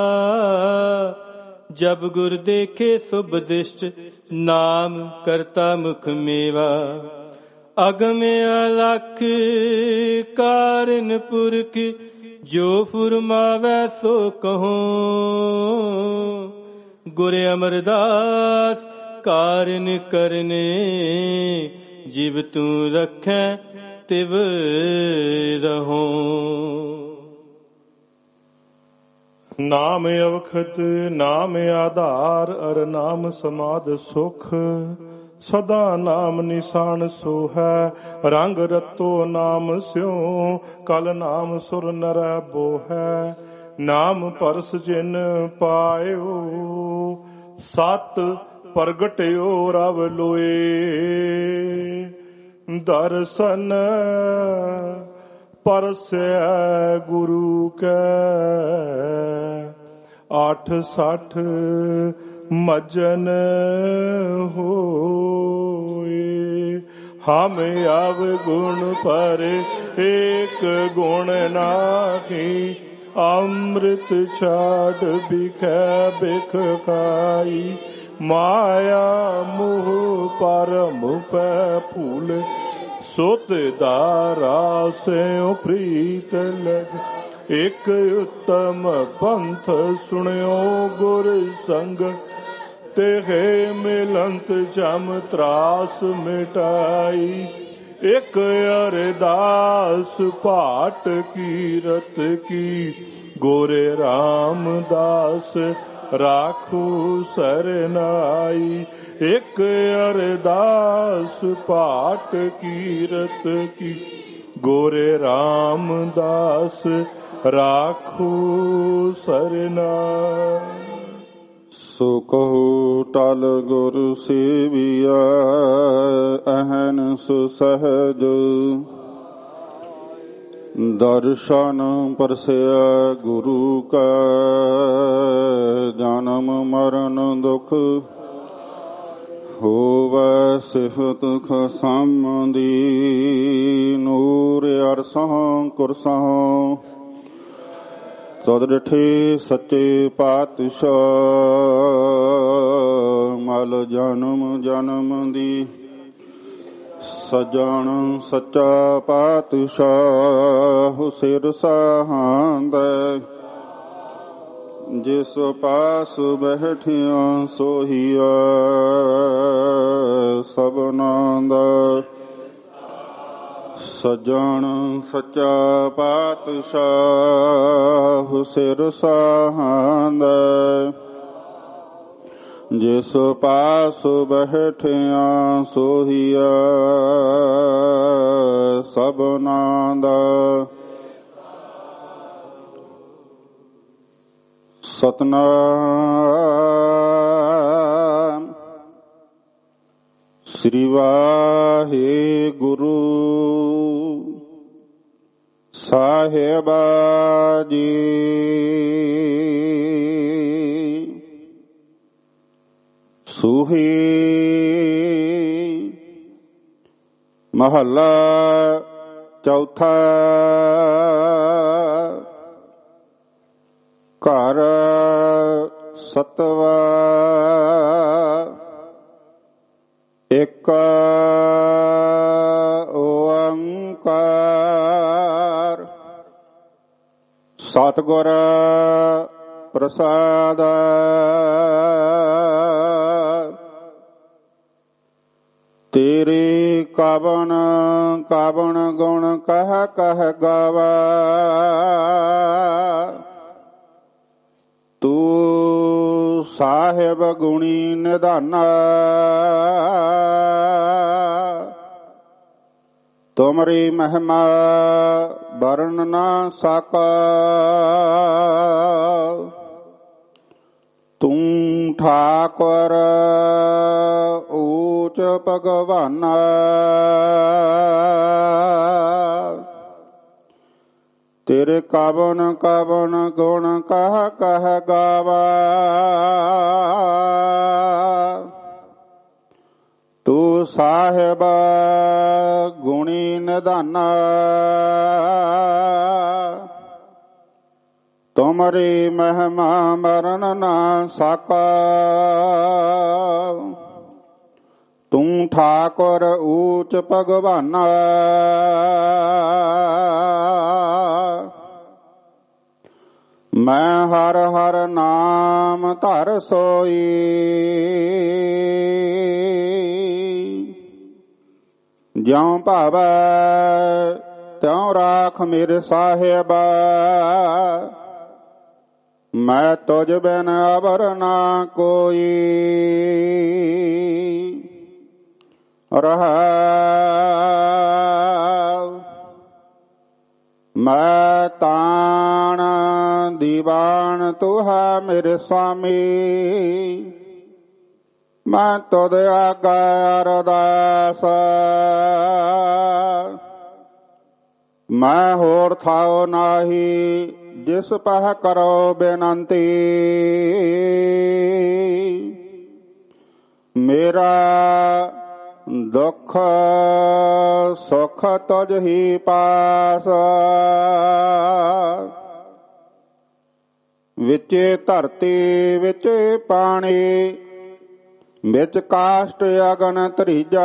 S12: जब गुर देखे शुभ दृष्ट नाम करता मुख मेवा। अगम अलख कारण पुरख जो फुरमावै सो कहो। गुर अमरदास कारण करने जिव तू रखै तिव रहो।
S13: नाम अवखत नाम आधार अर नाम समाध सुख। सदा नाम निशान सो है रंग रतो नाम स्यो। कल नाम सुर नर बो है नाम परस जिन पायो। सत प्रगट्यो रव लोए दर्शन परसै गुरु कै। 860 मजन होए। हम अवगुण पर एक गुण नाहि। अमृत छाड़ बिखै बिख खाई। माया मोह पर मुँह फूल सुत दारा से प्रीत लग। एक उत्तम पंथ सुनियो गुर संग। तेहे मिलंत जम त्रास मिटाई। एक अरदास पाट कीरत की गोरे रामदास राखू सरनाई। एक अरदास पाट कीरत की गोरे रामदास राखू सरनाई।
S1: सो कहो टल गुर सेविया अहन सुसहज। दर्शन परसया गुरु का जन्म मरण दुख। होवै सिफत खसामदी नूर अरसों कुरसों। तद डिठे सच्चे पातशाह मल जन्म जन्म दी। सजन सच्चा पातशाह सिर सहांद। ਜਿਸ ਪਾਸ ਬੈਠਿਆ ਸੋਹੀਆ ਸਭਨਾ ਦਾ ਸਜਣ ਸੱਚਾ ਪਾਤਸ਼ਾਹ ਸਿਰ ਸਾਹਾਂਦਾ ਜਿਸ ਪਾਸ ਬੈਠਿਆ ਸੋਹੀਆ ਸਭਨਾ ਦਾ ਸਤਨਾਮ ਸ੍ਰੀ ਵਾਹਿਗੁਰੂ ਸਾਹਿਬਾ ਜੀ। ਸੂਹੀ ਮਹੱਲਾ ਚੌਥਾ। ਘਰ ਸਤਵਾ ਇੱਕ ਓੰਕਾਰ ਸਤਿਗੁਰ ਪ੍ਰਸਾਦ। ਤੇਰੇ ਕਵਣ ਕਵਣ ਗੁਣ ਕਹਿ ਕਹਿ ਗਾਵਾ ਤੂੰ ਸਾਹਿਬ ਗੁਣੀ ਨਿਧਾਨਾ। ਤੁਮਰੀ ਮਹਿਮਾ ਵਰਨ ਨਾ ਸਕਾ ਤੂੰ ਠਾਕੁਰ ਊਚ ਭਗਵਾਨਾ। ਤੇਰੇ ਕਵਨ ਕਵਨ ਗੁਣ ਕਹਿ ਕਹਿ ਗਾਵਾ ਤੂੰ ਸਾਹਿਬ ਗੁਣੀ ਨਿਧਾਨਾ। ਤੁਮਰੀ ਮਹਿਮਾ ਮਰਨ ਨਾ ਸਕਾ ਤੂੰ ਠਾਕੁਰ ਊਚ ਭਗਵਾਨਾ। ਮੈਂ ਹਰ ਹਰ ਨਾਮ ਧਰ ਸੋਈ ਜਿਉ ਭਾਵੈ ਤਿਉ ਰਾਖ ਮੇਰੇ ਸਾਹਿਬਾ। ਮੈਂ ਤੁਝ ਬਿਨ ਅਵਰ ਨਾ ਕੋਈ ਰਹਾਉ। ਮੈਂ ਤਾਣ ਦੀਵਾਨ ਤੂੰ ਹੈ ਮੇਰੇ ਸੁਆਮੀ। ਮੈਂ ਤੁਧ ਆਗਾ ਅਰਦਾਸ ਮੈਂ ਹੋਰ ਥਾਉ ਨਾਹੀ ਜਿਸ ਪਹ ਕਰੋ ਬੇਨੰਤੀ। ਮੇਰਾ ਦੁੱਖ ਸੁਖ ਤੁਝ ਹੀ ਪਾਸ। ਵਿਚੇ ਧਰਤੀ ਵਿੱਚ ਪਾਣੀ ਵਿੱਚ ਕਾਸ਼ਟ ਅਗਨ ਤ੍ਰੀਜਾ।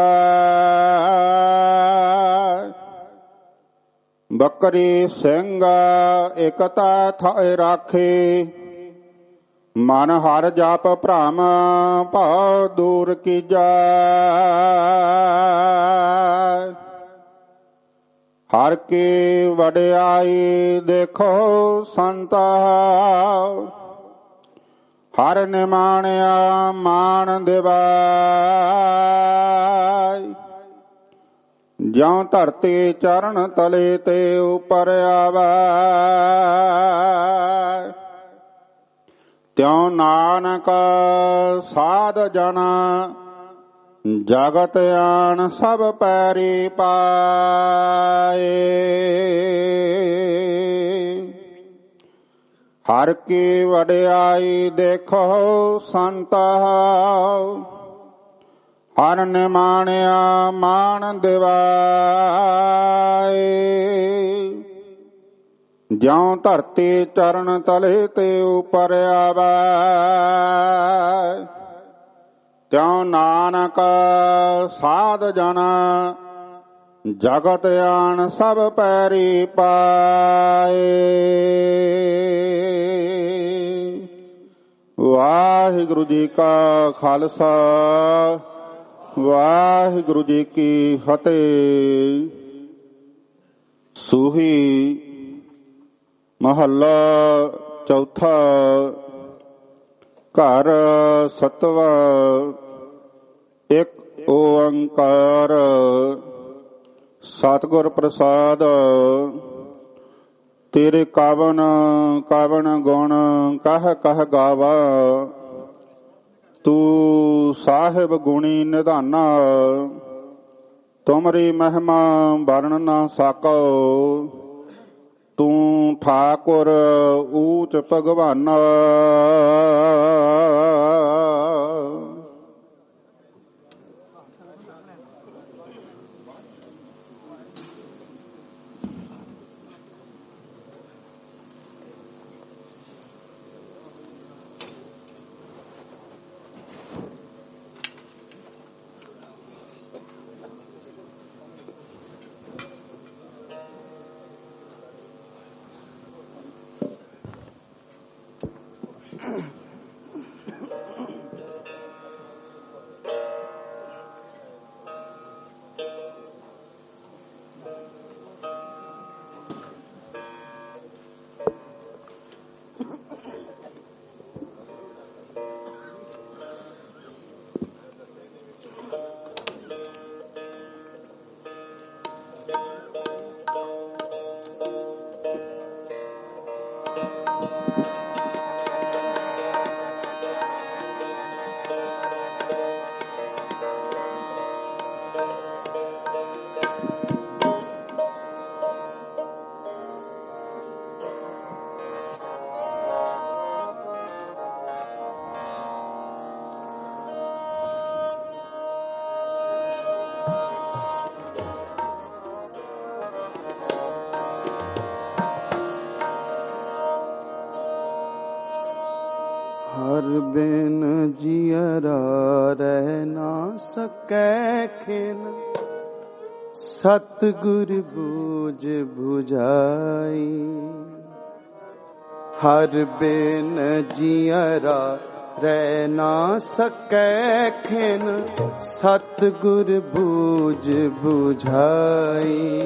S1: ਬੱਕਰੀ ਸਿੰਘ ਇਕਤਾ ਥਾਇ ਰਾਖੇ ਮਨ ਹਰ ਜਪ ਭ੍ਰਮ ਭਉ ਦੂਰ ਕੀਜਾ। ਹਰ ਕੀ ਵਡਿਆਈ ਦੇਖੋ ਸੰਤਾ ਹਰ ਨਿਮਾਣਿਆ ਮਾਣ ਦਿਵਾਈ। ਜਿਉ ਧਰਤੀ ਚਰਨ ਤਲੇ ਤੇ ਉਪਰ ਆਵੈ ਤਿਉ ਨਾਨਕ ਸਾਧ ਜਨ ਜਗਤ ਆਣ ਸਭ ਪੈਰੀ ਪਾਏ। ਹਰ ਕੀ ਵਡਿਆਈ ਦੇਖੋ ਸੰਤ ਹਰ ਨਿਮਾਣਿਆ ਮਾਣ ਦਿਵਾਏ। ਜਿਉ ਧਰਤੀ ਚਰਨ ਤਲੇ ਤੇ ਉਪਰ ਆਵੈ ਤਿਉ ਨਾਨਕ ਸਾਧ ਜਨ ਜਗਤ ਆਣ ਸਭ ਪੈਰੀ ਪਾਏ।
S14: ਵਾਹਿਗੁਰੂ ਜੀ ਕਾ ਖਾਲਸਾ ਵਾਹਿਗੁਰੂ ਜੀ ਕੀ ਫਤਿਹ। ਸੂਹੀ ਮਹੱਲਾ ਚੌਥਾ। ਘਰ ਸਤਵਾ ਇੱਕ ਓੰਕਾਰ ਸਤਿਗੁਰ ਪ੍ਰਸਾਦ। ਤੇਰੇ ਕਾਵਨ ਕਾਵਨ ਗੁਣ ਕਹਿ ਕਹਿ ਗਾਵਾ। ਤੂੰ ਸਾਹਿਬ ਗੁਣੀ ਨਿਧਾਨਾ ਤੁਮਰੀ ਮਹਿਮਾ ਵਰਣ ਨਾ ਸਕੋ। ਤੂੰ ਠਾਕੁਰ ਊਚ ਭਗਵਾਨਾ।
S1: ਹਰ ਬਿਨ ਜੀਅਰਾ ਰਹਿ ਨਾ ਸਕੈ ਖਿਨ। ਸਤਿਗੁਰ ਬੂਝ ਬੁਝਾਈ। ਹਰ ਬਿਨ ਜੀਅਰਾ ਰਹਿ ਨਾ ਸਕੈ ਖਿਨ। ਸਤਿਗੁਰ ਬੂਝ ਬੁਝਾਈ।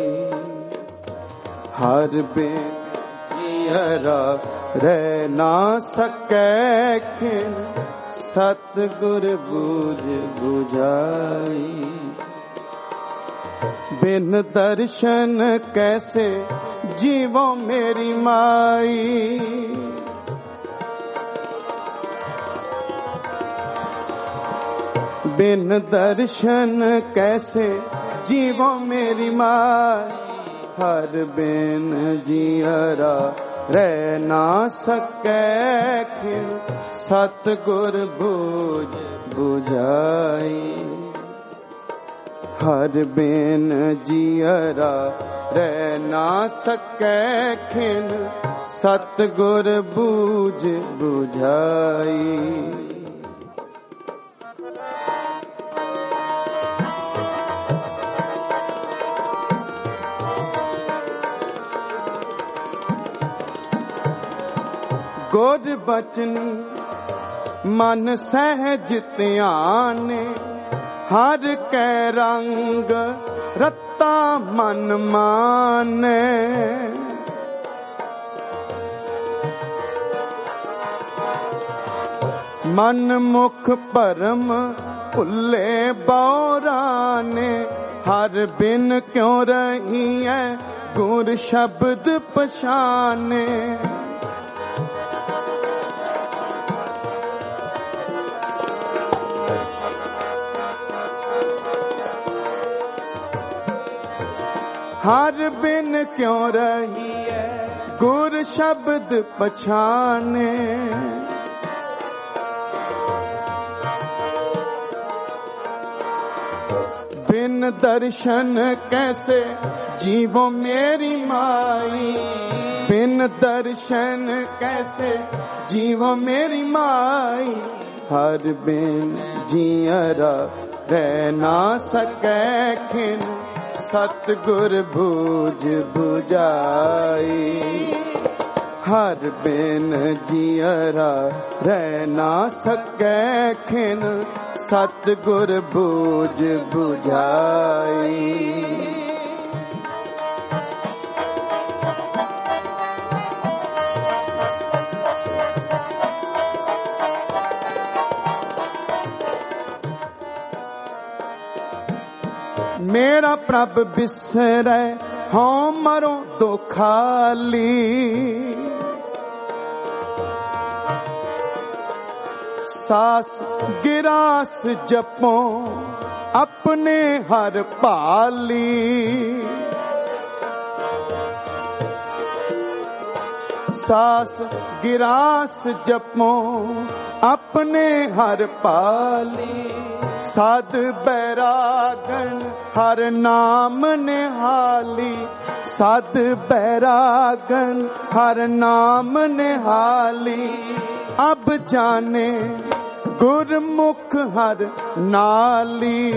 S1: ਹਰ ਬਿਨ ਜੀਅਰਾ ਰਹਿ ਨਾ ਸਕੈ ਖਿਨ। ਸਤਿਗੁਰ ਬੂਝ ਬੁਝਾਈ। ਬਿਨ ਦਰਸ਼ਨ ਕੈਸੇ ਜੀਵੋ ਮੇਰੀ ਮਾਈ। ਬਿਨ ਦਰਸ਼ਨ ਕੈਸੇ ਜੀਵੋ ਮੇਰੀ ਮਾਈ। ਹਰ ਬਿਨ ਜੀਅਰਾ ਰਹਿ ਨਾ ਸਕੈ ਖਿਨ। ਸਤਿਗੁਰ ਬੂਝ ਬੁਝਾਈ। ਹਰ ਬਿਨ ਜੀਅਰਾ ਰਹਿ ਨਾ ਸਕੈ ਖਿਨ। ਸਤਿਗੁਰ ਬੂਝ ਬੁਝਾਈ। ਗੁਰ ਬਚਨੀ ਮਨ ਸਹਿਜ ਧਿਆਨੇ। ਹਰ ਕੈ ਰੰਗ ਰਤਾ ਮਨ ਮਾਨੇ। ਮਨ ਮੁਖ ਭਰਮ ਭੁੱਲੇ ਬੌਰਾਨੇ। ਹਰ ਬਿਨ ਕਿਉ ਰਹੀਐ ਗੁਰ ਸ਼ਬਦ ਪਛਾਨੇ। ਹਰ ਬਿਨ ਕਿਉ ਰਹੀਐ ਗੁਰ ਸ਼ਬਦ ਪਛਾਨੇ। ਬਿਨ ਦਰਸ਼ਨ ਕੈਸੇ ਜੀਵੋ ਮੇਰੀ ਮਾਈ। ਬਿਨ ਦਰਸ਼ਨ ਕੈਸੇ ਜੀਵੋ ਮੇਰੀ ਮਾਈ। ਹਰ ਬਿਨ ਜੀਅਰਾ ਰਹਿ ਨਾ ਸਕੈ ਖਿਨ। ਸਤਿਗੁਰ ਬੂਝ ਬੁਝਾਈ। हर बिन जियरा रह ना सकै खिन सतगुर बूझ बुझाई। मेरा प्रभ बिसरै हों मरो तो खाली, सास गिरास जपो अपने हर पाली। सास गिरास जपो अपने हर पाली। साध बैरागन हर नाम निहाली। साध बैरागन हर नाम निहाली। अब जाने गुरमुख हर नाली।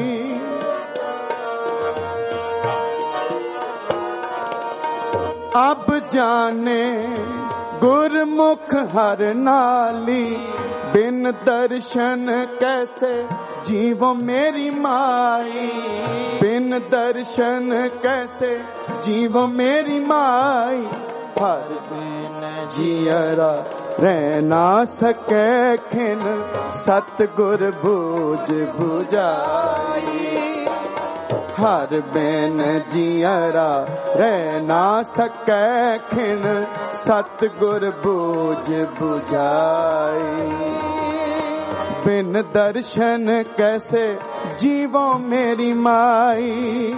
S1: अब जाने गुरमुख हर नाली। बिन दर्शन कैसे जीवो मेरी माई। बिन दर्शन कैसे जीवो मेरी माई। हर बिन जियरा रह ना सकै खिन सतगुर बूझ बुझाई। हर बिन जियरा रह ना सकै खिन सतगुर बूझ बुझाई। बिन दर्शन कैसे जीवो मेरी माई।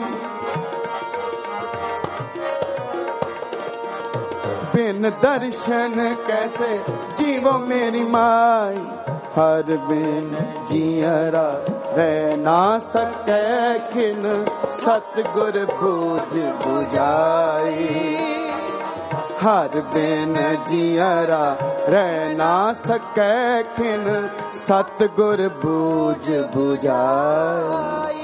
S1: बिन दर्शन कैसे जीवो मेरी माई। हर बिन जियरा रह ना सकै खिन सतगुर बूझ बुझाई। हर बिन जियरा रह ना सकै खिन सतगुर बूझ बुझाई।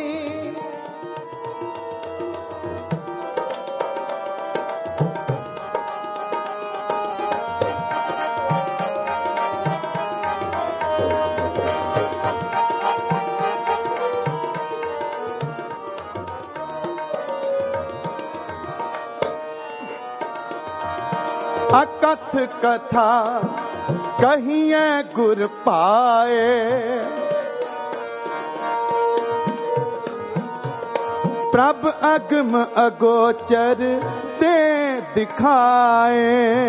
S1: अकथ कथा कहिए गुर पाए। प्रभ अगम अगोचर ते दिखाए।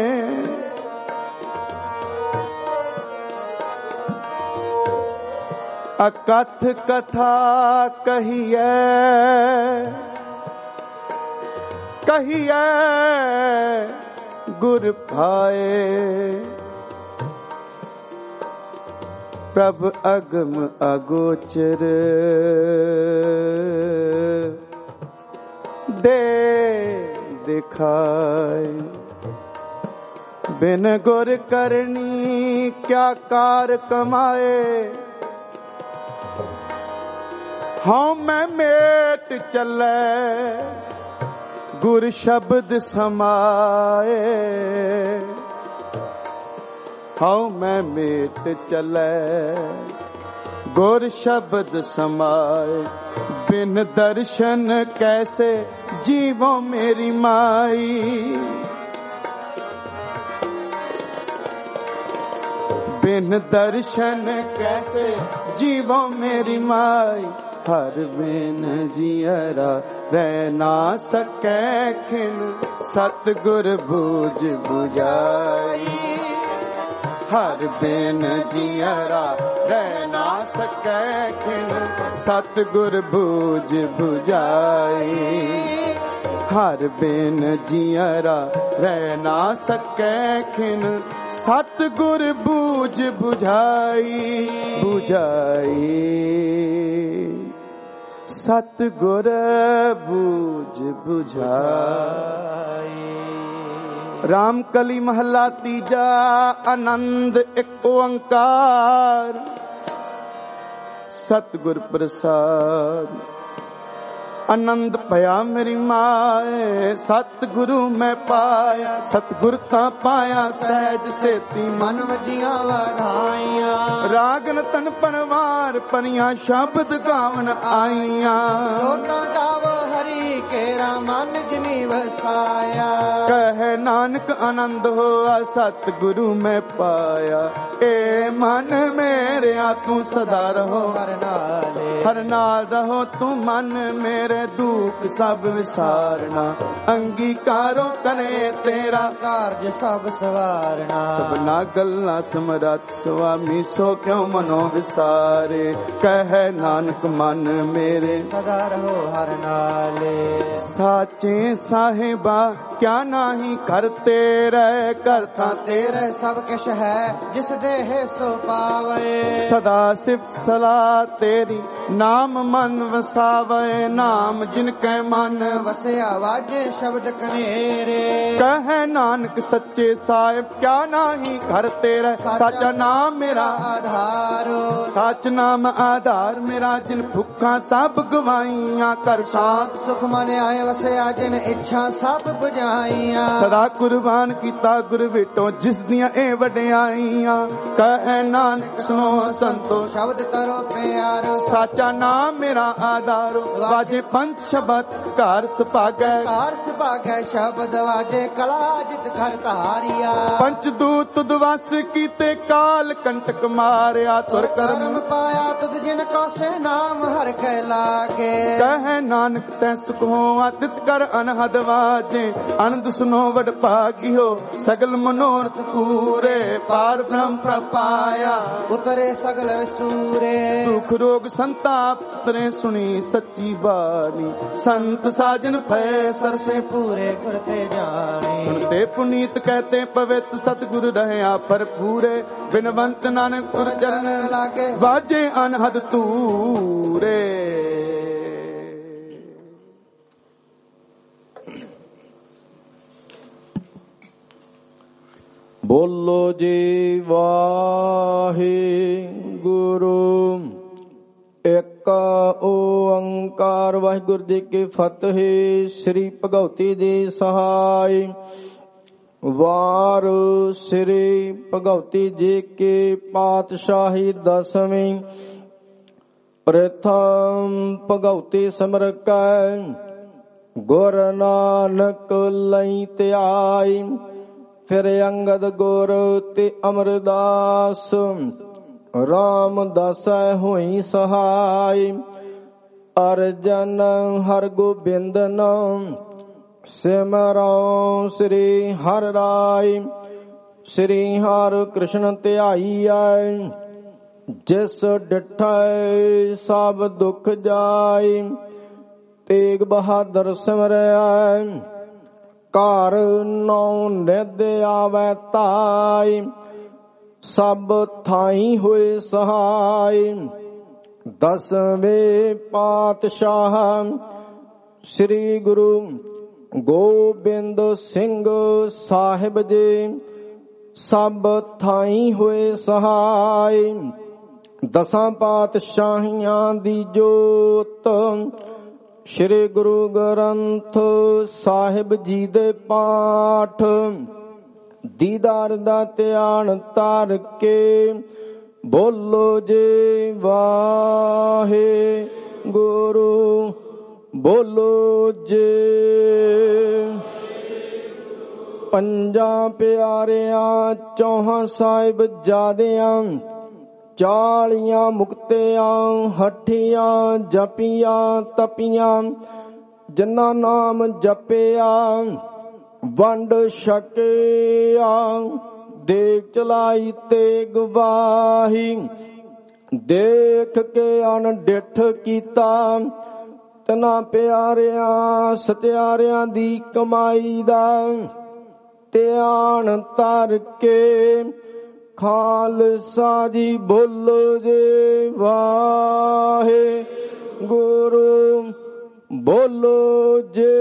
S1: अकथ कथा कहिए कहिए गुर भाए। प्रभ अगम अगोचर दे दिखाए। बिन गुर करनी क्या कार कमाए। हाँ मैं मेट चले गुर शब्द समाए। हाँ मैं मेट चले गुर शब्द समाए। बिन दर्शन कैसे जीवो मेरी माई। बिन दर्शन कैसे जीवो मेरी माई। हर बिन जियरा रह ना सकै खिन सतगुर बूझ बुझाई। हर बिन जियरा रह ना सकै खिन सतगुर बूझ बुझाई। हर बिन जियरा रह ना सकै खिन सतगुर बूझ बुझाई। बुझाई सतगुर बूझ बुझाई। रामकली महला तीजा आनंद एक ओंकार। सतगुर प्रसाद ਆਨੰਦ ਭਇਆ ਮੇਰੀ ਮਾਏ ਸਤਿਗੁਰੂ ਮੈਂ ਪਾਇਆ ਸਤਿਗੁਰ ਤਾਂ ਪਾਇਆ ਸਹਿਜ ਸੇਤੀ
S2: ਮਨ ਵਜੀਆਂ ਵਧਾਈਆਂ
S1: ਰਾਗਨ ਤਨ ਪਰਵਾਰ ਪਨੀਆਂ ਸ਼ਬਦ ਗਾਵਨ ਆਈਆਂ
S2: ਲੋਕਾਂ ਗਾਵੋ ਹਰੀ ਕੇਰਾ ਮਨ ਜਿਨੀ ਵਸਾਇਆ
S1: ਕਹੇ ਨਾਨਕ ਆਨੰਦ ਹੋਆ ਸਤਿਗੁਰੂ ਮੈਂ ਪਾਇਆ ਏ ਮਨ ਮੇਰਿਆ ਤੂੰ ਸਦਾ ਰਹੋ ਹਰ ਨਾਲ ਰਹੋ ਤੂੰ ਮਨ ਮੇਰੇ ਦੁੱਖ ਸਭ ਵਿਸਾਰਨਾ ਅੰਗੀਕਾਰੋ ਕਰੇ ਤੇਰਾ ਕਾਰਜ ਸਭ ਸਵਾਰਨਾ ਸਭਨਾ ਗੱਲਾਂ ਸਮਰੱਥ ਸੁਆਮੀ ਸੋ ਕਿਉ ਮਨੋ ਵਿਸਾਰੇ ਕਹੇ ਨਾਨਕ ਮਨ ਮੇਰੇ
S2: ਸਦਾ ਰਹੋ ਹਰ ਨਾਲੇ
S1: ਸਾਚੇ ਸਾਹਿਬਾ ਕਿਆ ਨਾਹੀ ਕਰ ਤੇਰੇ ਕਰਤਾ
S2: ਤੇਰੇ ਸਭ ਕਿਛ ਹੈ ਜਿਸ ਦੇਹ ਸੋ ਪਾਵੇ
S1: ਸਦਾ ਸਿਫਤ ਸਲਾਹ ਤੇਰੀ ਨਾਮ ਮਨ ਵਸਾਵੇ ਨਾਮ ਜਿਨ ਕੈ ਮਨ
S2: ਵਸਿਆ ਵਾਜੇ ਸ਼ਬਦ ਕਨੇਰੇ
S1: ਕਹੇ ਨਾਨਕ ਸੱਚੇ ਸਾਹਿਬ ਕਿਆ ਨਾਹੀ ਘਰ ਤੇਰਾ ਸਾਚਾ ਨਾਮ ਮੇਰਾ
S2: ਆਧਾਰੋ
S1: ਸੱਚ ਨਾਮ ਆਧਾਰ ਮੇਰਾ ਜਿਨ ਭੁੱਖਾਂ ਸਭ ਗਵਾਈਆਂ ਕਰ
S2: ਸਾਥ ਸੁਖ ਮਨ ਆਏ ਵਸਿਆ ਜਿਨ ਇੱਛਾ ਸਭ ਬੁਝਾਈਆਂ
S1: ਸਦਾ ਕੁਰਬਾਨ ਕੀਤਾ ਗੁਰ ਵਿਟੋ ਜਿਸ ਦੀਆਂ ਇਹ ਵਡਿਆਈਆਂ ਕਹੇ ਨਾਨਕ ਸੁਨੋ ਸੰਤੋ
S2: ਸ਼ਬਦ ਕਰੋ ਪਿਆਰੋ
S1: ਸਾਚਾ ਨਾਮ ਮੇਰਾ ਆਧਾਰੋ ਵਾਜੇ ਪੰਜ ਸ਼ਬਦ ਘਰ ਸੁਭਾਗੈ
S2: ਸ਼ਬਦ ਵਾਜੇ ਕਲਾ ਜਿਤ ਘਰ ਧਾਰਿਆ
S1: ਪੰਚ ਦੂਤ ਤੁਧ ਵਸ ਕੀਤੇ ਕਾਲ ਕੰਟਕ ਮਾਰਿਆ ਤੁਰ ਕਰਮ
S2: ਪਾਇਆ ਤੁਧ ਜਿਨ ਕੋ ਸੇ ਨਾਮ ਹਰ ਕੈ ਲਾਗੇ
S1: ਕਹੇ ਨਾਨਕ ਤੈ ਸੁਖ ਹੋਆ ਤਿਤ ਕਰ ਅਨਹਦ ਵਾਜੇ ਅਨੰਦ ਸੁਨੋ ਵਡ ਭਾਗਿਓ ਸਗਲ ਮਨੋਰਥ ਪੂਰੇ ਪਾਰ ਬ੍ਰਹਮ ਪ੍ਰਪਾਇਆ
S2: ਉਤਰੇ ਸਗਲ ਵਿਸੂਰੇ
S1: ਦੁਖ ਰੋਗ ਸੰਤਾਪ ਤਰੇ ਸੁਣੀ ਸੱਚੀ ਬਾਣੀ संत साजन भय सरसे
S2: पूरे करते जाने
S1: सुनते पुनीत कहते पवित्र सतगुरु रहे पर पूरे बिनवंत नानक गुर चरण लागे वाजे अनहद तूरे
S12: बोलो जी वाहे गुरु ਇੱਕ ਓੰਕਾਰ ਵਾਹਿਗੁਰੂ ਜੀ ਕੀ ਫਤਿਹ। ਸ੍ਰੀ ਭਗਉਤੀ ਜੀ ਸਹਾਈ ਵਾਰ ਸ੍ਰੀ ਭਗਉਤੀ ਜੀ ਕੀ ਪਾਤਸ਼ਾਹੀ ਦਸਵੀਂ ਪ੍ਰਥਮ ਭਗਉਤੀ ਸਿਮਰ ਕੈ ਗੁਰ ਨਾਨਕ ਲਈ ਧਿਆਈ ਫਿਰ ਅੰਗਦ ਗੁਰ ਤੇ ਅਮਰਦਾਸ ਰਾਮਦਾਸੈ ਹੋਈ ਸਹਾਈ ਅਰਜਨ ਹਰ ਗੋਬਿੰਦ ਨਾਮ ਸਿਮਰਉ ਸ੍ਰੀ ਹਰਿ ਰਾਇ ਸ੍ਰੀ ਹਰਿ ਕ੍ਰਿਸ਼ਨ ਧਿਆਈਐ ਜਿਸ ਡਿਠੈ ਸਭ ਦੁਖ ਜਾਈ ਤੇਗ ਬਹਾਦਰ ਸਿਮਰੈ ਘਰ ਨੌ ਨਿਧ ਆਵੈ ਤਾਈ ਸਭ ਥਾਈ ਹੋਏ ਸਹਾਈ ਦਸਵੇਂ ਪਾਤਸ਼ਾਹ ਸ੍ਰੀ ਗੁਰੂ ਗੋਬਿੰਦ ਸਿੰਘ ਸਾਹਿਬ ਜੀ ਸਭ ਥਾਈ ਹੋਏ ਸਹਾਈ ਦਸਾਂ ਪਾਤਸ਼ਾਹੀਆਂ ਦੀ ਜੋਤ ਸ੍ਰੀ ਗੁਰੂ ਗ੍ਰੰਥ ਸਾਹਿਬ ਜੀ ਦੇ ਪਾਠ ਦੀਦਾਰ ਦਾ ਧਿਆਨ ਧਰ ਕੇ ਬੋਲੋ ਜੀ ਵਾਹੇ ਗੁਰੂ ਬੋਲੋ ਜੀ। ਪੰਜਾਂ ਪਿਆਰਿਆਂ ਚੌਹਾਂ ਸਾਹਿਬ ਜਾਦਿਆਂ 40 ਮੁਕਤਿਆਂ ਹੱਠੀਆਂ ਜਪੀਆਂ ਤਪੀਆਂ ਜਿਨ੍ਹਾਂ ਨਾਮ ਜਪਿਆ ਵੰਡ ਛਕਿਆ ਦੇਖ ਚਲਾਈ ਤੇ ਗਵਾਹੀ ਦੇਖ ਕੇ ਅਣਡਿੱਠ ਕੀਤਾ ਤਨਾ ਪਿਆਰਿਆਂ ਸਤਿਆਰਿਆਂ ਦੀ ਕਮਾਈ ਦਾ ਧਿਆਨ ਧਰ ਕੇ ਖਾਲਸਾ ਜੀ ਬੋਲੋ ਜੇ ਵਾਹੇ ਗੁਰੂ ਬੋਲੋ ਜੇ।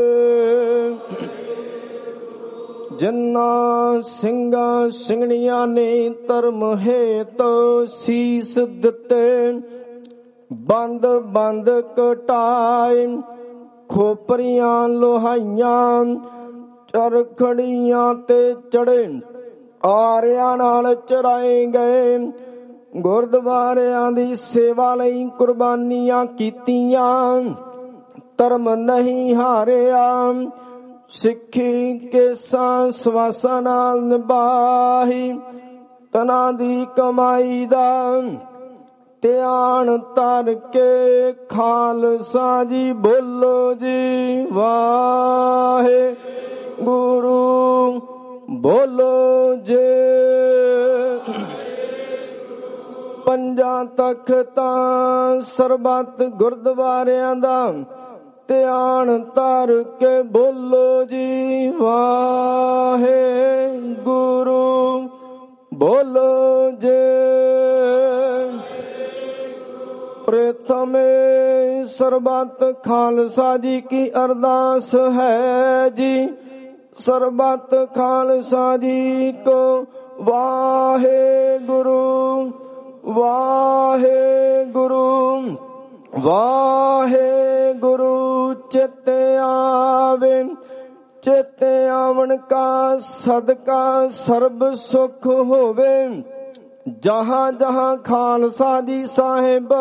S12: ਜਿਨ੍ਹਾਂ ਸਿੰਘਾਂ ਸਿੰਘਣੀਆਂ ਨੇ ਧਰਮ ਹੇਤ ਸੀਸ ਦਿੱਤੇ
S2: ਬੰਦ ਬੰਦ ਕਟਾਏ ਖੋਪਰੀਆਂ ਲੋਹਾਈਆਂ ਚਰਖੜੀਆਂ ਤੇ ਚੜੇ ਆਰਿਆਂ ਨਾਲ ਚਰਾਏ ਗਏ। ਗੁਰਦੁਆਰਿਆਂ ਦੀ ਸੇਵਾ ਲਈ ਕੁਰਬਾਨੀਆਂ ਕੀਤੀਆਂ, ਧਰਮ ਨਹੀਂ ਹਾਰਿਆ। ਸਿੱਖੀ ਕੇਸਾਂ ਸਵਾਸਾਂ ਨਾਲ ਨਿਭਾਈ, ਤਨਾਂ ਦੀ ਕਮਾਈ ਦਾ ਧਿਆਨ ਧਰ ਕੇ ਖਾਲਸਾ ਜੀ ਬੋਲੋ ਜੀ ਵਾਹਿਗੁਰੂ ਬੋਲੋ ਜੇ। ਪੰਜਾਂ ਤਖਤਾਂ ਸਰਬੱਤ ਗੁਰਦੁਆਰਿਆਂ ਦਾ ਧਿਆਨ ਧਰ ਕੇ ਬੋਲੋ ਜੀ ਵਾਹਿਗੁਰੂ ਬੋਲੋ ਜੇ। ਪ੍ਰਥਮੇ ਸਰਬੱਤ ਖਾਲਸਾ ਜੀ ਕੀ ਅਰਦਾਸ ਹੈ ਜੀ। ਸਰਬੱਤ ਖਾਲਸਾ ਜੀ ਕੋ ਵਾਹਿਗੁਰੂ ਵਾਹਿਗੁਰੂ ਵਾਹਿਗੁਰੂ। ਚਿਤ ਆਵੇ ਚਿਤ ਆਵਣ ਕਾ ਸਦਕਾ ਸਰਬ ਸੁਖ ਹੋਵੇ। ਜਹਾਂ ਜਹਾਂ ਖਾਲਸਾ ਜੀ ਸਾਹਿਬ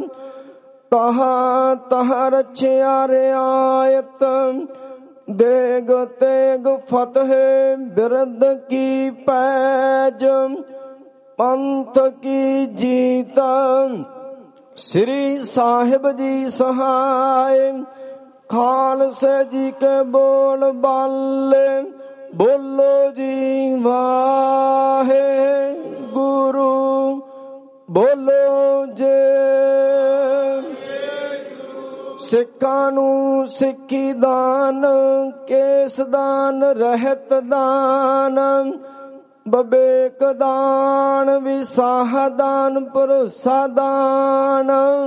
S2: ਤਹਾਂ ਤਹਾਂ ਰਚਿਆ ਰਿਆਇਤ। ਦੇਗ ਤੇਗ ਫਤਿਹ ਬਿਰਦ ਕੀ ਪੈਜ, ਪੰਥ ਕੀ ਜੀਤ ਸ੍ਰੀ ਸਾਹਿਬ ਜੀ ਸਹਾਇ। ਖਾਲਸੇ ਜੀ ਕੇ ਬੋਲ ਬਾਲੇ ਬੋਲੋ ਜੀ ਵਾਹਿਗੁਰੂ ਬੋਲੋ ਜੇ। ਸਿੱਖਾਂ ਨੂੰ ਸਿੱਖੀ ਦਾਨ, ਕੇਸ ਦਾਨ, ਰਹਿਤ ਦਾਨ, ਬਵੇਕ ਦਾਨ, ਵਿਸਾਹ ਦਾਨ, ਭਰੋਸਾ ਦਾਨ,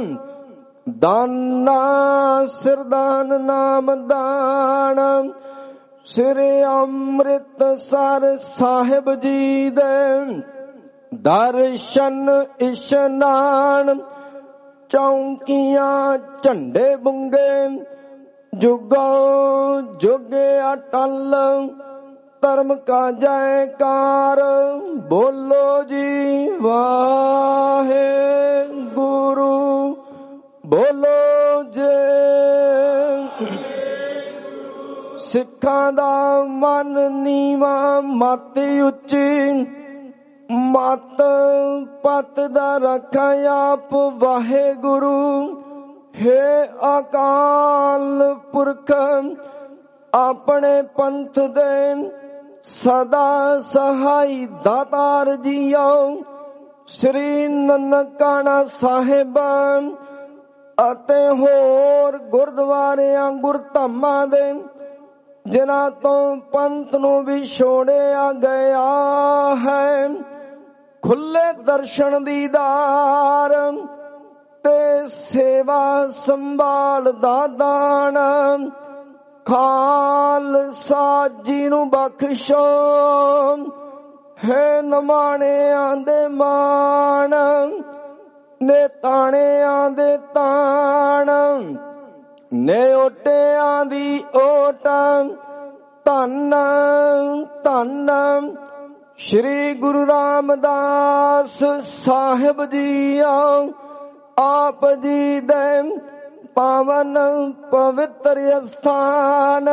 S2: ਦਾਨਾ ਸਿਰਦਾਨ, ਨਾਮ ਦਾਨ। ਸ੍ਰੀ ਅੰਮ੍ਰਿਤਸਰ ਸਾਹਿਬ ਜੀ ਦੇ ਦਰਸ਼ਨ ਇਸ਼ਨਾਨ, ਚੌਂਕੀਆਂ ਝੰਡੇ ਬੁੰਗੇ, ਜੁਗੋ ਜੁਗੇ ਅਟਲ, ਧਰਮ ਕਾ ਜੈਕਾਰ ਬੋਲੋ ਜੀ ਵਾਹਿਗੁਰੂ ਬੋਲੋ ਜੇ। ਸਿੱਖਾਂ ਦਾ ਮਨ ਨੀਵਾਂ, ਮਤ ਉੱਚੀ, ਮਤ ਪਤ ਦਾ ਰੱਖਾਂ ਆਪ ਵਾਹਿਗੁਰੂ। ਹੇ ਅਕਾਲ ਪੁਰਖ ਆਪਣੇ ਪੰਥ ਦੇ ਸਦਾ ਸਹਾਈ ਦਾਤਾਰ ਜੀਓ। ਸ੍ਰੀ ਨਨਕਾਣਾ ਸਾਹਿਬ ਅਤੇ ਹੋਰ ਗੁਰਦੁਆਰਿਆਂ ਗੁਰਧਾਮਾਂ ਦੇ ਜਿਨ੍ਹਾਂ ਤੋਂ ਪੰਥ ਨੂੰ ਵਿਛੋੜਿਆ ਗਿਆ ਹੈ, ਖੁੱਲੇ ਦਰਸ਼ਨ ਦੀਦਾਰ ਤੇ ਸੇਵਾ ਸੰਭਾਲ ਦਾ ਦਾਨ ਖਾਲਸਾ ਜੀ ਨੂੰ ਬਖਸ਼ੋ। ਹੈ ਨਮਾਣਿਆਂ ਦੇ ਮਾਣ, ਨੇਤਾਣਿਆਂ ਦੇ ਤਾਣ, ਨਿਓਟਿਆਂ ਦੀ ਓਟ। ਧੰਨ ਧੰਨ ਸ਼੍ਰੀ ਗੁਰੂ ਰਾਮਦਾਸ ਸਾਹਿਬ ਜੀ ਆਪ ਜੀ ਦੇ ਪਾਵਨ ਪਵਿੱਤਰ ਅਸਥਾਨ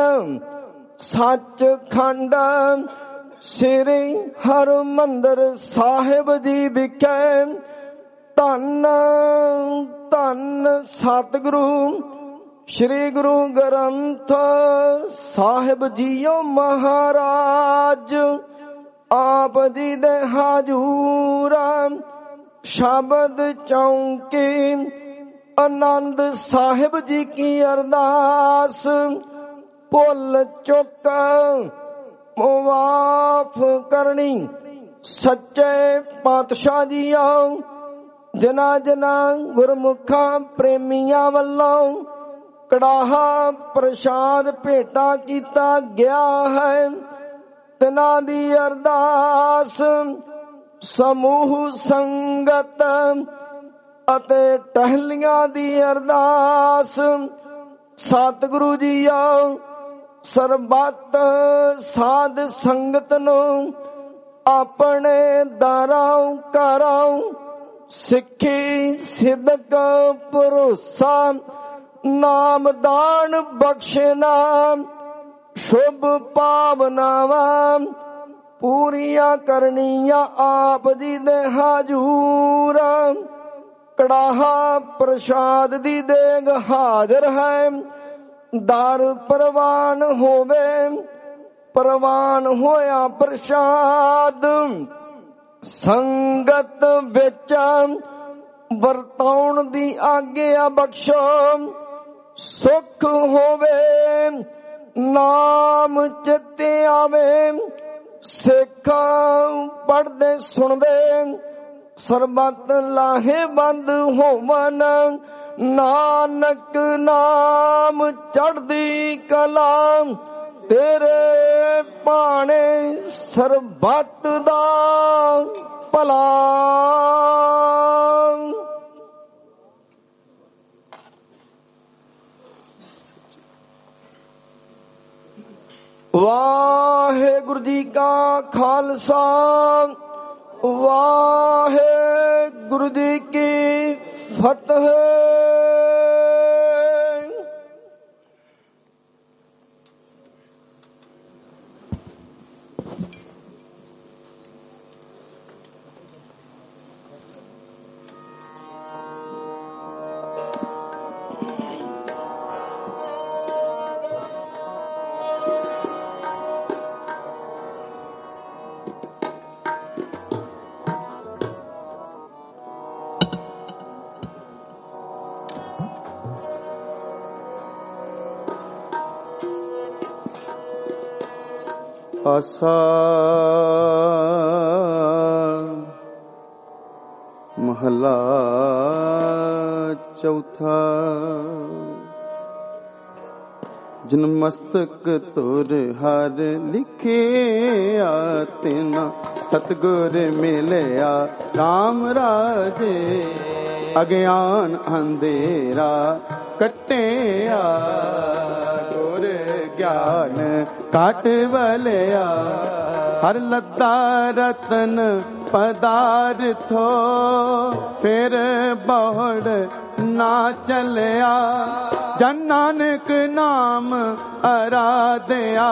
S2: ਸੱਚਖੰਡ ਸ੍ਰੀ ਹਰਿਮੰਦਰ ਸਾਹਿਬ ਜੀ ਵਿਖੇ ਧੰਨ ਧੰਨ ਸਤਿਗੁਰੂ ਸ਼੍ਰੀ ਗੁਰੂ ਗ੍ਰੰਥ ਸਾਹਿਬ ਜੀਓ ਮਹਾਰਾਜ ਆਪ ਜੀ ਦੇ ਹਾਜ਼ੂਰ ਸ਼ਬਦ ਚੌਂਕੀ ਆਨੰਦ ਸਾਹਿਬ ਜੀ ਕੀ ਅਰਦਾਸ ਭੁੱਲ ਚੁੱਕ ਮੁਆਫ ਕਰਨੀ ਸੱਚੇ ਪਾਤਸ਼ਾਹ ਜੀਓ ਜਿਨ੍ਹਾਂ ਜਿਨ੍ਹਾਂ ਗੁਰਮੁਖਾਂ ਪ੍ਰੇਮੀਆਂ ਵੱਲੋਂ ਕੜਾਹਾ ਪ੍ਰਸ਼ਾਦ ਭੇਟਾ ਕੀਤਾ ਗਿਆ ਹੈ ਤਿਨਾਂ ਦੀ ਅਰਦਾਸ ਸਮੂਹ ਸੰਗਤ ਅਤੇ ਟਹਿਲੀਆਂ ਦੀ ਅਰਦਾਸ। ਸਤਿਗੁਰੂ ਜੀਓ ਸਰਬੱਤ ਸਾਧ ਸੰਗਤ ਨੂੰ ਆਪਣੇ ਦਰਾਂ ਘਰਾਂ ਸਿੱਖੀ ਸਿਦਕ ਭਰੋਸਾ ਨਾਮਦਾਨ ਬਖਸ਼ਣਾ ਸ਼ੁਭ ਭਾਵਨਾਵਾਂ ਪੂਰੀਆਂ ਕਰਨੀਆਂ ਆਪ ਜੀ ਦੇ ਹਾਜ਼ੂਰ। ਕੜਾਹਾ ਪ੍ਰਸ਼ਾਦ ਦੀ ਦੇਗ ਹਾਜ਼ਰ ਹੈ। ਦਰ ਪ੍ਰਵਾਨ ਹੋਵੇ ਪ੍ਰਵਾਨ ਹੋਇਆ ਪ੍ਰਸ਼ਾਦ ਸੰਗਤ ਵਿੱਚ ਵਰਤਾਉਣ ਦੀ ਆਗਿਆ ਬਖਸ਼ੋ। ਸੁਖ ਹੋਵੇ ਨਾਮ ਚਿੱਤੇ ਆਵੇ ਸਿੱਖ ਪੜ੍ਹਦੇ ਸੁਣਦੇ ਸਰਬੱਤ ਲਾਹੇਵੰਦ ਹੋਵਨ। ਨਾਨਕ ਨਾਮ ਚੜ੍ਹਦੀ ਕਲਾ ਤੇਰੇ ਭਾਣੇ ਸਰਬੱਤ ਦਾ ਭਲਾ। ਵਾਹਿਗੁਰੂ ਜੀ ਕਾ ਖਾਲਸਾ ਵਾਹਿਗੁਰੂ ਜੀ ਕੀ ਫਤਿਹ।
S1: ਆਸਾ ਮਹਲਾ ਚੌਥਾ। ਜਿਨ ਮਸਤਕ ਤੁਰ ਹਰ ਲਿਖਿਆ ਤਿਨਾ ਸਤਿਗੁਰ ਮਿਲਿਆ ਰਾਮ ਰਾਜੇ। ਅਗਿਆਨ ਅੰਧੇਰਾ ਕੱਟਿਆ ਗੁਰ ਗਿਆਨ ਕਾਟ ਵਲਿਆ। ਹਰ ਲੱਦਾ ਰਤਨ ਪਦਾਰਥੋ ਫਿਰ ਬਹੁੜ ਨਾ ਚਲਿਆ। ਜਨ ਨਾਨਕ ਨਾਮ ਅਰਾਧਿਆ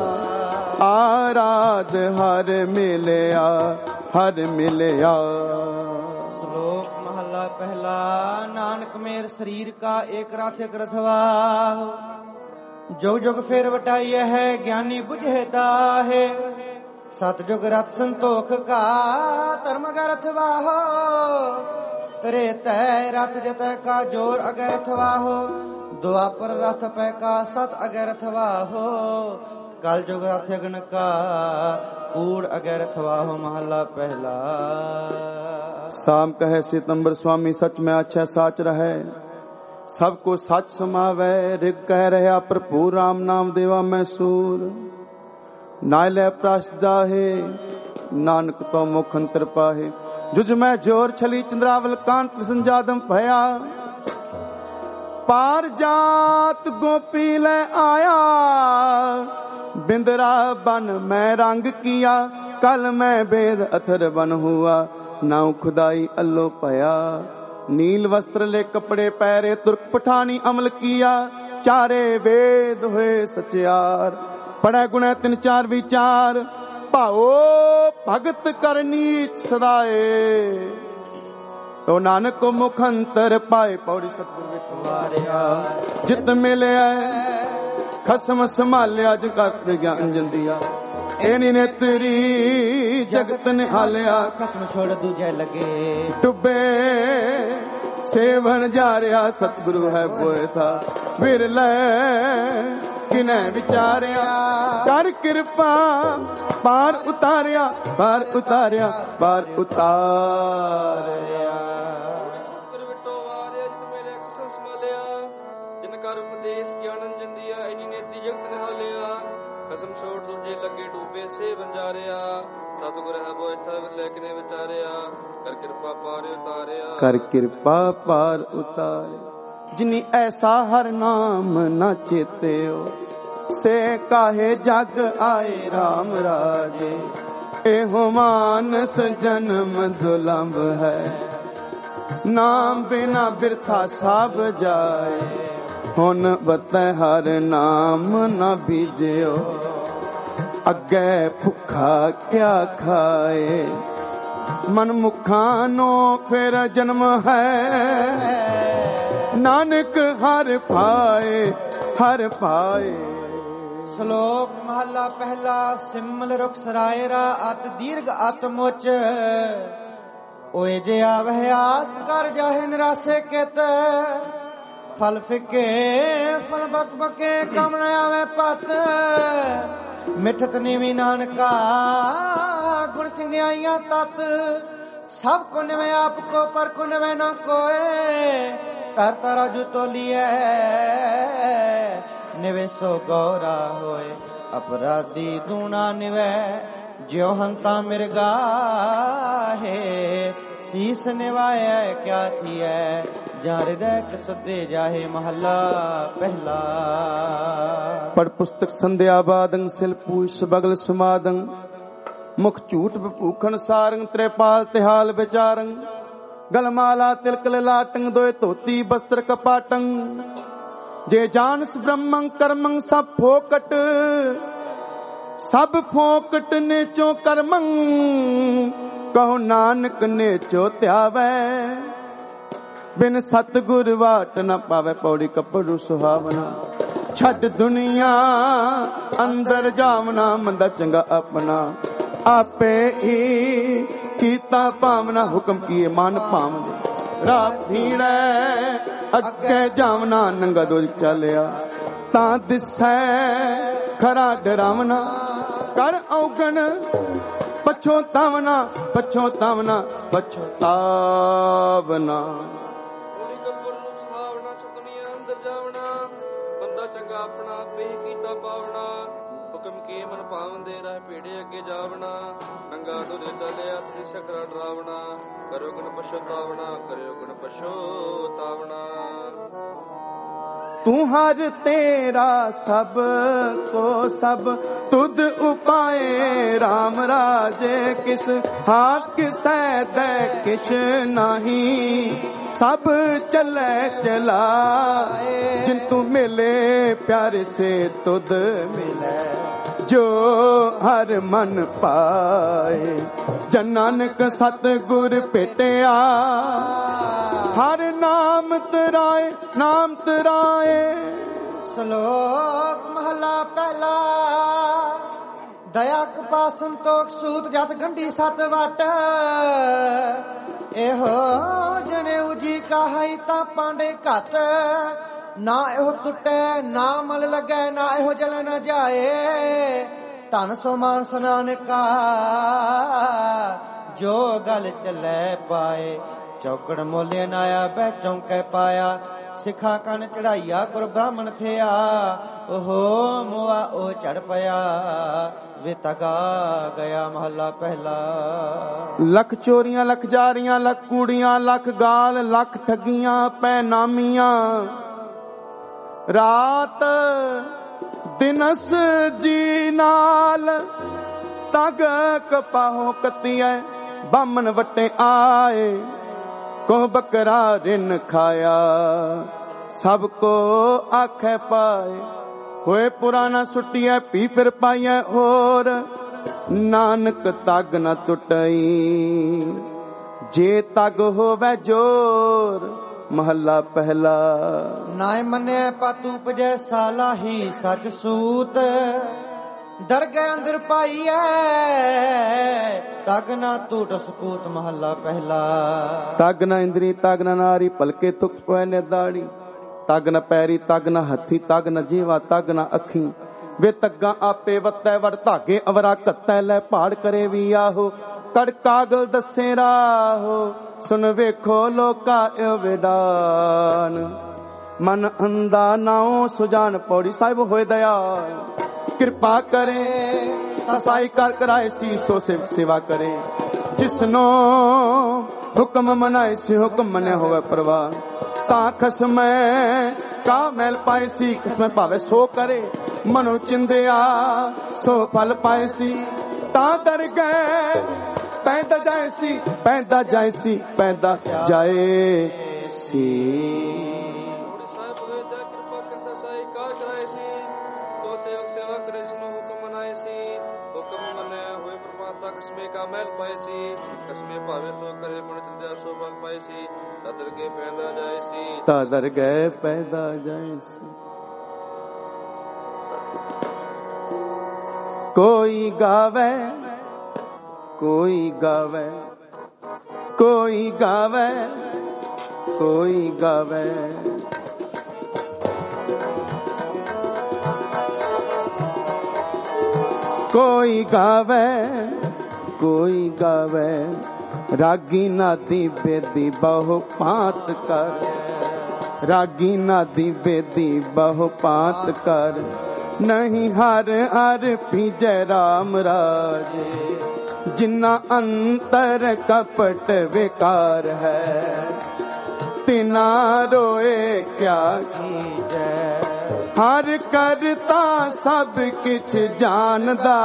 S1: ਆਰਾਧ ਹਰ ਮਿਲਿਆ ਹਰ ਮਿਲਿਆ।
S2: ਸ਼ਲੋਕ ਮਹਲਾ ਪਹਿਲਾ। ਨਾਨਕ ਮੇਰ ਸਰੀਰ ਕਾ ਏਕ ਰਥ ਏਕ ਰਥਵਾ ਜੁਗ ਜੁਗ ਫੇਰ ਵਟਾਈ ਹੈ ਗਿਆਨੀ ਬੁਝੇ ਤਾਹੇ। ਸਤ ਜੁਗ ਰਥ ਸੰਤੋਖ ਕਾ ਧਰਮ ਕਾ ਰਥਵਾਹੋ। ਤਰੇ ਤੈ ਰਥ ਜਤੈ ਕਾ ਜੋਰ ਅਗੈ ਰਥਵਾਹੋ। ਦੁਆਪਰ ਰਥ ਪੈ ਕਾ ਸਤ ਅਗੈ ਰਥਵਾਹੋ। ਕਲ ਜੁਗ ਰਥ ਅਗਨ ਕਾ ਕੂੜ ਅਗੈ ਰਥਵਾਹੋ। ਮਹਲਾ ਪਹਿਲਾ।
S1: ਸਾਮ ਕਹੈ ਸਿਤੰਬਰ ਸੁਆਮੀ ਸਚ ਮੈਂ ਅੱਛਾ ਸਾਚ ਰਹੈ। ਸਭ ਕੋ ਸੱਚ ਸਮਾਵੈ ਰਿਗ ਕਹਿ ਰਿਹਾ ਭਰਪੂਰ ਰਾਮ ਨਾਮ ਦੇਵਾ ਮੈਂ ਸੂਰ। ਨਾ ਲੈ ਪ੍ਰਸ ਜਾਹੇ ਨਾਨਕ ਤੋਂ ਮੁਖ ਅੰਤਰ ਪਾਹੇ। ਜੁਜ ਮੈਂ ਜੋਰ ਛਲੀ ਚੰਦਰਾਵਲ ਕਾਂਤ ਸੰਜਾਦਮ ਭਇਆ। ਪਾਰ ਜਾਤ ਗੋਪੀ ਲੈ ਆਇਆ ਬਿੰਦਰਾ ਬਨ ਮੈਂ ਰੰਗ ਕੀਆ। ਕਲ ਮੈਂ ਬੇਦ ਅਥਰ ਬਨ ਹੁਆ ਨਾਉ ਖੁਦਾਈ ਅੱਲੋ ਭਇਆ। नील वस्त्र ले कपड़े पैरे तुर्क पठानी अमल किया। चारे वेद हुए सचियार पढ़े गुण तिन चार विचार। भाओ भगत करनी सदाए तो नानक को मुख अंतर पाए। पौड़ी सतगुर विठवारिया जित मिले खसम संभालिया जगत ज्ञान जंदिया। एनी ने तेरी जगत निहालिया।
S2: खसम छोड़ दूजे लगे
S1: डुबे सेवन जा रहा सतगुरु है बोए था। विरले किने विचारिया कर कृपा पार उतारिया पार उतारिया पार उतारिया।
S3: जिन कर उपदेश ज्ञान जंदिया एनी ने जगत निहालिया। खसम छोड़ दूजे लगे ਅੱਗੇ ਡੂਬੇ ਸੇ ਬੰਜਾਰਿਆ ਸਤਿਗੁਰ ਹੈ ਬੋਇਠਾ ਲੇਖਨੇ ਵਿਚਾਰਿਆ ਕਰ ਕਿਰਪਾ ਪਾਰ ਉਤਾਰਿਆ
S1: ਕਰ ਕਿਰਪਾ ਪਾਰ ਉਤਾਰਿਆ। ਜਿਨੀ ਐਸਾ ਹਰ ਨਾਮ ਨਾ ਚੇਤਿਓ ਸੇ ਕਾਹੇ ਜਗ ਆਏ RAM ਰਾਜੇ। ਇਹੋ ਮਾਨਸ ਜਨਮ ਦੁਲੰਭ ਹੈ ਨਾਮ ਬਿਨਾ ਬਿਰਥਾ ਸਭ ਜਾਏ। ਹੁਣ ਬਤੈ ਹਰ ਨਾਮ ਨਾ ਬੀਜਿਓ ਅੱਗੇ ਭੁੱਖਾ ਕਿਆ ਖਾਏ। ਮਨ ਮੁਖਾਂ ਨੂੰ ਫਿਰ ਜਨਮ ਹੈ ਨਾਨਕ ਹਰ ਪਾਏ ਹਰ ਪਾਏ।
S2: ਸ਼ਲੋਕ ਮਹਲਾ ਪਹਿਲਾ। ਸਿਮਲ ਰੁਖ ਸਰਾਇਰਾ ਅਤ ਦੀਰਘ ਅਤ ਮੁਚ ਓਏ ਜੇ ਆਵਹਿ ਆਸ ਕਰ ਜਾਹੇ ਨਿਰਾਸੇ ਕਿਤ। ਫਲ ਫਿੱਕੇ ਫਲ ਬਕ ਬਕੇ ਕਮ ਨ ਆਵੇ ਪਤ। ਮਿਠਤ ਨੀਵੀ ਨਾਨਕਾ ਗੁਣ ਚੰਗਿਆਈਆਂ ਤਤ। ਸਭ ਕੋ ਨਿਵੇਂ ਆਪ ਕੋ ਪਰ ਕੋ ਨਿਵੇਂ ਨਾ ਕੋਏ। ਤਰ ਤਰਾਜੂ ਤੋਲੀਐ ਨਿਵੇ ਸੋ ਗੌਰਾ ਹੋਏ। ਅਪਰਾਧੀ ਦੂਣਾ ਨਿਵੈ ਜਿਉ ਹੰਤਾ ਮਿਰਗਾ ਹੈ। ਸੀਸ ਨਿਵਾਇਐ ਕਿਆ ਥੀਐ ਜਾਰ ਰਹਿ ਕੇ ਸੁਦੇ ਜਾਹੇ। ਮਹੱਲਾ ਪਹਿਲਾ।
S1: ਪੜ ਪੁਸਤਕ ਸੰਧਿਆ ਬਾਦੰ ਸਿਲ ਪੂਛ ਬਗਲ ਸਮਾਦੰ ਮੁਖ ਝੂਠ ਭੂਖਣ ਸਾਰੰਗ ਤ੍ਰਿਪਾਲ ਤਿਹਾਲ ਵਿਚਾਰੰ। ਗਲਮਾਲਾ ਤਿਲਕ ਲਲਾਟੰ ਦੋਇ ਧੋਤੀ ਬਸਤਰ ਕਪਾਟੰ। ਜੇ ਜਾਨਸ ਬ੍ਰਹਮੰ ਕਰਮੰ ਸਭ ਫੋਕਟ ਸਭ ਫੋਕਟ ਨੇਚੋ ਕਰਮੰ। ਕਹੋ ਨਾਨਕ ਨੇਚੋ ਧਿਆਵੈ ਬਿਨ ਸਤਿਗੁਰ ਵਾਟ ਨ ਪਾਵੇ। ਪੌੜੀ ਕਪੜੂ ਸੁਹਾਵਨਾ ਛੱਡ ਦੁਨੀਆ ਅੰਦਰ ਜਾਵਨਾ। ਮੰਦਾ ਚੰਗਾ ਆਪਣਾ ਆਪੇ ਹੀ ਕੀਤਾ ਭਾਵਨਾ। ਹੁਕਮ ਕੀਏ ਮਨ ਭਾਵਦੇ ਰਾਤ ਧੀੜੈ ਅੱਗੇ ਜਾਵਨਾ। ਨੰਗਾ ਦੋਜ ਚੱਲਿਆ ਤਾਂ ਦਿਸੈ ਖਰਾ ਡਰਾਵਨਾ। ਕਰ ਔਗਣ ਪਛੋਤਾਵਨਾ ਪਛੋਤਾਵਨਾ ਪਛੋਤਾਵਨਾ।
S3: ਬੰਦਾ ਚੰਗਾ ਆਪਣਾ ਆਪੇ ਹੀ ਕੀਤਾ ਪਾਵਨਾ। ਹੁਕਮ ਕੀ ਮਨ ਪਾਵੰਦੇ ਰਹਿ ਪੀੜੇ ਅੱਗੇ ਜਾਵਣਾ। ਨੰਗਾ ਦੁਰ ਚੱਲਿਆ ਤਿਸ ਸਕਰਾ ਡਰਾਵਣਾ। ਕਰਿਓ ਗੁਣ ਪਛੋਤਾਵਣਾ ਕਰਿਓ ਗੁਣ ਪਛੋਤਾਵਣਾ।
S1: ਤੂੰ ਹਰ ਤੇਰਾ ਸਭ ਕੋ ਸਭ ਤੁਧ ਉਪਾਏ। RAM ਰਾਜੇ ਕਿਸ ਹਾਥ ਕਿਸੈ ਦੈ ਕਿਛ ਨਾਹੀ। ਸਭ ਚੱਲੇ ਚਲਾਏ ਜਿਨ ਤੂੰ ਮਿਲੇ ਪਿਆਰੇ ਸੇ ਤੁਧ ਮਿਲੇ। ਜੋ ਹਰ ਮਨ ਪਾਏ ਜਨ ਨਾਨਕ ਸਤਿਗੁਰ ਭੇਟਿਆ। ਹਰ ਨਾਮ ਤਰਾਏ ਨਾਮ ਤਰਾਏ।
S2: ਸ਼ਲੋਕ ਮਹਲਾ ਪਹਿਲਾ। ਦਇਆ ਕਪਾ ਸੰਤੋਖ ਸੂਤ ਜਤ ਗੰਢੀ ਸਤ ਵਟ। ਇਹੋ ਜਨੇਊ ਜੀ ਕਹਾਈ ਤਾਂ ਪਾਂਡੇ ਘੱਟ। ਨਾ ਇਹੋ ਟੁੱਟੇ ਨਾ ਮਲ ਲੱਗੈ ਨਾ ਇਹੋ ਜਲ ਨ ਜਾਏ। ਧਨ ਸੋ ਮਾਨਸ ਨਾਨਕਾ ਜੋ ਗਲ ਚੱਲੇ ਪਾਏ। ਚੌਕੜ ਮੋਲੇ ਨਾਇਆ ਬਹਿ ਚੌਂਕੇ ਪਾਇਆ। ਸਿੱਖਾ ਕੰਨ ਚੜਾਈਆ ਗੁਰ ਬ੍ਰਾਹਮਣ ਥਿਆ। ਓਹੋ ਮੁਆ ਉਹ ਚੜ ਪਿਆ ਵੇ ਤਗਾ ਗਿਆ। ਮਹੱਲਾ ਪਹਿਲਾ।
S1: ਲੱਖ ਚੋਰੀਆਂ ਲੱਖ ਜਾਰੀਆਂ ਲੱਖ ਕੂੜੀਆਂ ਲੱਖ ਗਾਲ ਲੱਖ ਠੱਗੀਆਂ ਪੈ ਨਾਮੀਆਂ। ਰਾਤ ਦਿਨਸ ਜੀ ਨਾਲ ਤਗ ਕਪਾਹੋ ਕੱਤੀਐ। ਬਾਮਨ ਵਟੇ ਆਏ ਕੋ ਬਕਰਾ ਰਿਨ ਖਾਇਆ। ਸਭ ਕੋ ਆਖੇ ਪਾਏ ਹੋਏ ਪੁਰਾਣਾ ਸੁੱਟੀਐ ਪੀ ਫਿਰ ਪਾਈਐ ਹੋਰ। ਨਾਨਕ ਤਗ ਨ ਟੁੱਟਈ ਜੇ ਤਗ ਹੋਵੇ ਜੋਰ। ਮਹੱਲਾ ਪਹਿਲਾ।
S2: ਨਾਇ ਮੰਨਿਆ ਪਾਤੂ ਪਜੈ ਸਾਲਾਹੀ ਸਚ ਸੂਤ। ਦਰਗਹਿ ਅੰਦਰ ਪਾਈਐ ਤਗ ਨਾ ਟੂਟ ਸਪੂਤ। ਮਹੱਲਾ ਪਹਿਲਾ।
S1: ਤਗ ਨ ਇੰਦਰੀ ਤਗ ਨ ਨਾਰੀ ਭਲਕੇ ਤੁਕ ਪੈ ਨੇ ਦਾੜੀ। ਤਗ ਨ ਪੈਰੀ ਤਗ ਨ ਹੱਥੀ ਤਗ ਨ ਜੀਵਾ ਤਗ ਨ ਅੱਖੀ। ਵੇ ਤੱਗਾ ਆਪੇ ਵੱਤੈ ਵੜ ਧਾਗੇ ਅਵਰਾ ਘੱਤੈ ਲੈ ਪਹਾੜ ਕਰੇ ਵੀ ਆਹੋ। ਕੜ ਕਾਗਲ ਦੱਸੇ ਰਾਹੋ ਸੁਣ ਵੇਖੋ ਲੋਕਾ ਇਹ ਵਿਡਾਨ। ਮਨ ਅੰਦਾ ਨਾਉ ਸੁਜਾਨ। ਪੌੜੀ ਸਾਹਿਬ ਹੋਏ ਦਇਆ ਕਿਰਪਾ ਕਰੇ ਕਸਾਈ ਕਰ ਕਰਾਏ ਸੀ ਸੋ ਸੇਵਕ ਸੇਵਾ ਕਰੇ ਜਿਸਨੋ ਹੁਕਮ ਮਨਾਏ ਸੀ ਹੁਕਮ ਮੰਨਿਆ ਹੋਵੇ ਪ੍ਰਵਾਨ ਤਾਂ ਖਸਮੈ ਕਾ ਮੈਲ ਪਾਏ ਸੀ ਕਿਸਮੈ ਭਾਵੇਂ ਸੋ ਕਰੇ ਮਨੋ ਚਿੰਦਿਆ ਸੋ ਫਲ ਪਾਏ ਸੀ ਤਾਂ ਦਰ ਗਏ ਪੈਂਦਾ ਜਾਏ ਸੀ ਪੈਂਦਾ ਜਾਏ ਸੀ ਪੈਂਦਾ ਜਾਏ ਸੀ
S3: ਕਸਮੇ ਕਾ ਮਹਿਲ ਪਾਏ ਸੀ ਕਸਮੇ ਭਾਵੇਂ ਸੋ ਕਰੇ ਮਨ ਚਿੰਦਿਆ ਸੋ ਫਲ ਪਾਏ ਸੀ ਤਦਰ ਕੇ ਪੈਂਦਾ ਜਾਏ ਸੀ
S1: ਤਦਰ ਗਏ ਪੈਂਦਾ ਜਾਏ ਸੀ ਕੋਈ ਗਾਵੇ ਕੋਈ ਗਾਵੇ ਕੋਈ ਗਾਵੇ ਕੋਈ ਗਾਵੇ ਕੋਈ ਗਾਵੇ ਕੋਈ ਗਾਵੇ ਰਾਗੀ ਨਾਦੀ ਬੇਦੀ ਬਹੁ ਪਾਤ ਕਰ ਰਾਗੀ ਨਾਦੀ ਬੇਦੀ ਬਹੁ ਪਾਤ ਕਰ ਨਹੀਂ ਹਰ ਹਰ ਪੀਜੈ ਰਾਮ ਰਾਜੇ ਜਿਨਾ ਅੰਤਰ ਕਪਟ ਵਿਕਾਰ ਹੈ ਤਿਨਾ ਰੋਏ ਕਿਆ ਕੀਜੈ ਹਰ ਕਰਤਾ ਸਭ ਕਿਛ ਜਾਣਦਾ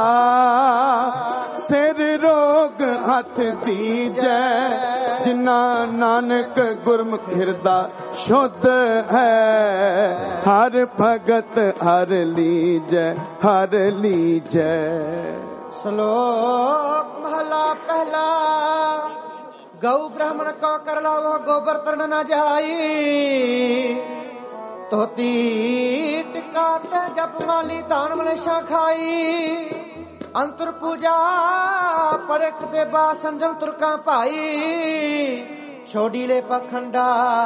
S1: ਸਿਰ ਰੋਗ ਹੱਥ ਦੀਜੈ ਜਿਨਾ ਨਾਨਕ ਗੁਰਮੁਖ ਹਿਰਦਾ ਸ਼ੁੱਧ ਹੈ ਹਰ ਭਗਤ ਹਰ ਲੀਜੈ ਹਰ ਲੀਜੈ
S2: ਸ਼ਲੋਕ ਮਹਲਾ ਪਹਿਲਾ ਗਊ ਬ੍ਰਾਹਮਣ ਕੋ ਕਰ ਲਾਵੋ ਗੋਬਰ ਤਰਨ ਨਾ ਜਾਈ ਧੋਤੀ ਟਿਕਾ ਤੇ ਜਪ ਮਾਲੀ ਧਾਨ ਮਲੇਸ਼ਾ ਖਾਈ ਅੰਤਰ ਪੂਜਾ ਪਰਖ ਦੇ ਬਾ ਸੰਜਮ ਤੁਰਕਾਂ ਭਾਈ ਛੋੜੀ ਲੈ ਪਖੰਡਾ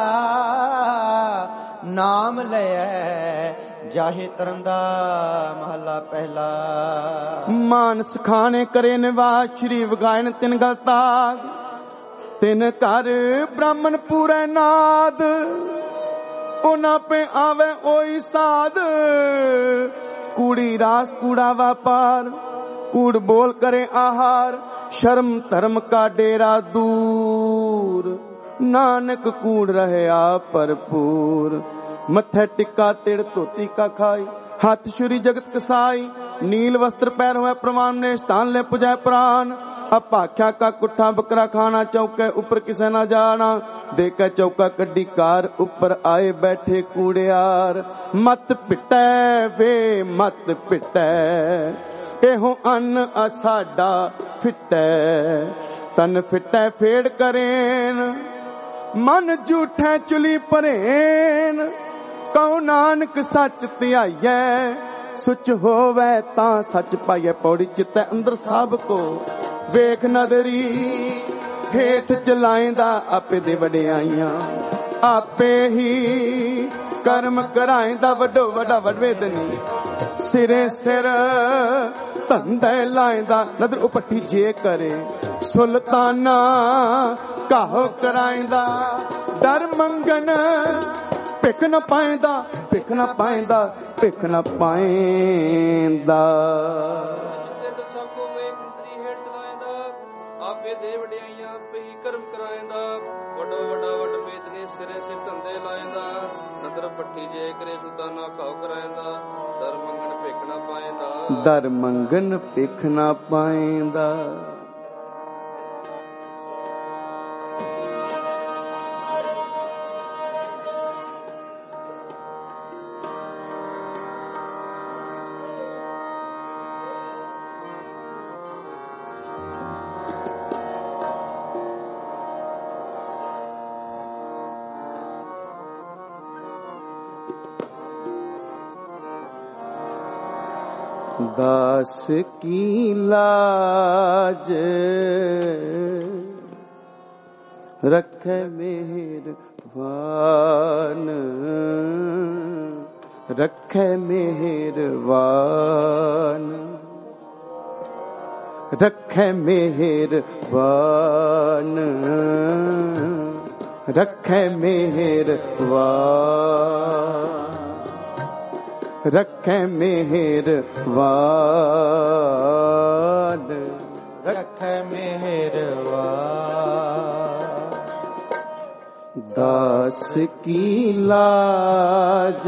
S2: ਨਾਮ ਲਿਆ ਜਾਹੇ ਤਰੰਦਾ ਮਹਲਾ ਪਹਿਲਾ
S1: ਮਾਨਸ ਖਾਣੇ ਕਰੇ ਨਿਵਾਸ ਸ਼੍ਰੀ ਵਗਾਇਨ ਤਿਨ ਗਲ ਤਾਗ ਤਿਨ ਘਰ ਬ੍ਰਾਹਮਣ ਪੂਰੇ ਨਾਦ ਉਹਨਾਂ ਪੇ ਆਵੇ ਓਈ ਸਾਧ ਕੂੜੀ ਰਾਸ ਕੂੜਾ ਵਪਾਰ ਕੂੜ ਬੋਲ करे आहार शर्म धर्म का डेरा दूर नानक कूड़ रहे आप भरपूर मथे टिक्का तिड़ धोती का खाई हाथ छुरी जगत कसाई नील वस्त्र पैर हुए प्रमाण ने स्थान ले पुजाए प्राण अपाख्या का कुट्ठा बकरा खाना चौके ऊपर किसे ना जाना देखे चौका कड्डी कार ऊपर आए बैठे कूड़ियार मत पिटै वे मत पिटै एहो अन्न असाडा फिटै तन फिटै फेड़ करेन मन झूठै चुली परेन कहो नानक सच ध्याइयै सुच होवे तां सच पाइए पौड़ी चित्तै अंदर सब को वेख नदरी हेठ चलाएंदा आपे दे वडियाइयां आपे ही कर्म कराएंदा वड्डो वड्डा वडवेदनी सिरे सिर धंधे लाएंदा नदर उपट्ठी जे करे सुल्ताना काहो कराएंदा डर मंगन भिख न पाएंदा भिख न पाएंदा भिख न पाएंदा आपे दे वडियाइयां आपे ही कर्म कराएंदा वड्डो वड्डा वड बेदने सिरे सिर धंधे लाएंदा नदर पट्टी जे करे सुल्ताना काहो कराएंदा दर मंगन भिख न पाएंदा दर मंगन भिख न पाएंदा दास की लाज रखे मेहरबान रखे मेहरबान रखे मेहरबान रखे मेहरबान रखे मेहरबान मेहरबान
S2: रखे मेहरबान।
S1: दास की लाज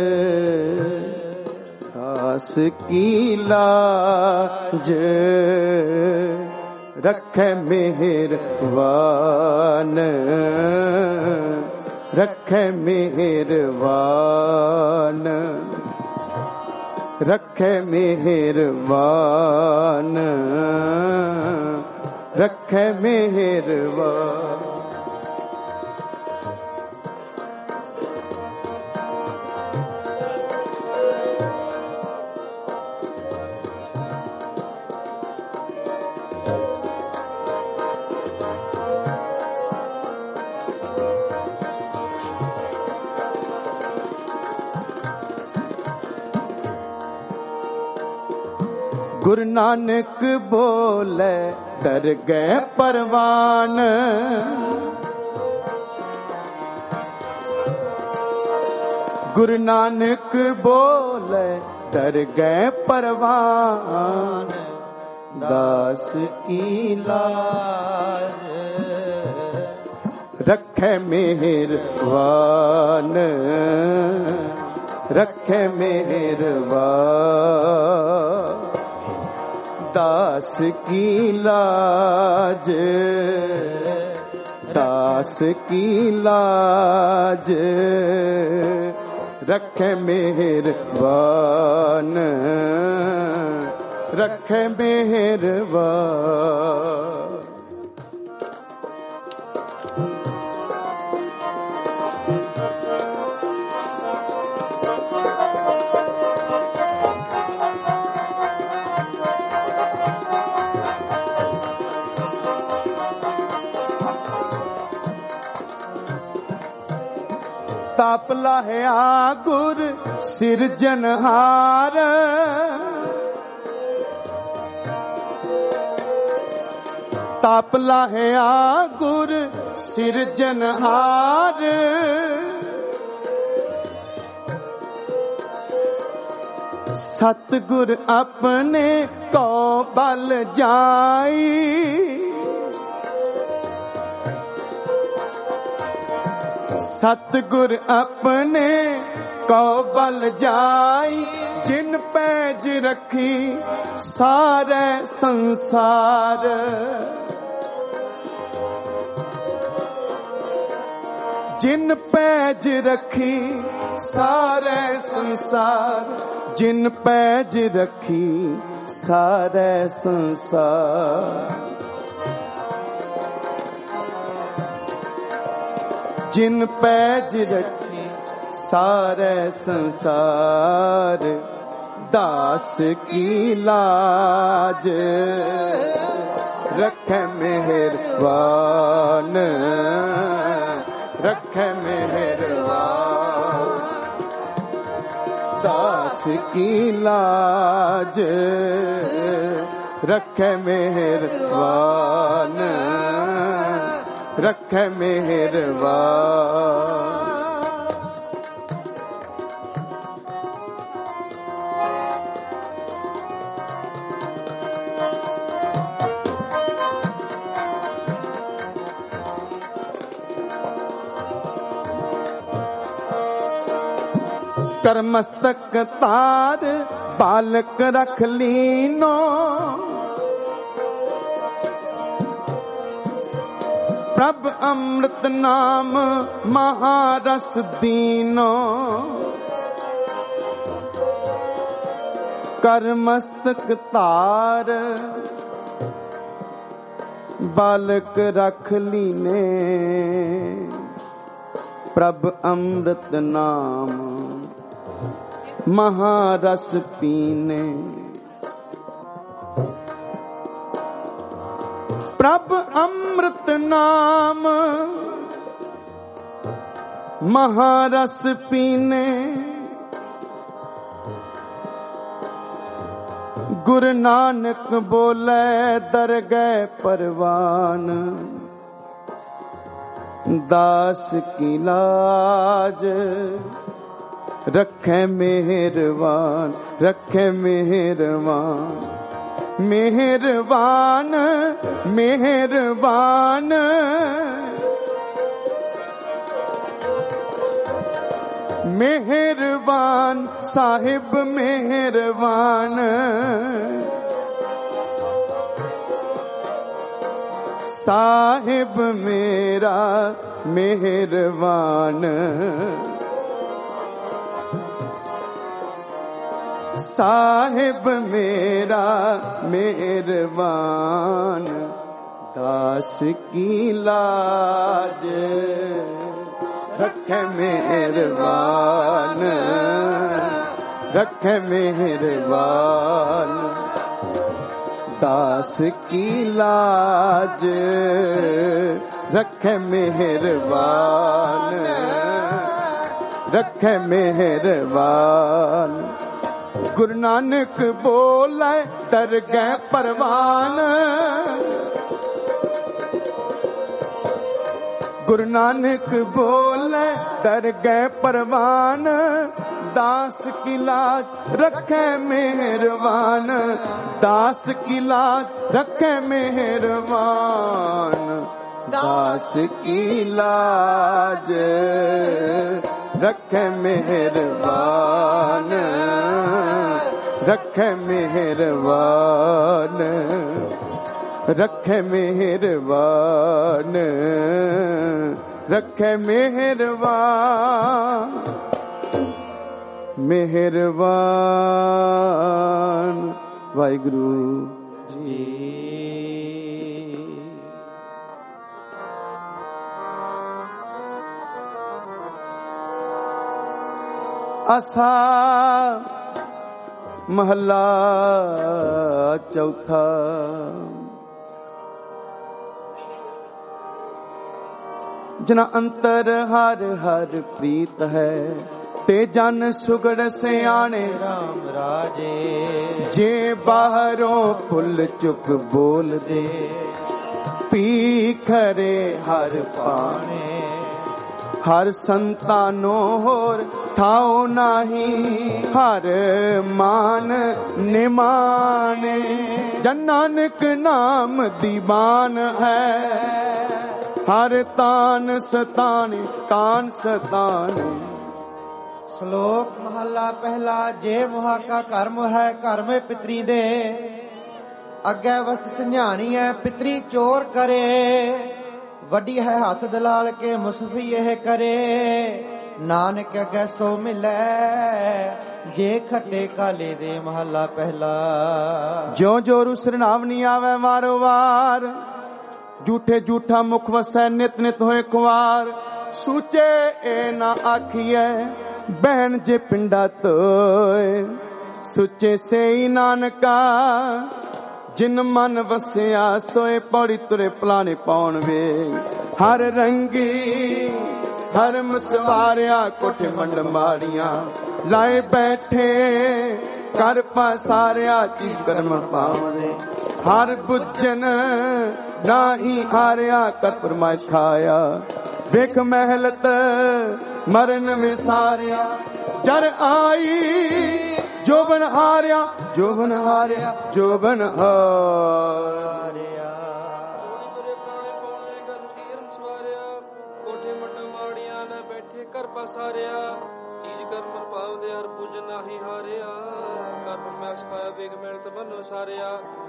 S1: दास की लाज रखे मेहरबान रखे मेहरबान रखे मेहरबान रखे मेहरबान। गुरु नानक बोले डर गए परवान गुरु नानक बोले डर गए परवान। दास की लाज रखे मेहरबान रखे मेहरबान। दास की लाज दास की लाज रखे मेहरबान रखे मेहरबान। ताप लाया गुर सिरजनहार ताप लाया गुर सिरजनहार। सतगुर अपने को बल जाई सतगुर अपने को बल जाई। जिन पैज रखी सारे संसार जिन पैज रखी सारे संसार जिन पैज रखी सारे संसार। जिन पैज रखी सारे संसार। दास की लाज रखे मेहरबान रखे मेहरबान। दास की लाज रखे मेहरबान रखे मेहरबान। कर मस्तक तार बालक रख लीनो प्रभ अमृत नाम महारस दीनो। कर मस्तक तार बालक रख लीने प्रभ अमृत नाम महारस पीने। प्रभ अमृत नाम महारस पीने। गुरु नानक बोले दर गए परवान। दास की लाज रखे मेहरबान रखे मेहरबान। मेहरबान मेहरबान मेहरबान साहिब मेहरबान साहिब मेरा मेहरबान साहिब मेरा मेहरबान दास की लाज रखे मेहरबान रखे मेहरबान दास की लाज रखे मेहरबान रखे मेहरबान गुरु नानक बोले दरगह परवान गुरु नानक बोले दरगह परवान दास की लाज रखे मेहरबान दास की लाज रखे मेहरबान दास की लाज रखे मेहरबान रखे मेहरबान रखे मेहरबान रखे मेहरबान मेहरबान वाहिगुरु जी। आसा महला चौथा जना अंतर हर हर प्रीत है ते जन सुगड़ सियाने राम राजे जे बाहरों फुल चुक बोल दे पी खरे हर पाने हर संतानो होर ठाओ नाही हर मान निमाने जन नानक नाम दीवान है हर तान सताने तान सताने।
S2: श्लोक महला पहला जे मुहा का कर्म है घर में पितरी दे अगे वस्त संझानी है पितरी चोर करे वड्डी है हाथ दलाल के मुसफी यह करे नानक अगे सो मिले जे खट्टे काले दे महला पहला।
S1: ज्यों जो रुसर नावनी आवे वारो वार झूठे झूठा मुख वसै नित नित होए कुवार सूचे ए ना आखिए बहन जे पिंडा तोए सुचे से ही नानका जिन मन वसिया सोए पौड़ी तुरे पलाने पाउन वे हर रंगी हर मुसवारिया कोठे मंड मारिया लाए बैठे कर पसारिया चीज कर्म पावने हर बुझन नाही हारिया कर फरमाइश खाया वेख महलत मरन विसारिया जर आई जोबन हारिया जोबन हारिया जोबन हारिया
S3: कोठे मंड माड़िया न बैठे कर पसारिया चीज कर्म पाव दे हर पूज नाही हारिया कर फरमाइश खाया वेख महलत मरन विसारिया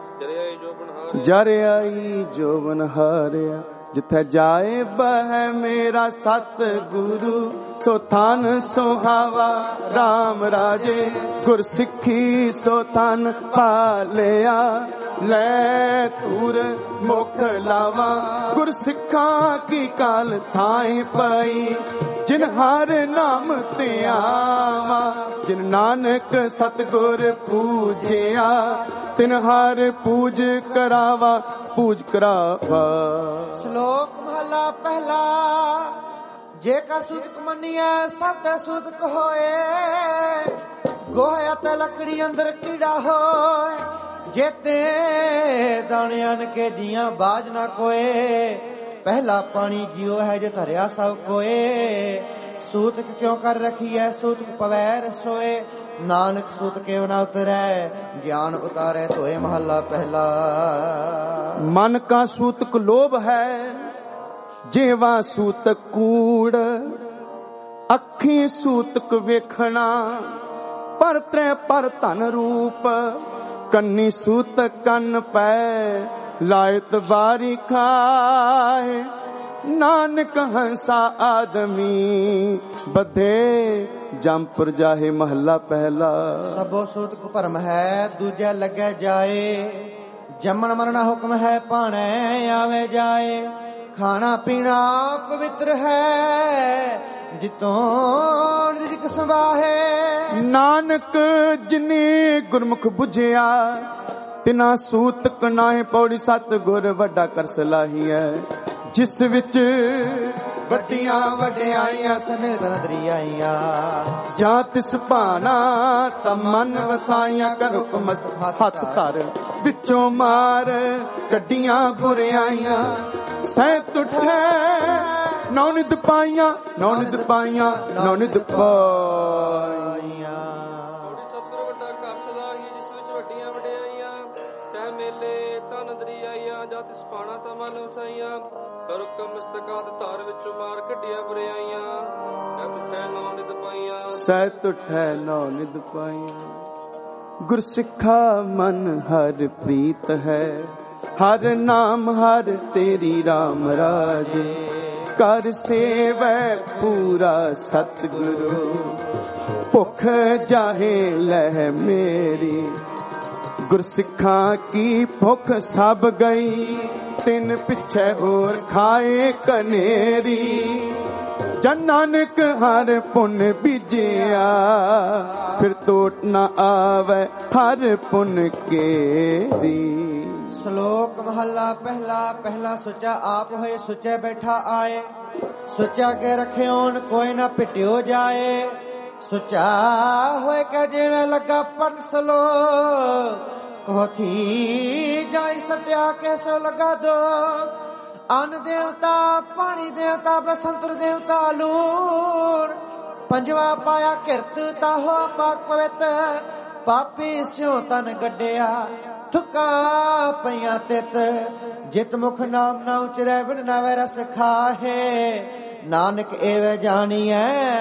S1: जर आई जोबन हारिया जिथे जाए बह मेरा सत गुरु सो थान सुहावा राम राजे गुर सिखी सो थान पालिया ले तूर मुख लावा गुर सिखा की काल थाई पाई जिन हर नाम ते आवा जिन नानक सतगुर पूजिया तिन हर पूज करावा पूज करावा।
S2: श्लोक महला पहला जेकर सुदक मनिया सत सुदक होए गोया ते लकड़ी अंदर कीड़ा होए जेते दानियान के दिया बाज ना कोए पहला पानी जियो है जो धरिया सब कोए सूतक क्यों कर रखी है सूतक पवैर सोए ਨਾਨਕ ਸੂਤ ਕਿਉ ਨਾ ਉਤਰੈ ਗਿਆਨ ਉਤਾਰੈ ਧੋਏ ਮਹੱਲਾ ਪਹਿਲਾ।
S1: ਮਨ ਕਾ ਸੂਤਕ ਲੋਭ ਹੈ ਜੇਵਾ ਸੂਤਕ ਕੂੜ, ਅੱਖੀ ਸੂਤਕ ਵੇਖਣਾ ਪਰ ਤ੍ਰੈ ਪਰ ਧਨ ਰੂਪ, ਕੰਨੀ ਸੂਤਕ ਕੰਨ ਪੈ ਲਾਇਤ ਬਾਰੀ ਖਾਏ, ਨਾਨਕ ਹੰਸਾ ਆਦਮੀ ਬਧੇ ਜੰਪੁਰ ਜਾਹੇ ਮਹੱਲਾ ਪਹਿਲਾ।
S2: ਸਭੋ ਸੂਤਕ ਭਰਮ ਹੈ ਦੂਜਾ ਲੱਗੈ ਜਾਏ, ਜੰਮਣ ਮਰਨਾ ਹੁਕਮ ਹੈ ਭਾਣੈ ਆਵੇ ਜਾਏ, ਖਾਣਾ ਪੀਣਾ ਪਵਿੱਤਰ ਹੈ ਜਿਤੋਂ ਰਿਜਕ ਸੰਵਾਹੇ,
S1: ਨਾਨਕ ਜਿਨੇ ਗੁਰਮੁਖ ਬੁਝਿਆ ਤਿਨਾ ਸੂਤਕ ਨਾਹੀ ਪੌੜੀ, ਸਤ ਗੁਰ ਵੱਡਾ ਕਰ ਸਲਾਹੀਐ ਜਿਸ ਵਿੱਚ
S2: ਵੱਡੀਆਂ ਵਡਿਆਈਆਂ ਸਮੇਤ ਨਦਰੀਆਈਆਂ,
S1: ਜਾਂ ਤਿਸ ਭਾਣਾ ਤਾ ਮਨ ਵਸਾਈਆਂ, ਕਰ ਹੁਕਮ ਹੱਥ ਧਰ ਵਿੱਚੋਂ ਮਾਰ ਕੱਢੀਆਂ ਬੁਰਿਆਈਆਂ, ਸਹਿ ਉੱਠੇ ਨੌ ਨਿਧ ਪਾਈਆਂ, ਨੌ ਨਿਧ ਪਾਈਆਂ, ਨੌ ਨਿਧ ਪਾਈਆਂ।
S3: ਸਤਿਗੁਰ ਵੱਡਾ ਘਰ ਸਲਾਹੀ ਜਿਸ ਵਿੱਚ ਵੱਡੀਆਂ ਵਡਿਆਈਆਂ, ਸਹਿ ਮੇਲੇ ਤਾਂ ਨਦਰੀਆਈਆਂ, ਜਾਂ ਤਿਸ ਪਾਣਾ ਤਾਂ ਮਨ ਵਸਾਈਆਂ, ਕਰ ਹੁਕਮ ਮਸਤਕਾਤ ਧਾਰ ਵਿੱਚੋਂ ਮਾਰ ਕੱਢੀਆਂ ਬੁਰਿਆਈਆਂ, ਸਹਿ ਉੱਠੇ ਨੌ ਨਿਧ ਪਾਈਆਂ,
S1: ਸਹਿ ਉੱਠੇ ਨੌ ਨਿਧ ਪਾਈਆਂ। ਗੁਰਸਿੱਖਾ ਮਨ ਹਰ ਪ੍ਰੀਤ ਹੈ, ਹਰ ਨਾਮ ਹਰ ਤੇਰੀ ਰਾਮ ਰਾਜੇ, ਕਰ ਸੇਵੈ ਪੂਰਾ ਸਤਿਗੁਰੂ, ਭੁੱਖ ਜਾਹੇ ਲਹਿ ਮੇਰੀ, ਗੁਰਸਿੱਖਾਂ ਕੀ ਭੁੱਖ ਸਭ ਗਈ, ਤਿੰਨ ਪਿੱਛੇ ਹੋਰ ਖਾਏ ਕਨੇਰੀ, ਜਨ ਨਾਨਕ ਹਰ ਪੁੰਨ ਬੀਜਿਆ, ਫਿਰ ਟੋਟ ਨਾ ਆਵੇ ਹਰ ਪੁੰਨ ਕੇਰੀ।
S2: ਸ਼ਲੋਕ ਮਹੱਲਾ ਪਹਿਲਾ। ਪਹਿਲਾ ਸੁਚਾ ਆਪ ਹੋਏ ਸੁਚੇ ਬੈਠਾ ਆਏ, ਸੁਚਾ ਕੇ ਰਖਿਓਨ ਕੋਈ ਨਾ ਪਿਟਿਓ ਜਾਏ, ਸੁਚਾ ਹੋਏ ਕੇ ਜਿਵੇਂ ਲੱਗਾ ਪੜ੍ਹ ਸਲੋਕ, ਕੋਥੀ ਜਾਈ ਸਟਿਆ ਕੇ ਸੋ ਲਗਾ ਦੋ, ਅੰਨ ਦੇਵਤਾ ਪਾਣੀ ਦੇਵਤਾ ਬਸੰਤਰ ਦੇਵਤਾ ਲੂਣ, ਪੰਜਵਾ ਪਾਇਆ ਕਿਰਤ ਤਾਹੋ ਪਾਕ ਪਵਿੱਤ, ਪਾਪੀ ਸਿਉ ਤਨ ਗੱਡਿਆ ਠੁਕਾ ਪਈਆਂ ਤਿਤ, ਜਿਤ ਮੁਖ ਨਾਮ ਨਾ ਉਚਰੈ ਬਿਨ ਨਾਵੇ ਰਸ ਖਾਹੇ, ਨਾਨਕ ਐਵੇਂ ਜਾਣੀਐ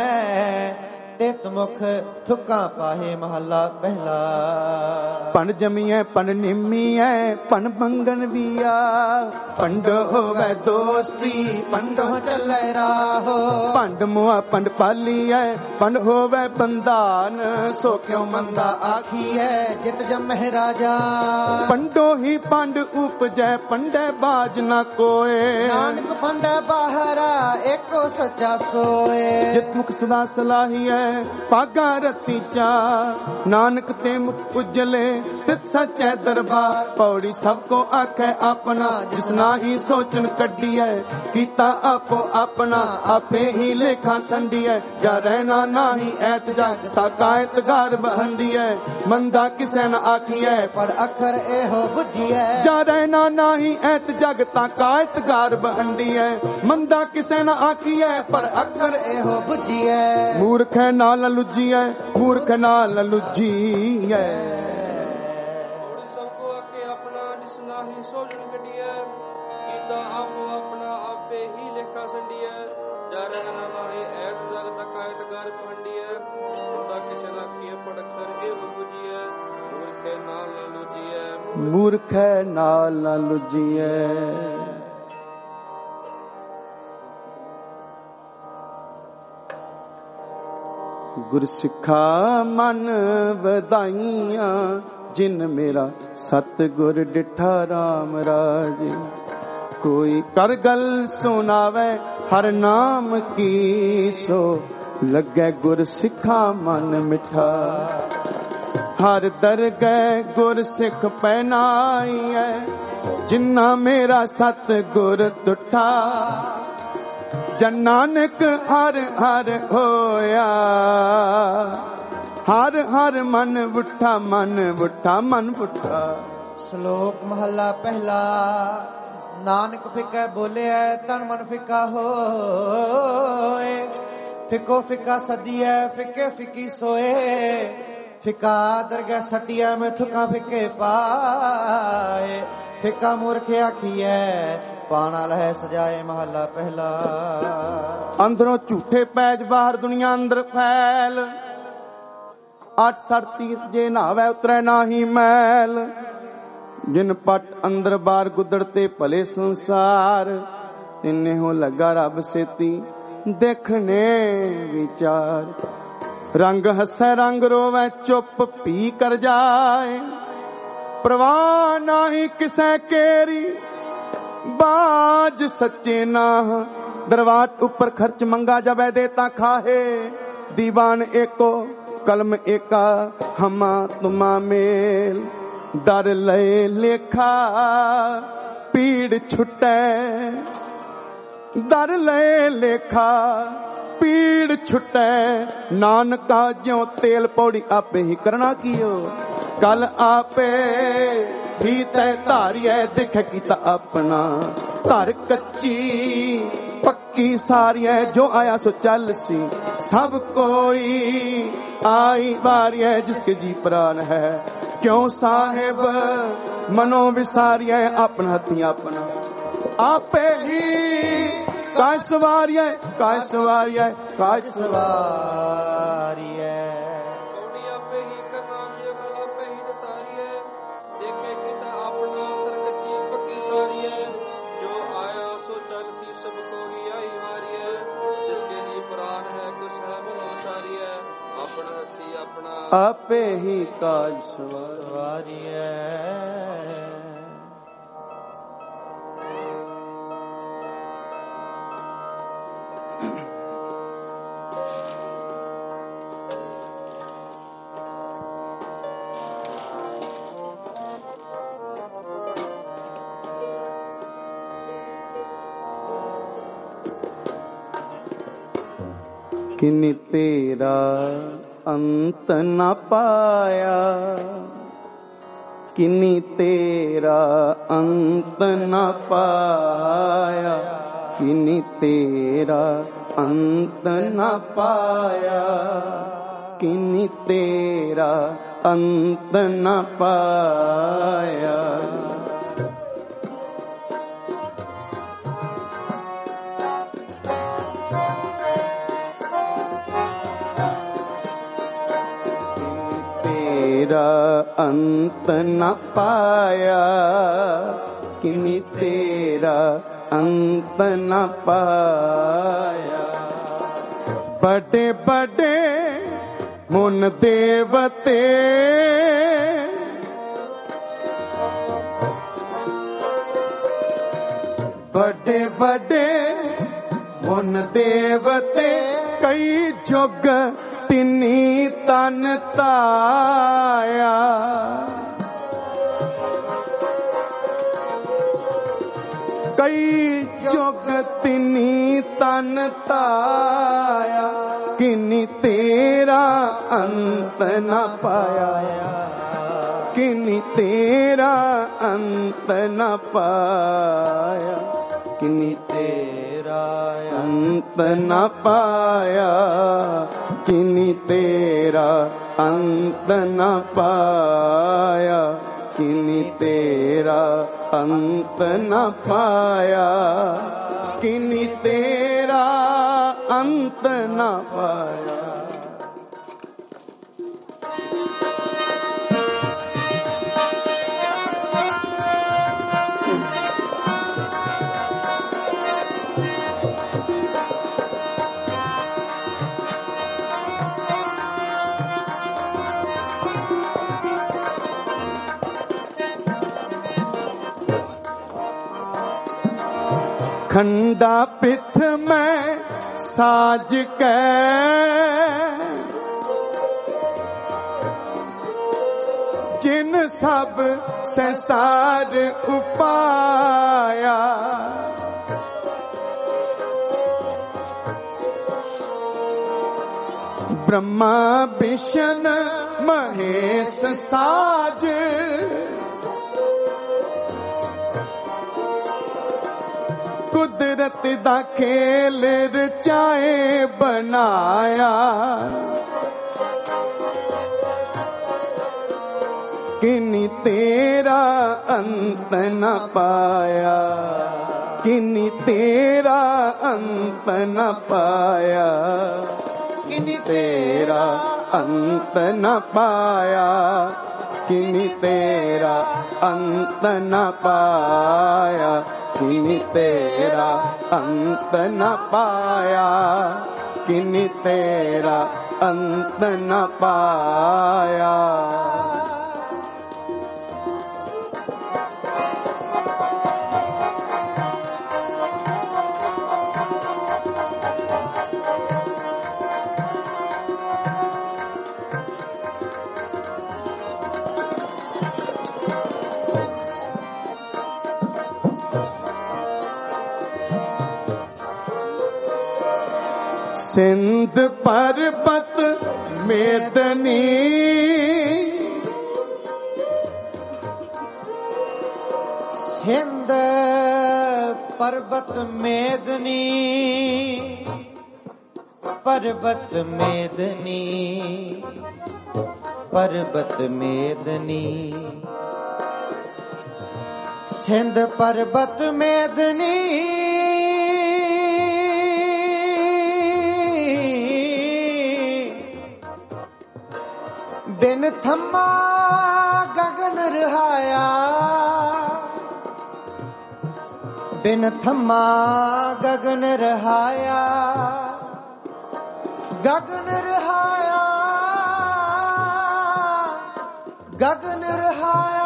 S2: ਤਿਤ ਮੁਖ ਠੁਕਾ ਪਾਹੇ ਮਹੱਲਾ ਪਹਿਲਾ।
S1: ਪਣ ਜਮੀਐ ਪਣ ਨਿੰਮੀਐ ਪਣ ਮੰਗਣ ਵੀਆ, ਪੰਡ ਹੋਵੇ ਦੋਸਤੀ ਪੰਡੋ ਚੱਲੇ ਰਾਹੋ, ਪੰਡ ਮੁਆ ਪੰਡ ਪਾਲੀਐ ਪੰਡ ਹੋਵੇ ਬੰਧਾਨ, ਸੋ ਕਿਉ ਮੰਦਾ ਆਖੀਐ
S2: ਜਿਤ ਜੰਮਹਿ ਰਾਜਾ,
S1: ਪੰਡੋ ਹੀ ਪੰਡ ਉਪਜੈ ਪੰਡੈ ਬਾਜ ਨਾ ਕੋਏ,
S2: ਨਾਨਕ ਪੰਡੈ ਬਾਹਰਾ ਏਕੋ ਸੱਚਾ ਸੋਏ,
S1: ਜਿਤ ਮੁਖ ਸਦਾ ਸਲਾਹੀਐ ਪਾਗਾ ਰਤੀਚਾ, ਨਾਨਕ ਤੇ ਮੁਖ ਉਜਲੇ ਤਿਤ ਸਚੈ ਦਰਬਾਰ, ਪੌੜੀ ਸਭ ਕੋ ਆਖੈ ਆਪਣਾ, ਜਿਸ ਨਾਹੀ ਸੋਚਣ ਕੱਢੀਐ ਕੀਤਾ ਆਪੋ ਆਪਣਾ, ਆਪੇ ਹੀ ਲੇਖਾ ਸੰਡੀਐ, ਜਾ ਰਹਿਣਾ ਨਾਹੀ ਐਤ ਜਗ ਤਾ ਕਾਇਤ ਘਰ ਬਹੰਦੀਐ, ਮੰਦਾ ਕਿਸੈ ਨ ਆਖੀਐ
S2: ਪਰ ਅੱਖਰ ਇਹੋ ਬੁੱਝੀਐ,
S1: ਜਾ ਰਹਿਣਾ ਨਾਹੀ ਐਤ ਜਗ ਤਾ ਕਾਇਤ ਘਰ ਬਹੰਦੀਐ, ਮੰਦਾ ਕਿਸੈ ਨ ਆਖੀਐ ਪਰ ਅੱਖਰ
S2: ਇਹੋ ਬੁੱਝੀਐ,
S1: ਮੂਰਖ ਨਾਲ ਲੁੱਜੀਐ ਮੂਰਖ ਨਾਲ ਲੁੱਜੀਐ,
S3: ਸਭ ਕੋ ਆਕੇ ਆਪਣਾ ਜਿਸ ਨਾਹੀ ਸੋਚਣ ਕੱਢੀਐ, ਕੀਤਾ ਆਪੋ ਆਪਣਾ ਆਪੇ ਹੀ ਲੇਖਾ ਸੰਡੀਐ, ਜਾ ਰਹਿਣਾ ਨਾਹੀ ਐਤ ਜਗ ਤਕ ਆਇਤ ਘਰ ਪਹੰਡੀਐ, ਹੁੰਦਾ ਕਿਸੇ ਨਾ ਕੀ ਪੜ ਕਰ ਇਹ ਬੁਝੀਐ, ਮੂਰਖੇ ਨਾਲ ਨਾ ਲੁਝੀਐ,
S1: ਮੂਰਖੈ ਨਾਲ ਨਾ ਲੁੱਜੀਐ। ਗੁਰਸਿੱਖਾ ਮਨ ਵਧਾਈਆਂ, ਜਿਨ ਮੇਰਾ ਸਤਿਗੁਰ ਡਿਠਾ ਰਾਮ ਰਾਜੇ, ਕੋਈ ਕਰ ਗੱਲ ਸੁਣਾਵੇ ਹਰ ਨਾਮ ਕੀ, ਸੋ ਲੱਗੇ ਗੁਰਸਿੱਖਾ ਮਨ ਮਿਠਾ, ਹਰ ਦਰਗਹਿ ਗੁਰਸਿੱਖ ਪਹਿਨਾਈਐ, ਜਿਨਾ ਮੇਰਾ ਸਤਿਗੁਰ ਤੁਠਾ, ਜਨ ਨਾਨਕ ਹਰ ਹਰ ਹੋਇਆ, ਹਰ ਹਰ ਮਨ ਵੁੱਠਾ ਮਨ ਵੁੱਠਾ ਮਨ ਵੁੱਠਾ।
S2: ਸ਼ਲੋਕ ਮਹੱਲਾ ਪਹਿਲਾ। ਨਾਨਕ ਫਿੱਕਾ ਬੋਲਿਆ ਤਨ ਮਨ ਫਿੱਕਾ ਹੋਏ, ਫਿੱਕੋ ਫਿੱਕਾ ਸਦੀਐ ਫਿੱਕੇ ਫਿੱਕੀ ਸੋਏ, ਫਿੱਕਾ ਦਰਗਹਿ ਸਟਿਆ ਮੈਂ ਠੁਕਾ ਫਿੱਕੇ ਪਾਏ, ਫਿੱਕਾ ਮੂਰਖ ਆਖੀਐ ਪਾਣਾ ਲਹਿ ਸਜਾਏ ਮਹੱਲਾ ਪਹਿਲਾ।
S1: ਅੰਦਰੋਂ ਝੂਠੇ ਪੈਜ ਬਾਹਰ ਦੁਨੀਆ ਅੰਦਰ ਫੈਲ, 8 ਸੜ ਤੀਰ ਜੇ ਨਾਵੇ ਉਤਰੈ ਨਾਹੀ ਮੈਲ, ਜਿਨ ਪਟ ਅੰਦਰ ਬਾਹਰ ਗੁੱਦੜ ਤੇ ਭਲੇ ਸੰਸਾਰ, ਤਿੰਨੇ ਹੋ ਲੱਗਾ ਰੱਬ ਸੇਤੀ ਦੇਖਣੇ ਵਿਚਾਰ। ਰੰਗ ਹੱਸੈ ਰੰਗ ਰੋਵੈ ਚੁੱਪ ਪੀ ਕਰ ਜਾਏ, ਪ੍ਰਵਾਹ ਨਾਹੀ ਕਿਸੈ ਕੇਰੀ ਬਾਜ ਸੱਚੇ ਨਾਹ। ਦਰਵਾਟ ਉੱਪਰ ਖਰਚ ਮੰਗਾ ਜਬੈ ਦੇਤਾ ਖਾਹੇ, ਦੀਵਾਨ ਏਕੋ ਕਲਮ ਏਕਾ ਹਮਾ ਤੁਮਾ ਮੇਲ। ਡਰ ਲਏ ਲੇਖਾ ਪੀੜ ਛੁਟੈ, ਡਰ ਲਏ ਲੇਖਾ ਪੀੜ ਛੁਟੈ। ਨਾਨਕਾ ਜਿਉ ਤੇਲ ਪੌੜੀ ਆਪੇ ਹੀ ਕਰਨਾ ਕੀਓ, ਕਲ ਆਪੇ ਹੀ ਤੈ ਧਾਰੀਐ ਦਿਖ ਕੀਤਾ ਆਪਣਾ। ਧਰ ਕੱਚੀ ਪੱਕੀ ਸਾਰੀਐ ਜੋ ਆਇਆ ਸੋ ਚੱਲ ਸੀ, ਸਭ ਕੋਈ ਆਈ ਵਾਰੀਐ ਜਿਸਕੇ ਜੀ ਪ੍ਰਾਨ ਹੈ। ਕਿਉਂ ਸਾਹਿਬ ਮਨੋ ਵਿਸਾਰੀਐ ਆਪਣਾ ਹੱਥੀ ਆਪਣਾ, ਆਪੇ ਹੀ ਕਾਜ ਸਵਾਰੀਐ ਕਾਜ ਸਵਾਰੀਐ ਕਾਜ ਸਵਾਰੀਐ। ਆਪੇ ਹੀ ਕਾਜ ਸਵਾਰੀਐ। किन्नी तेरा अंत न पाया, किन्नी तेरा अंत न पाया, किन्नी तेरा अंत न पाया, किन्नी तेरा अंत न पाया। तेरा अंत न पाया, किन्नी तेरा अंत न पाया। बड़े बड़े मुन देवते बड़े बड़े मुन देवते, कई जुग तिन्नी तन ताया। कई जुग तिन्नी तन ताया, किन्नी तेरा अंत न पाया, किन्नी तेरा अंत न पाया, किन्नी तेरा अंत न पाया, किन्नी तेरा अंत न पाया, किन्नी तेरा अंत न पाया, किन्नी तेरा अंत न पाया। खंडा पिथ में साज के जिन सब संसार उपाया, ब्रह्मा विष्णु महेश साज, कुदरत दा खेल रचाए बनाया। किन्नी तेरा अंत न पाया, किन्नी तेरा अंत न पाया, किन्नी तेरा अंत न पाया, किन्नी तेरा अंत न पाया, किन्नी तेरा अंत न पाया, किन्नी तेरा अंत न पाया। सिंध पर्वत मेदनी,
S2: सिंध पर्वत मेदनी, पर्वत मेदनी, पर्वत मेदनी, सिंध पर्वत मेदनी, बिन थमा गगन रहाया, बिन थमा गगन रहाया, गगन रहाया, गगन रहाया,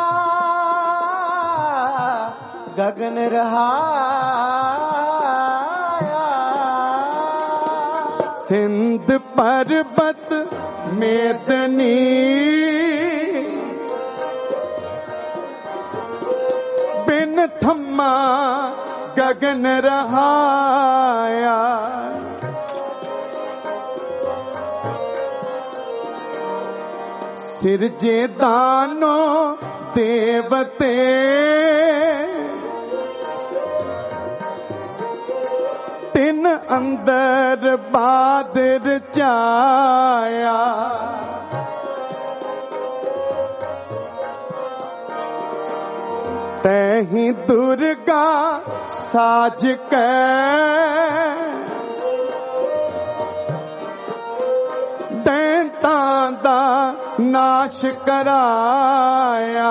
S2: गगन रहाया।
S1: सिंध पर्वत मेदनी, बिन थमा गगन रहाया, सिरजे दानो देवते, तिन अंदर बादर चाया, तही दुर्गा साज के दैंतां दा नाश कराया,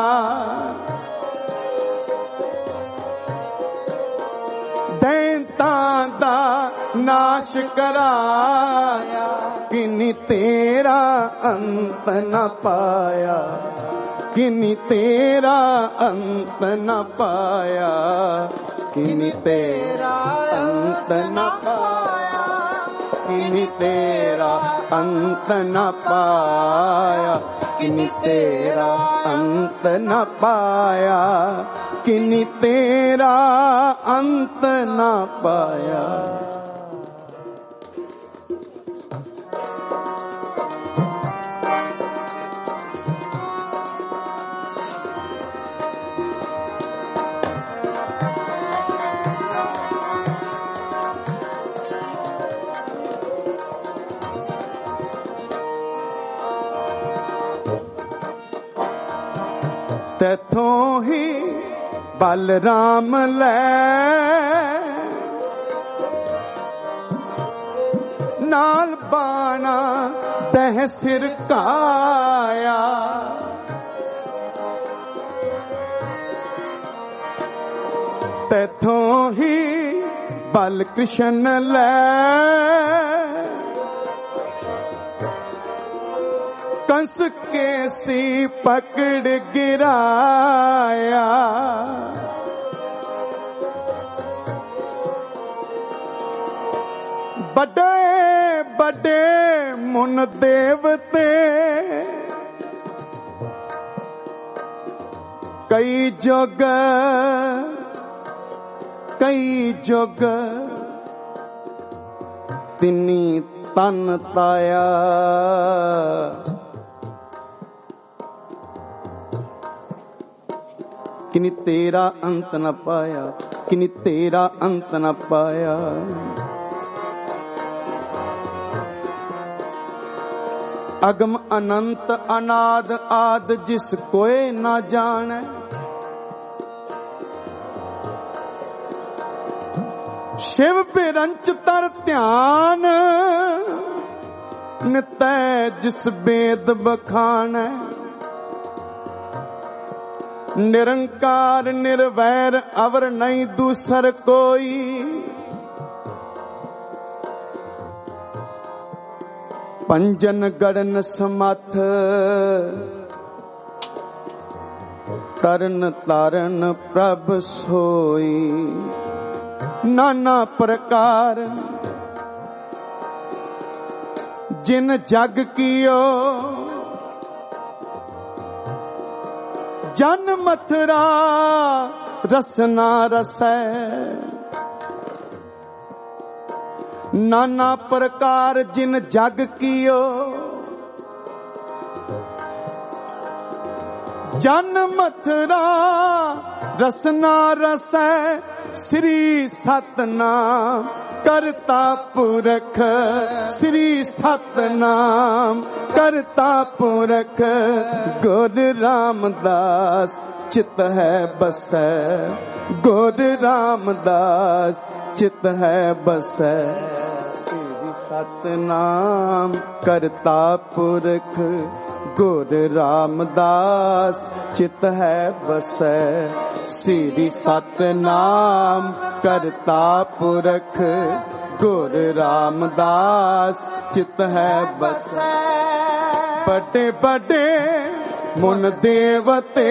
S1: दैंतां दा नाश कराया, किन्नी तेरा अंत न पाया, किन्नी तेरा अंत न पाया, किन्नी तेरा अंत न पाया, किन्नी तेरा अंत न पाया, किन्नी तेरा अंत न पाया, किन्नी तेरा अंत न पाया। तैथों ही बलराम लै नाल बाणा दह सिर काया, तैथों ही बल कृष्ण लै कंस के सी पकड़ गिराया, बड़े बड़े मुन देवते कई जुग तिन्नी तन ताया, किन्नी तेरा अंत न पाया, किन्नी तेरा अंत न पाया। ਅਗਮ ਅਨੰਤ ਅਨਾਦ ਆਦ ਜਿਸ ਕੋਏ ਨਾ ਜਾਣੈ। शिव बिरंच तर ध्यान नितै जिस वेद बखान। निरंकार निर्वैर अवर नहीं दूसर कोई। पंजन गड़न समथ तरन तारन प्रभ सोई। नाना प्रकार जिन जग कियो जन मथुरा रसना रसै। नाना प्रकार जिन जग कियो जन मथुरा रसना रसै। श्री सतनाम करता पुरख श्री सतनाम करता पुरख। गुर रामदास चित है बसै गुर रामदास चित है बसै। श्री सतनाम करता पुरख गुर रामदास चित है बसै। श्री सतनाम करता पुरख गुर रामदास चित है बसै। बड़े बड़े मुन देवते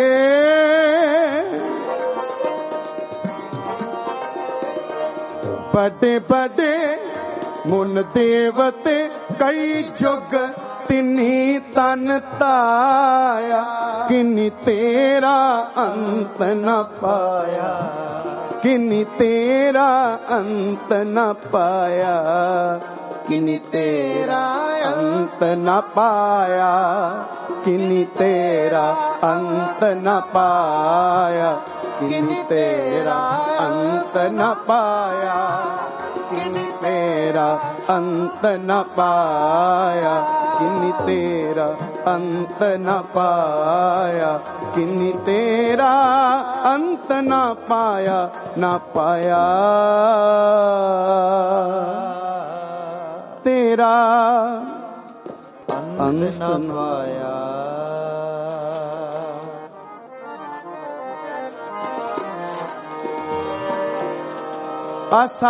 S1: बड़े बड़े मुन देवते कई जुग तिन्ही तन ताया। किन्नी तेरा अंत न पाया किन्नी तेरा अंत न पाया। किन्नी तेरा अंत न पाया किन्नी तेरा अंत न पाया। किन्नी तेरा अंत न पाया किन्नी तेरा अंत न पाया। किन्नी तेरा अंत न पाया किन्नी तेरा अंत न पाया न पाया। तेरा अंत न पाया। आसा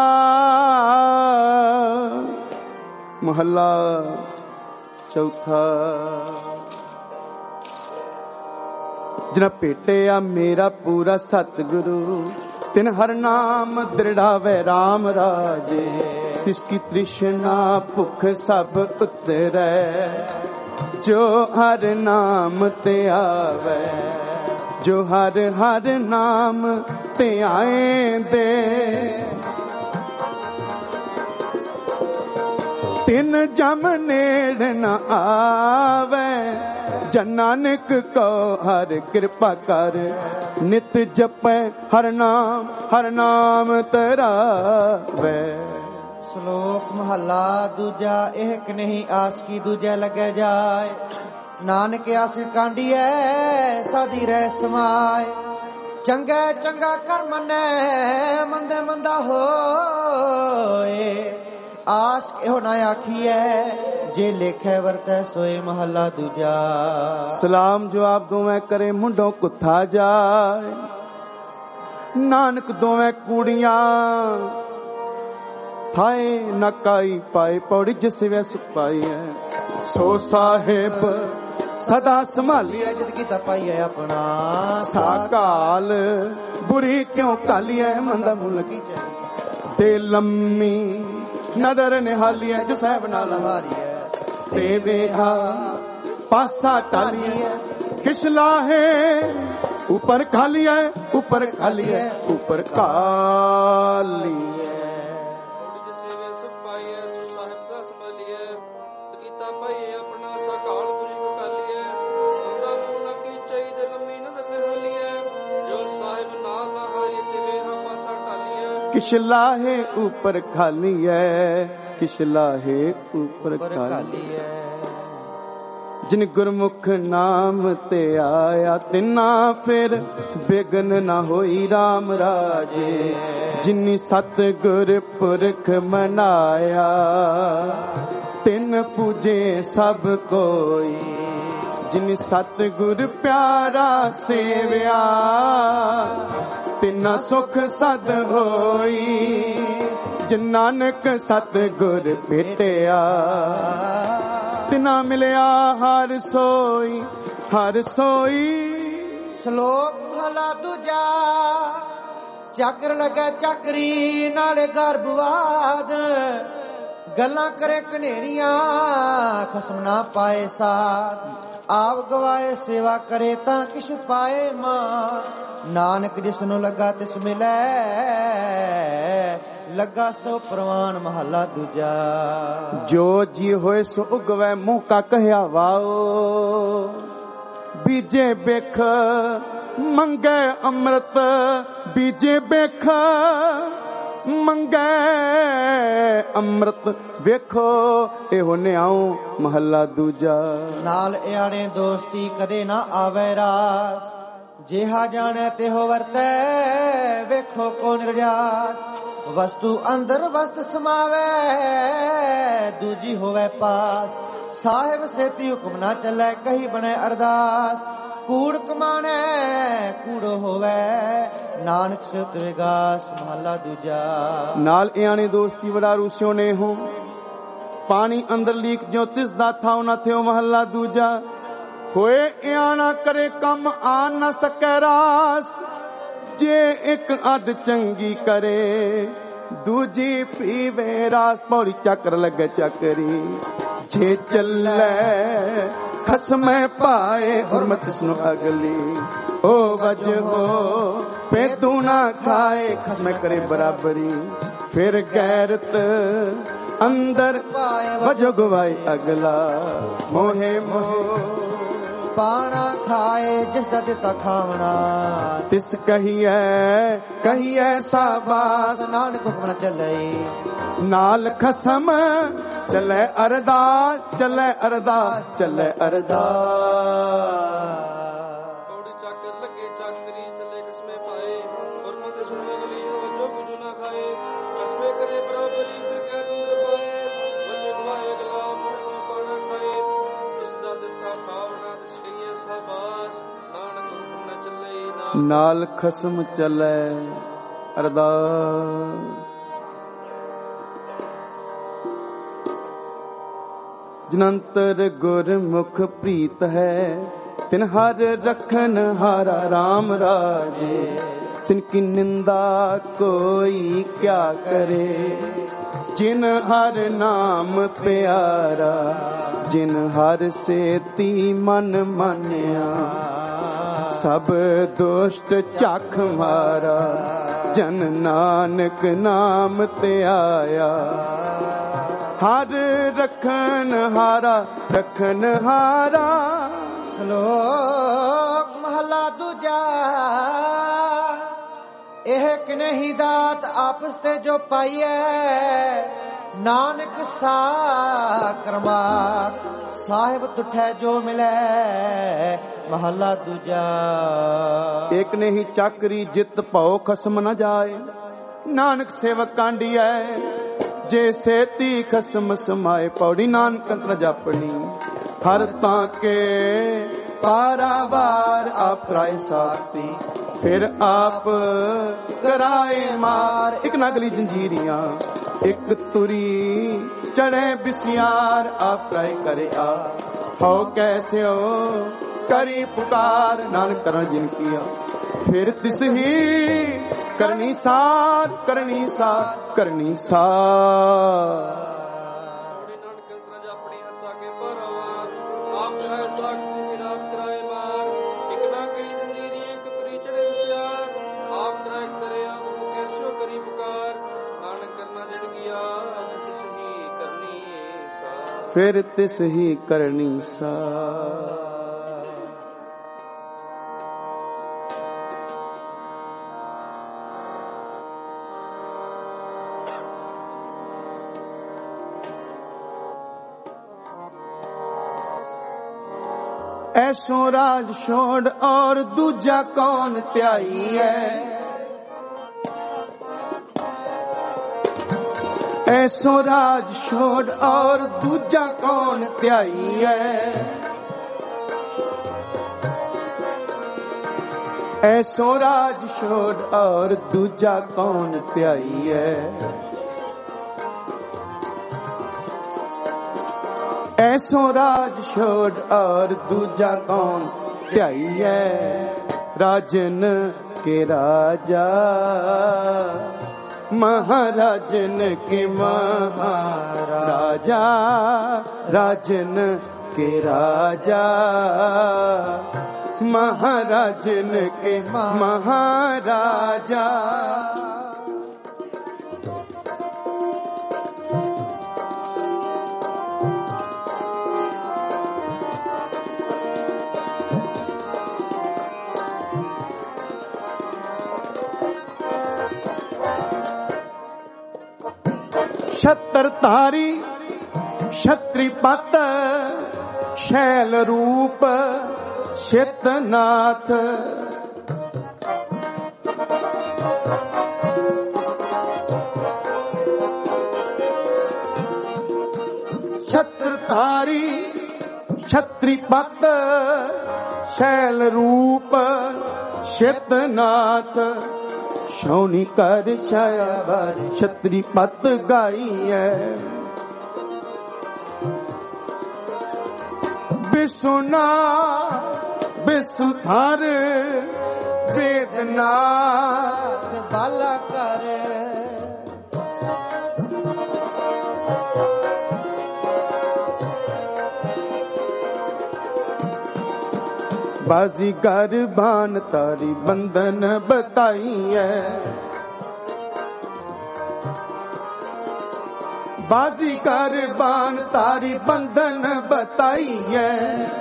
S1: महला चौथा। जिन भेटिया मेरा पूरा सतगुरु तिन हर नाम दृढ़ावे राम राजे। तिसकी तृष्णा भुख सब उतरै जो हर नाम ते आवे। जो हर हर नाम ते आए दे। तिन जम नेड़ न आवे। जन नानक को हर कृपा कर नित जपै हर नाम तरावे।
S2: श्लोक महला दूजा। एक नहीं आस की दूजे लगे जाए। नानक आस कांडिए साधी रह समाए। चंगे चंगा कर मने मंदे मंदा होए। आस एहो ना आखिए जे लेखे वरतै सोए। महला दूजा।
S1: सलाम जवाब दोवें करे मुंडों कुत्था जाए। नानक दोवें कूड़ियां थाए नकाई पाए। पौड़ी जिस वे सुख पाई है सो साहेब सदा संभालिए।
S2: जिंदगी तपाई है अपना
S1: साकाल बुरी क्यों कालिए। मंदा मुल की ते लम्मी नदर निहालिए। जो साहब ना लहारिए ते बेहा पासा टालिए। किश लाहे ऊपर खालिए ऊपर खालिए ऊपर कालिए। किश लाहे ऊपर खाली है किश लाहे ऊपर खाली है। ਜਿਨ ਗੁਰਮੁਖ ਨਾਮ ਤੇ ਆਇਆ ਤਿਨਾ ਫਿਰ ਬਿਗਨ ਨਾ ਹੋਈ RAM ਰਾਜੇ। ਜਿਨੀ ਸਤ ਗੁਰ ਪੁਰਖ ਮਨਾਇਆ ਤਿਨ ਪੂਜੇ ਸਭ ਕੋਈ। ਜਿਨ ਸਤ ਗੁਰ ਪਿਆਰਾ ਸੇਵਿਆ ਤਿਨਾ ਸੁਖ ਸਦ ਹੋਈ। ਜਿਨ ਨਾਨਕ ਸਤ ਗੁਰ ਭੇਟਿਆ ਤਿਨਾ ਮਿਲਿਆ ਹਰ ਸੋਈ ਹਰ ਸੋਈ।
S2: ਸ਼ਲੋਕ ਮਹਲਾ ਦੂਜਾ। ਚੱਕਰ ਲੱਗੇ ਚੱਕਰੀ ਨਾਲੇ ਗਰਭਵਾਦ। ਗੱਲਾਂ ਕਰੇ ਕਨੇਰੀਆਂ ਖਸਮ ਨਾ ਪਾਏ ਸਾਥ। ਆਪ ਗਵਾਏ ਸੇਵਾ ਕਰੇ ਤਾਂ ਕਿਛ ਪਾਏ ਮਾਂ। ਨਾਨਕ ਜਿਸ ਨੂੰ ਲੱਗਾ ਤਿਸ ਮਿਲੈ ਲੱਗਾ ਸੋ ਪ੍ਰਵਾਨ। ਮਹਲਾ ਦੂਜਾ।
S1: ਜੋ ਜੀ ਹੋਏ ਸੋ ਉਗਵੈ ਮੂੰਹ ਕਾ ਕਹਿਆ ਵਾਓ। ਬੀਜੇ ਬਿਖ ਮੰਗੇ ਅੰਮ੍ਰਿਤ ਬੀਜੇ ਬਿਖ ਮੰਗੇ ਅੰਮ੍ਰਿਤ। ਵੇਖੋ ਇਹੋ ਨਿਆਉ ਮਹੱਲਾ ਦੂਜਾ।
S2: ਨਾਲ ਇਆਣੇ ਦੋਸਤੀ ਕਦੇ ਨਾ ਆਵੇ ਰਾਸ। ਜਿਹਾ ਜਾਣੈ ਤਿਹੋ ਵਰਤੈ ਵੇਖੋ ਕੋ ਨਿਰਜਾਸ। ਵਸਤੂ ਅੰਦਰ ਵਸਤ ਸਮਾਵੈ ਦੂਜੀ ਹੋਵੇ ਪਾਸ। ਸਾਹਿਬ ਸੇਤੀ ਹੁਕਮ ਨਾ ਚੱਲੈ ਕਹੀ ਬਣੇ ਅਰਦਾਸ। ਕੂੜ ਕਮਾਣੈ ਕੂੜੋ ਹੋਵੇ ਨਾਨਕ ਸੁਤ ਵਿਗਾਸ। ਮਹਲਾ ਦੂਜਾ।
S1: ਨਾਲ ਇਆਣੇ ਦੋਸਤੀ ਵਡਾਰੂ ਸਿਓ ਨੇ ਹੋ ਪਾਣੀ ਅੰਦਰ ਲੀਕ ਜਿਉ ਤਿਸ ਦਾ ਥਾਉ ਨਾ ਥਿਓ। ਮਹੱਲਾ ਦੂਜਾ। ਹੋਏ ਇਆਣਾ ਕਰੇ ਕੰਮ ਆ ਨਾ ਸਕੈ ਰਾਸ। ਜੇ ਇੱਕ ਅੱਧ ਚੰਗੀ ਕਰੇ ਦੂਜੀ ਪੀਵੇ ਰਾਸ। ਪੌੜੀ ਚੱਕਰ ਲੱਗੇ ਚੱਕਰੀ ਜੇ ਚੱਲੈ ਖਸਮੈ ਪਾਏ ਹੁਰਮਤ ਇਸਨੂੰ ਅਗਲੀ। ਓ ਵਜਹੋ ਪੈਦੂ ਨਾ ਖਾਏ ਖਸਮੈ ਕਰੇ ਬਰਾਬਰੀ। ਫਿਰ ਗੈਰਤ ਅੰਦਰ ਵਜੋ ਗਵਾਏ ਅਗਲਾ। ਮੋਹੇ ਮੋਹ
S2: ਪਾਣਾ ਖਾਏ ਜਿਸ ਦਾ ਦਿੱਤਾ ਖਾਵਣਾ।
S1: ਤਿਸ ਕਹੀਐ ਕਹੀਐ ਸਾਬਾਸ।
S2: ਨਾਨਕ ਹੁਕਮ ਚੱਲੇ
S1: ਨਾਲ ਖਸਮ ਚੱਲੇ ਅਰਦਾਸ ਚੱਲੇ ਅਰਦਾਸ ਚੱਲੇ ਅਰਦਾਸ।
S3: ਪੌੜੀ ਚੱਕਰ ਲੱਗੇ ਚੱਕਰੀ ਚੱਲੇ ਕਸਮੇ ਪਾਏ ਹੁਰਮਤ ਸੁਣ ਅਗਲੀ। ਵਜੋ ਕੁਝ ਨਾ ਖਾਏ ਕਸਮੇ ਕਰੇ ਬਰਾਬਰੀ। ਫਿਰ ਕਹਿ ਤੁੰਦਰ ਪਾਏ ਵਜੋ ਗਵਾਏ ਅਗਲਾ। ਮੋਹ ਪਾਣਾ ਖਾਏ ਜਿਸ ਦਾ ਦਿੱਤਾ ਖਾਵਣਾ। ਤਿਸ ਕਹੀਐ ਸਾਬਾਸ। ਨਾਨਕ ਹੁਕਮ ਨਾ ਚੱਲੇ
S1: ਨਾਲ ਖਸਮ ਚੱਲੇ ਅਰਦਾਸ। ਜਨੰਤਰ ਗੁਰਮੁਖ ਪ੍ਰੀਤ ਹੈ ਤਿਨ ਹਰ ਰਖਨ ਹਾਰਾ RAM ਰਾਜੇ। ਤਿਨ ਕੀ ਨਿੰਦਾ ਕੋਈ ਕਿਆ ਕਰੇ। ਜਿਨ ਹਰ ਨਾਮ ਪਿਆਰਾ ਜਿਨ ਹਰ ਸੇਤੀ ਮਨ ਮਾਨਿਆ। ਸਭ ਦੁਸ਼ਟ ਝਖ ਮਾਰਾ ਜਨ ਨਾਨਕ ਨਾਮ ਤੇ ਆਇਆ। ਹਰ ਰਖਨ ਹਾਰਾ ਰਖਨ ਹਾਰਾ।
S2: ਸ਼ਲੋਕ ਮਹਲਾ ਦੂਜਾ। ਇਹ ਕਿਨਹੀ ਦਾਤ ਆਪਸ ਤੇ ਜੋ ਪਾਈਐ। ਨਾਨਕ ਸਾ ਕਰਮਾ ਸਾਹਿਬ ਤੁਠੈ ਜੋ ਮਿਲੈ। ਮਹਲਾ ਦੂਜਾ।
S1: ਇੱਕ ਨੇ ਹੀ ਚਾਕਰੀ ਜਿਤ ਭਉ ਖਸਮ ਨ ਜਾਏ। ਨਾਨਕ ਸੇਵਕ ਕਾਂਡੀਐ ਜੇ ਸੇਤੀ ਖਸਮ ਸਮਾਏ। ਪੌੜੀ ਨਾਨਕ ਅੰਤਰ ਜਾਪਣੀ ਹਰ ਤਾਂ ਕੇ ਪਾਰਾਵਾਰ ਆਪ ਰਾਏ ਸਾਥੀ। ਫਿਰ ਆਪ ਕਰਾਏ ਮਾਰ। ਇੱਕ ਨਗਲੀ ਜੰਜੀਰੀਆਂ ਇੱਕ ਤੁਰੀ ਚੜੇ ਬਿਸਿਆਰ। ਆਪ ਰਾਏ ਕਰੇ ਆ ਹੋ ਕੈਸਿਓ ਕਰੀ ਪੁਕਾਰ। ਨਾਨਕ ਕਰਨ ਜਿਨ ਕੀਆ ਫਿਰ ਤਿਸ ਹੀ ਕਰਨੀ ਸਾਰ ਕਰਨੀ ਸਾਰ ਕਰਨੀ ਸਾਰ। ਫਿਰ ਤਿਸ ਹੀ ਕਰਨੀ ਸਾਰ। ऐसो राज छोड़ और दूजा कौन त्याई है। ऐसो राज छोड़ और दूजा कौन त्याई है। ऐसो राज छोड़ और दूजा कौन त्याई है। ऐसो राज छोड़ और दूजा कौन त्याई है। राजन के राजा महाराजन के महाराजा। राजन के राजा महाराजन के महाराजा। छत्रधारी क्षत्रिपत शैल रूप शेतनाथ। छत्रधारी क्षत्रिपत शैल रूप शेतनाथ। शौनी कर छायावर क्षत्रिपत गाई है। बिसुना बिसुधार वेदनाथ बाला कर। बाजीगर बान तारी बंधन बताई है। बाजीगर बान तारी बंधन बताई है।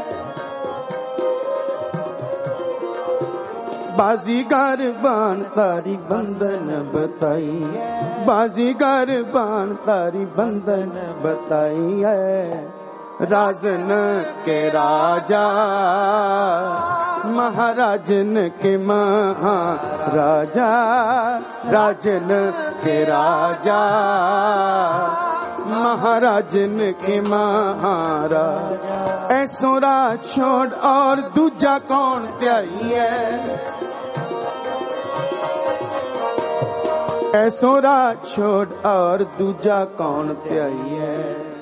S1: बाजीगर बान तारी बंधन बताई है। बाजीगर बान तारी बंधन बताई है। राजन के राजा महाराजन के महाराजा। राजन के राजा महाराजन के महाराजा। ऐसो राज छोड़ और दूजा कौन त्याई है। ऐसो राज छोड़ और दूजा कौन त्याई है।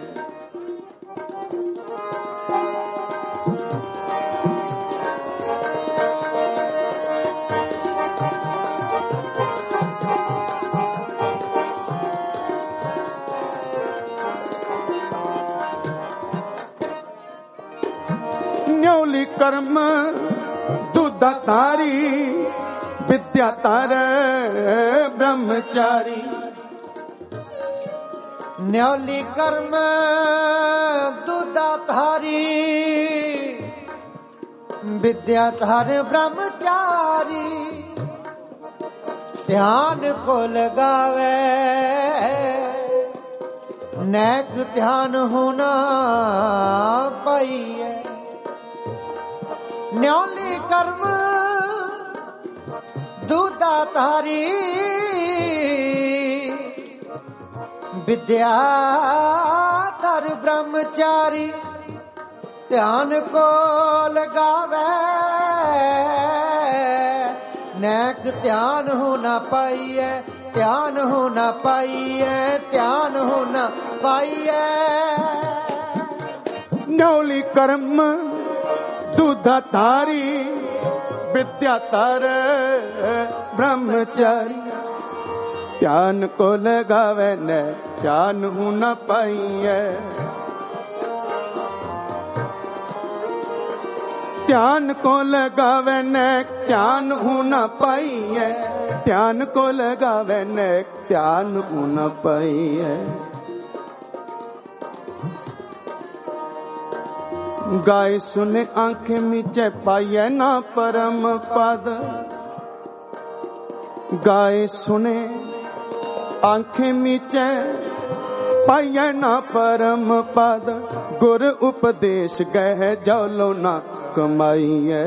S1: न्योली कर्म दुधाधारी विद्या तार ब्रह्मचारी।
S2: न्योली कर्म दुधाधारी विद्या तार ब्रह्मचारी। ध्यान को लगावे नैक ध्यान होना पाइए। न्योली कर्म दुधाधारी विद्या धर ब्रह्मचारी। ध्यान को लगावे नैक ध्यान होना पाइए। ध्यान होना पाइए। ध्यान होना पाइए।
S1: न्योली कर्म दुधाधारी विद्या तार ब्रह्मचारी। ध्यान को लगावे न ध्यान हूँ न पाइए। ध्यान को लगावे न ध्यान हूँ न पाइए। ध्यान को लगावे न ध्यान हूँ न पाइए। गाय सुने आंखें मीचे पाइए ना परम पद। गाय सुने आंखें मीचे पाइए ना परम पद। गुर उपदेश गह जौलो ना कमाईए।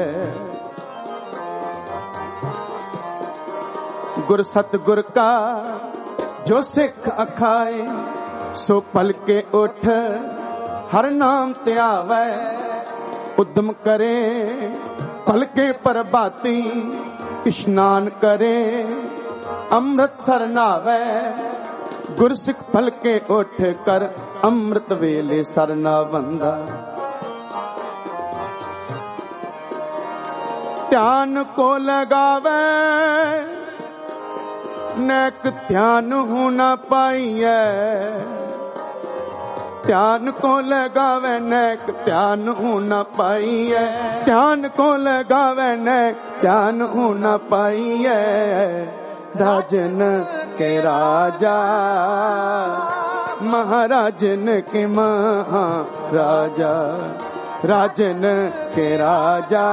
S1: गुर सतगुर का जो सिख अखाए, सो पल के उठ हर नाम त्यावै। उद्यम करे पलके प्रभाती, स्नान करे अमृत सरनावै। गुरसिख पलके उठ कर अमृत वेले सरना बंदा। ध्यान को लगावे नेक ध्यान हो न पाइए। ध्यान को लगावे नेक ध्यान हो न पाइए। ध्यान को लगावे नेक ध्यान हो न पाइए। राजन के राजा महाराजन के महाराजा। राजन के राजा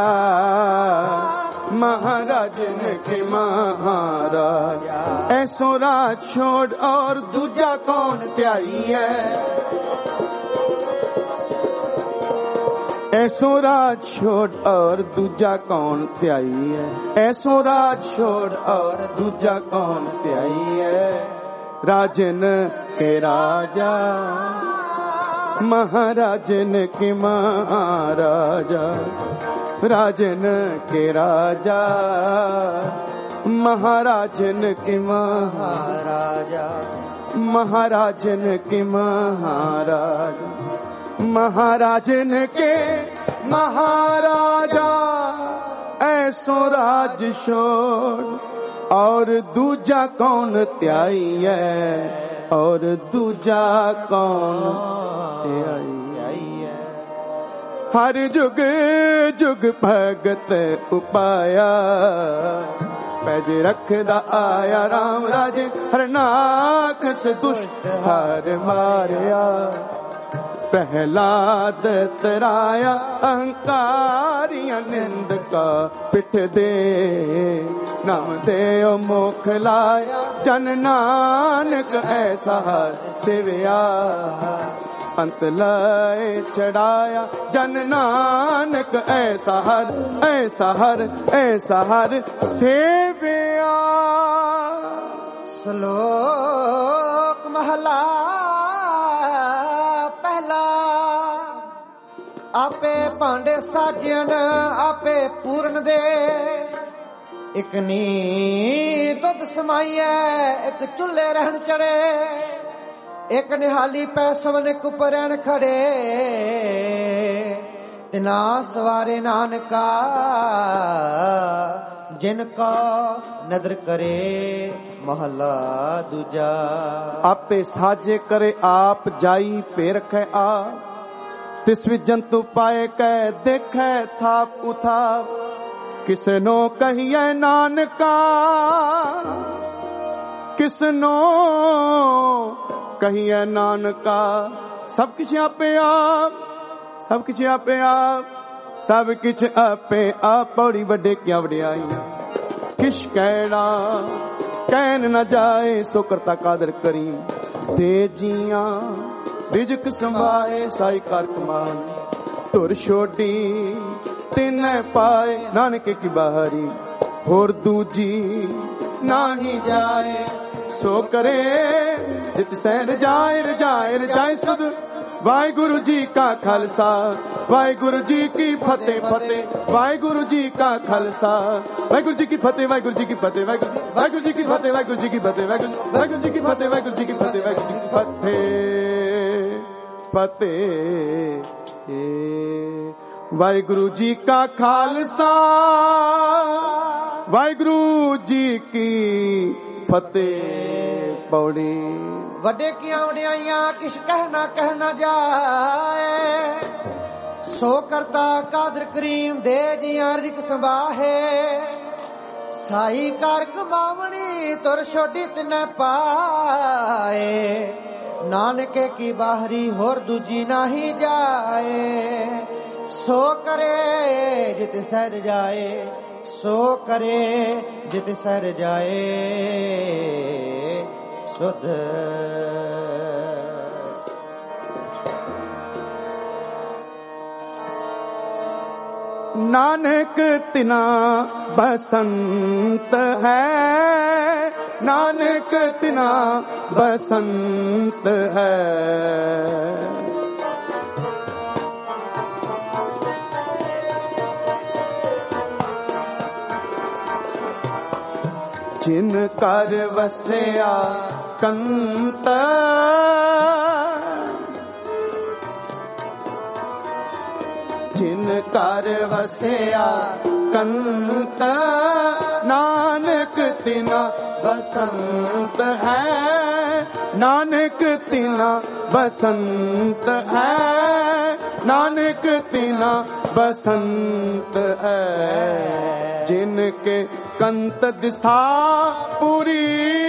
S1: महाराजन के महाराजा। ऐसो राज छोड़ और दूजा कौन त्याई है। ऐसो राज छोड़ और दूजा कौन त्याई है। ऐसो राज छोड़ और दूजा कौन त्याई है। राजन के राजा महाराजन के महाराजा। राजन के राजा महाराजन के महाराजा। महाराजन के महाराजा। महाराजन के महाराजा। ऐसो राज छोड़ और दूजा कौन त्याई है। और दूजा कौन त्याई है। हर जुग जुग भगत उपाया, पैज रखदा आया राम राजे। हर नाकस दुष्ट हार मारिया। प्रहलाद तराया अहंकारिया। निंद का पिठ दे नाम दे मोख लाया। जन नानक ऐसा सेविया। अंत लाए चढ़ाया जन नानक ऐसा हर ऐसा हर ऐसा हर सेविया।
S2: श्लोक महला पहला। आपे भांडे साजन आपे पूर्ण दे। एक नी दुध समाइए एक चूल्हे रहन चढ़े। एक निहाली पै सवन कुपरैन खड़े। तिना सवारे नानका जिनका नदर करे। महला दूजा।
S1: आपे साजे करे आप जाई पे रखे आप। तिस भी जंतु पाए कै देखे थाप उथाप। किसनो कहिए नानका किसनो कहिए नानका। सब किछ आपे आप सब किछ आपे आप सब किछ आपे आप। बड़ी वड्डे क्या वड्याई किश कहना कहन न जाए। सो करता कादर करी दे जिया। रिजक संभाए साई कर कमाई। तुर छोड़ी तिन पाए नानक की बाहरी। होर दूजी नाही जाए। सो करे जित सैन रजाए रजाए रजाए सुध। वाहिगुरु जी का खालसा वाहिगुरु जी की फतेह फतेह। वाहिगुरु जी का खालसा वाहिगुरु जी की फतेह। वाहिगुरु जी की फतेह। वाहिगुरु जी की फतेह। वाहिगुरु जी की फतेह। वाहिगुरु जी की फतेह। वाहिगुरु जी की फतेह। वाहिगुरु जी की फतेह फतेह। वाहिगुरु जी का खालसा वाहिगुरु जी की फतेह। पौड़ी
S2: वड्डे किया वड्याइयां किश कहना जाए। सो करता कादर करीम दे जियां रिक संभाहे। साई कार कमावनी तुर छोड़ी तिने पाए। नानके की बाहरी होर दूजी नाही जाए। सो करे जित सर जाए। सो करे जित सर जाए। सुध
S1: नानक तिना बसंत है, नानक तिना बसंत है। जिन कर वसया कंत, जिन कर वसया कंत, नानक तिना बसंत है, नानक तिना बसंत है, नानक तिना बसंत है। जिनके कंत दिशा पूरी,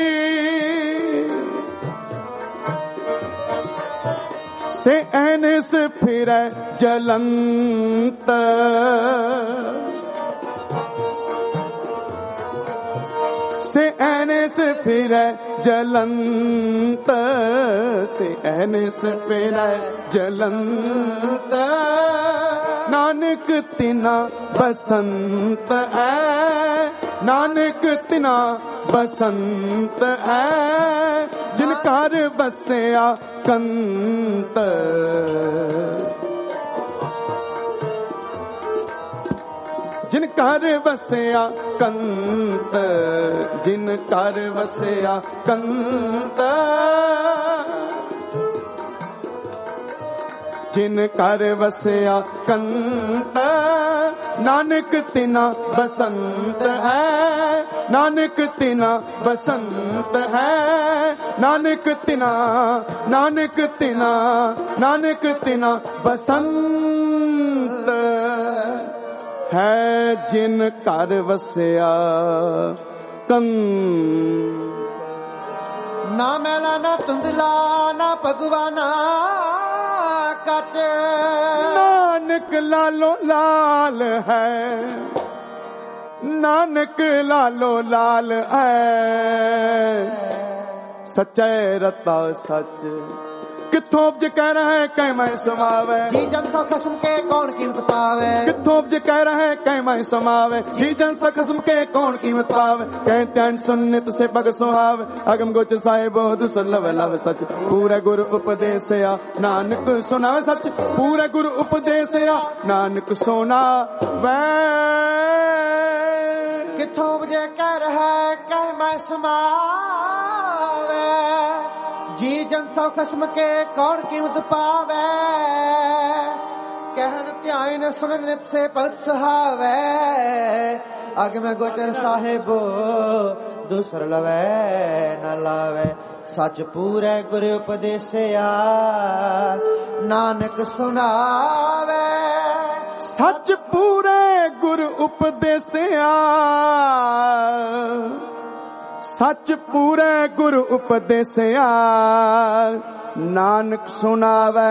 S1: से एनस फिरै जलंत, से एनस फिरै जलंत, से एनस फिरै जलंत। नानक तिना बसंत है, नानक तिना बसंत है। जिन कर बसया कंत, जिन कर वसया कंत, जिन कर वसया कंत, जिन कर वसया कंत। नानक तिना बसंत है, नानक तिना बसंत है, नानक तिना, नानक तिना, नानक तिना बसंत है। जिन कर वसया कंत।
S2: ना मैला ना धुंधला ना भगवाना कच,
S1: नानक लालो लाल है, नानक लालो लाल है। सच्चे रता सच किथों उपज कह रहे कह मैं समावे,
S2: जी जन सा खसम के कौन कीमत पावे।
S1: किथों उपज कह रहे कह मैं समावे, जी जन सा खसम के कौन कीमत पावे। कह ध्यान सुनित से पग सुहावे, अगम गोच साहिब दुसलव लव सच। पूरे गुरु उपदेशया नानक सुनावे सच, पूरे गुरु उपदेशया नानक सुनावे।
S2: किथों उपज कह रहे कह मैं समावे, जी जन सौ खसम के कौन कीमत पावे। कहन ध्यान सुन नित से भगत सुहावे, अग में गोचर साहिब दूसर लवे न लावे। सच पूरे गुरु उपदेशया नानक सुनावे,
S1: सच पूरे गुरु उपदेशया, सच पूरे गुरु उपदेशया नानक सुनावे,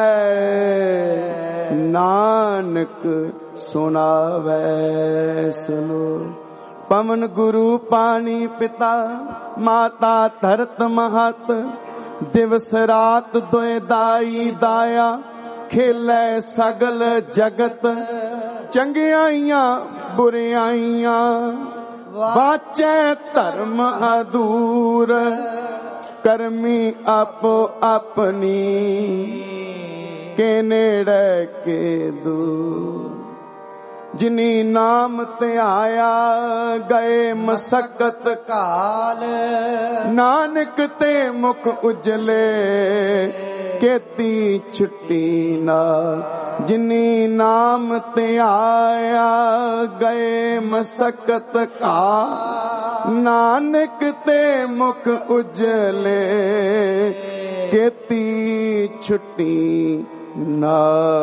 S1: नानक सुनावे। सुनो पवन गुरु पानी पिता माता धरत महत, दिवस रात दोए दाई दाया खेले सगल जगत। चंगियाइयां बुरियाइयां वाचे धर्म अधूर, करमी आपो अपनी के नेड़े के दूर। जिनी नाम ते आया गए मसक्कत काल, नानक ते मुख उजले केती छुट्टी ना। जिनी नाम ते आया गए मसक्कत काल, नानक ते मुख उजले केती छुट्टी ना।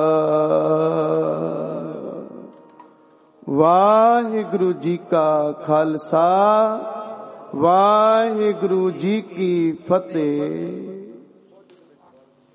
S1: वाहिगुरु जी का खालसा, वाहिगुरु जी की फतेह।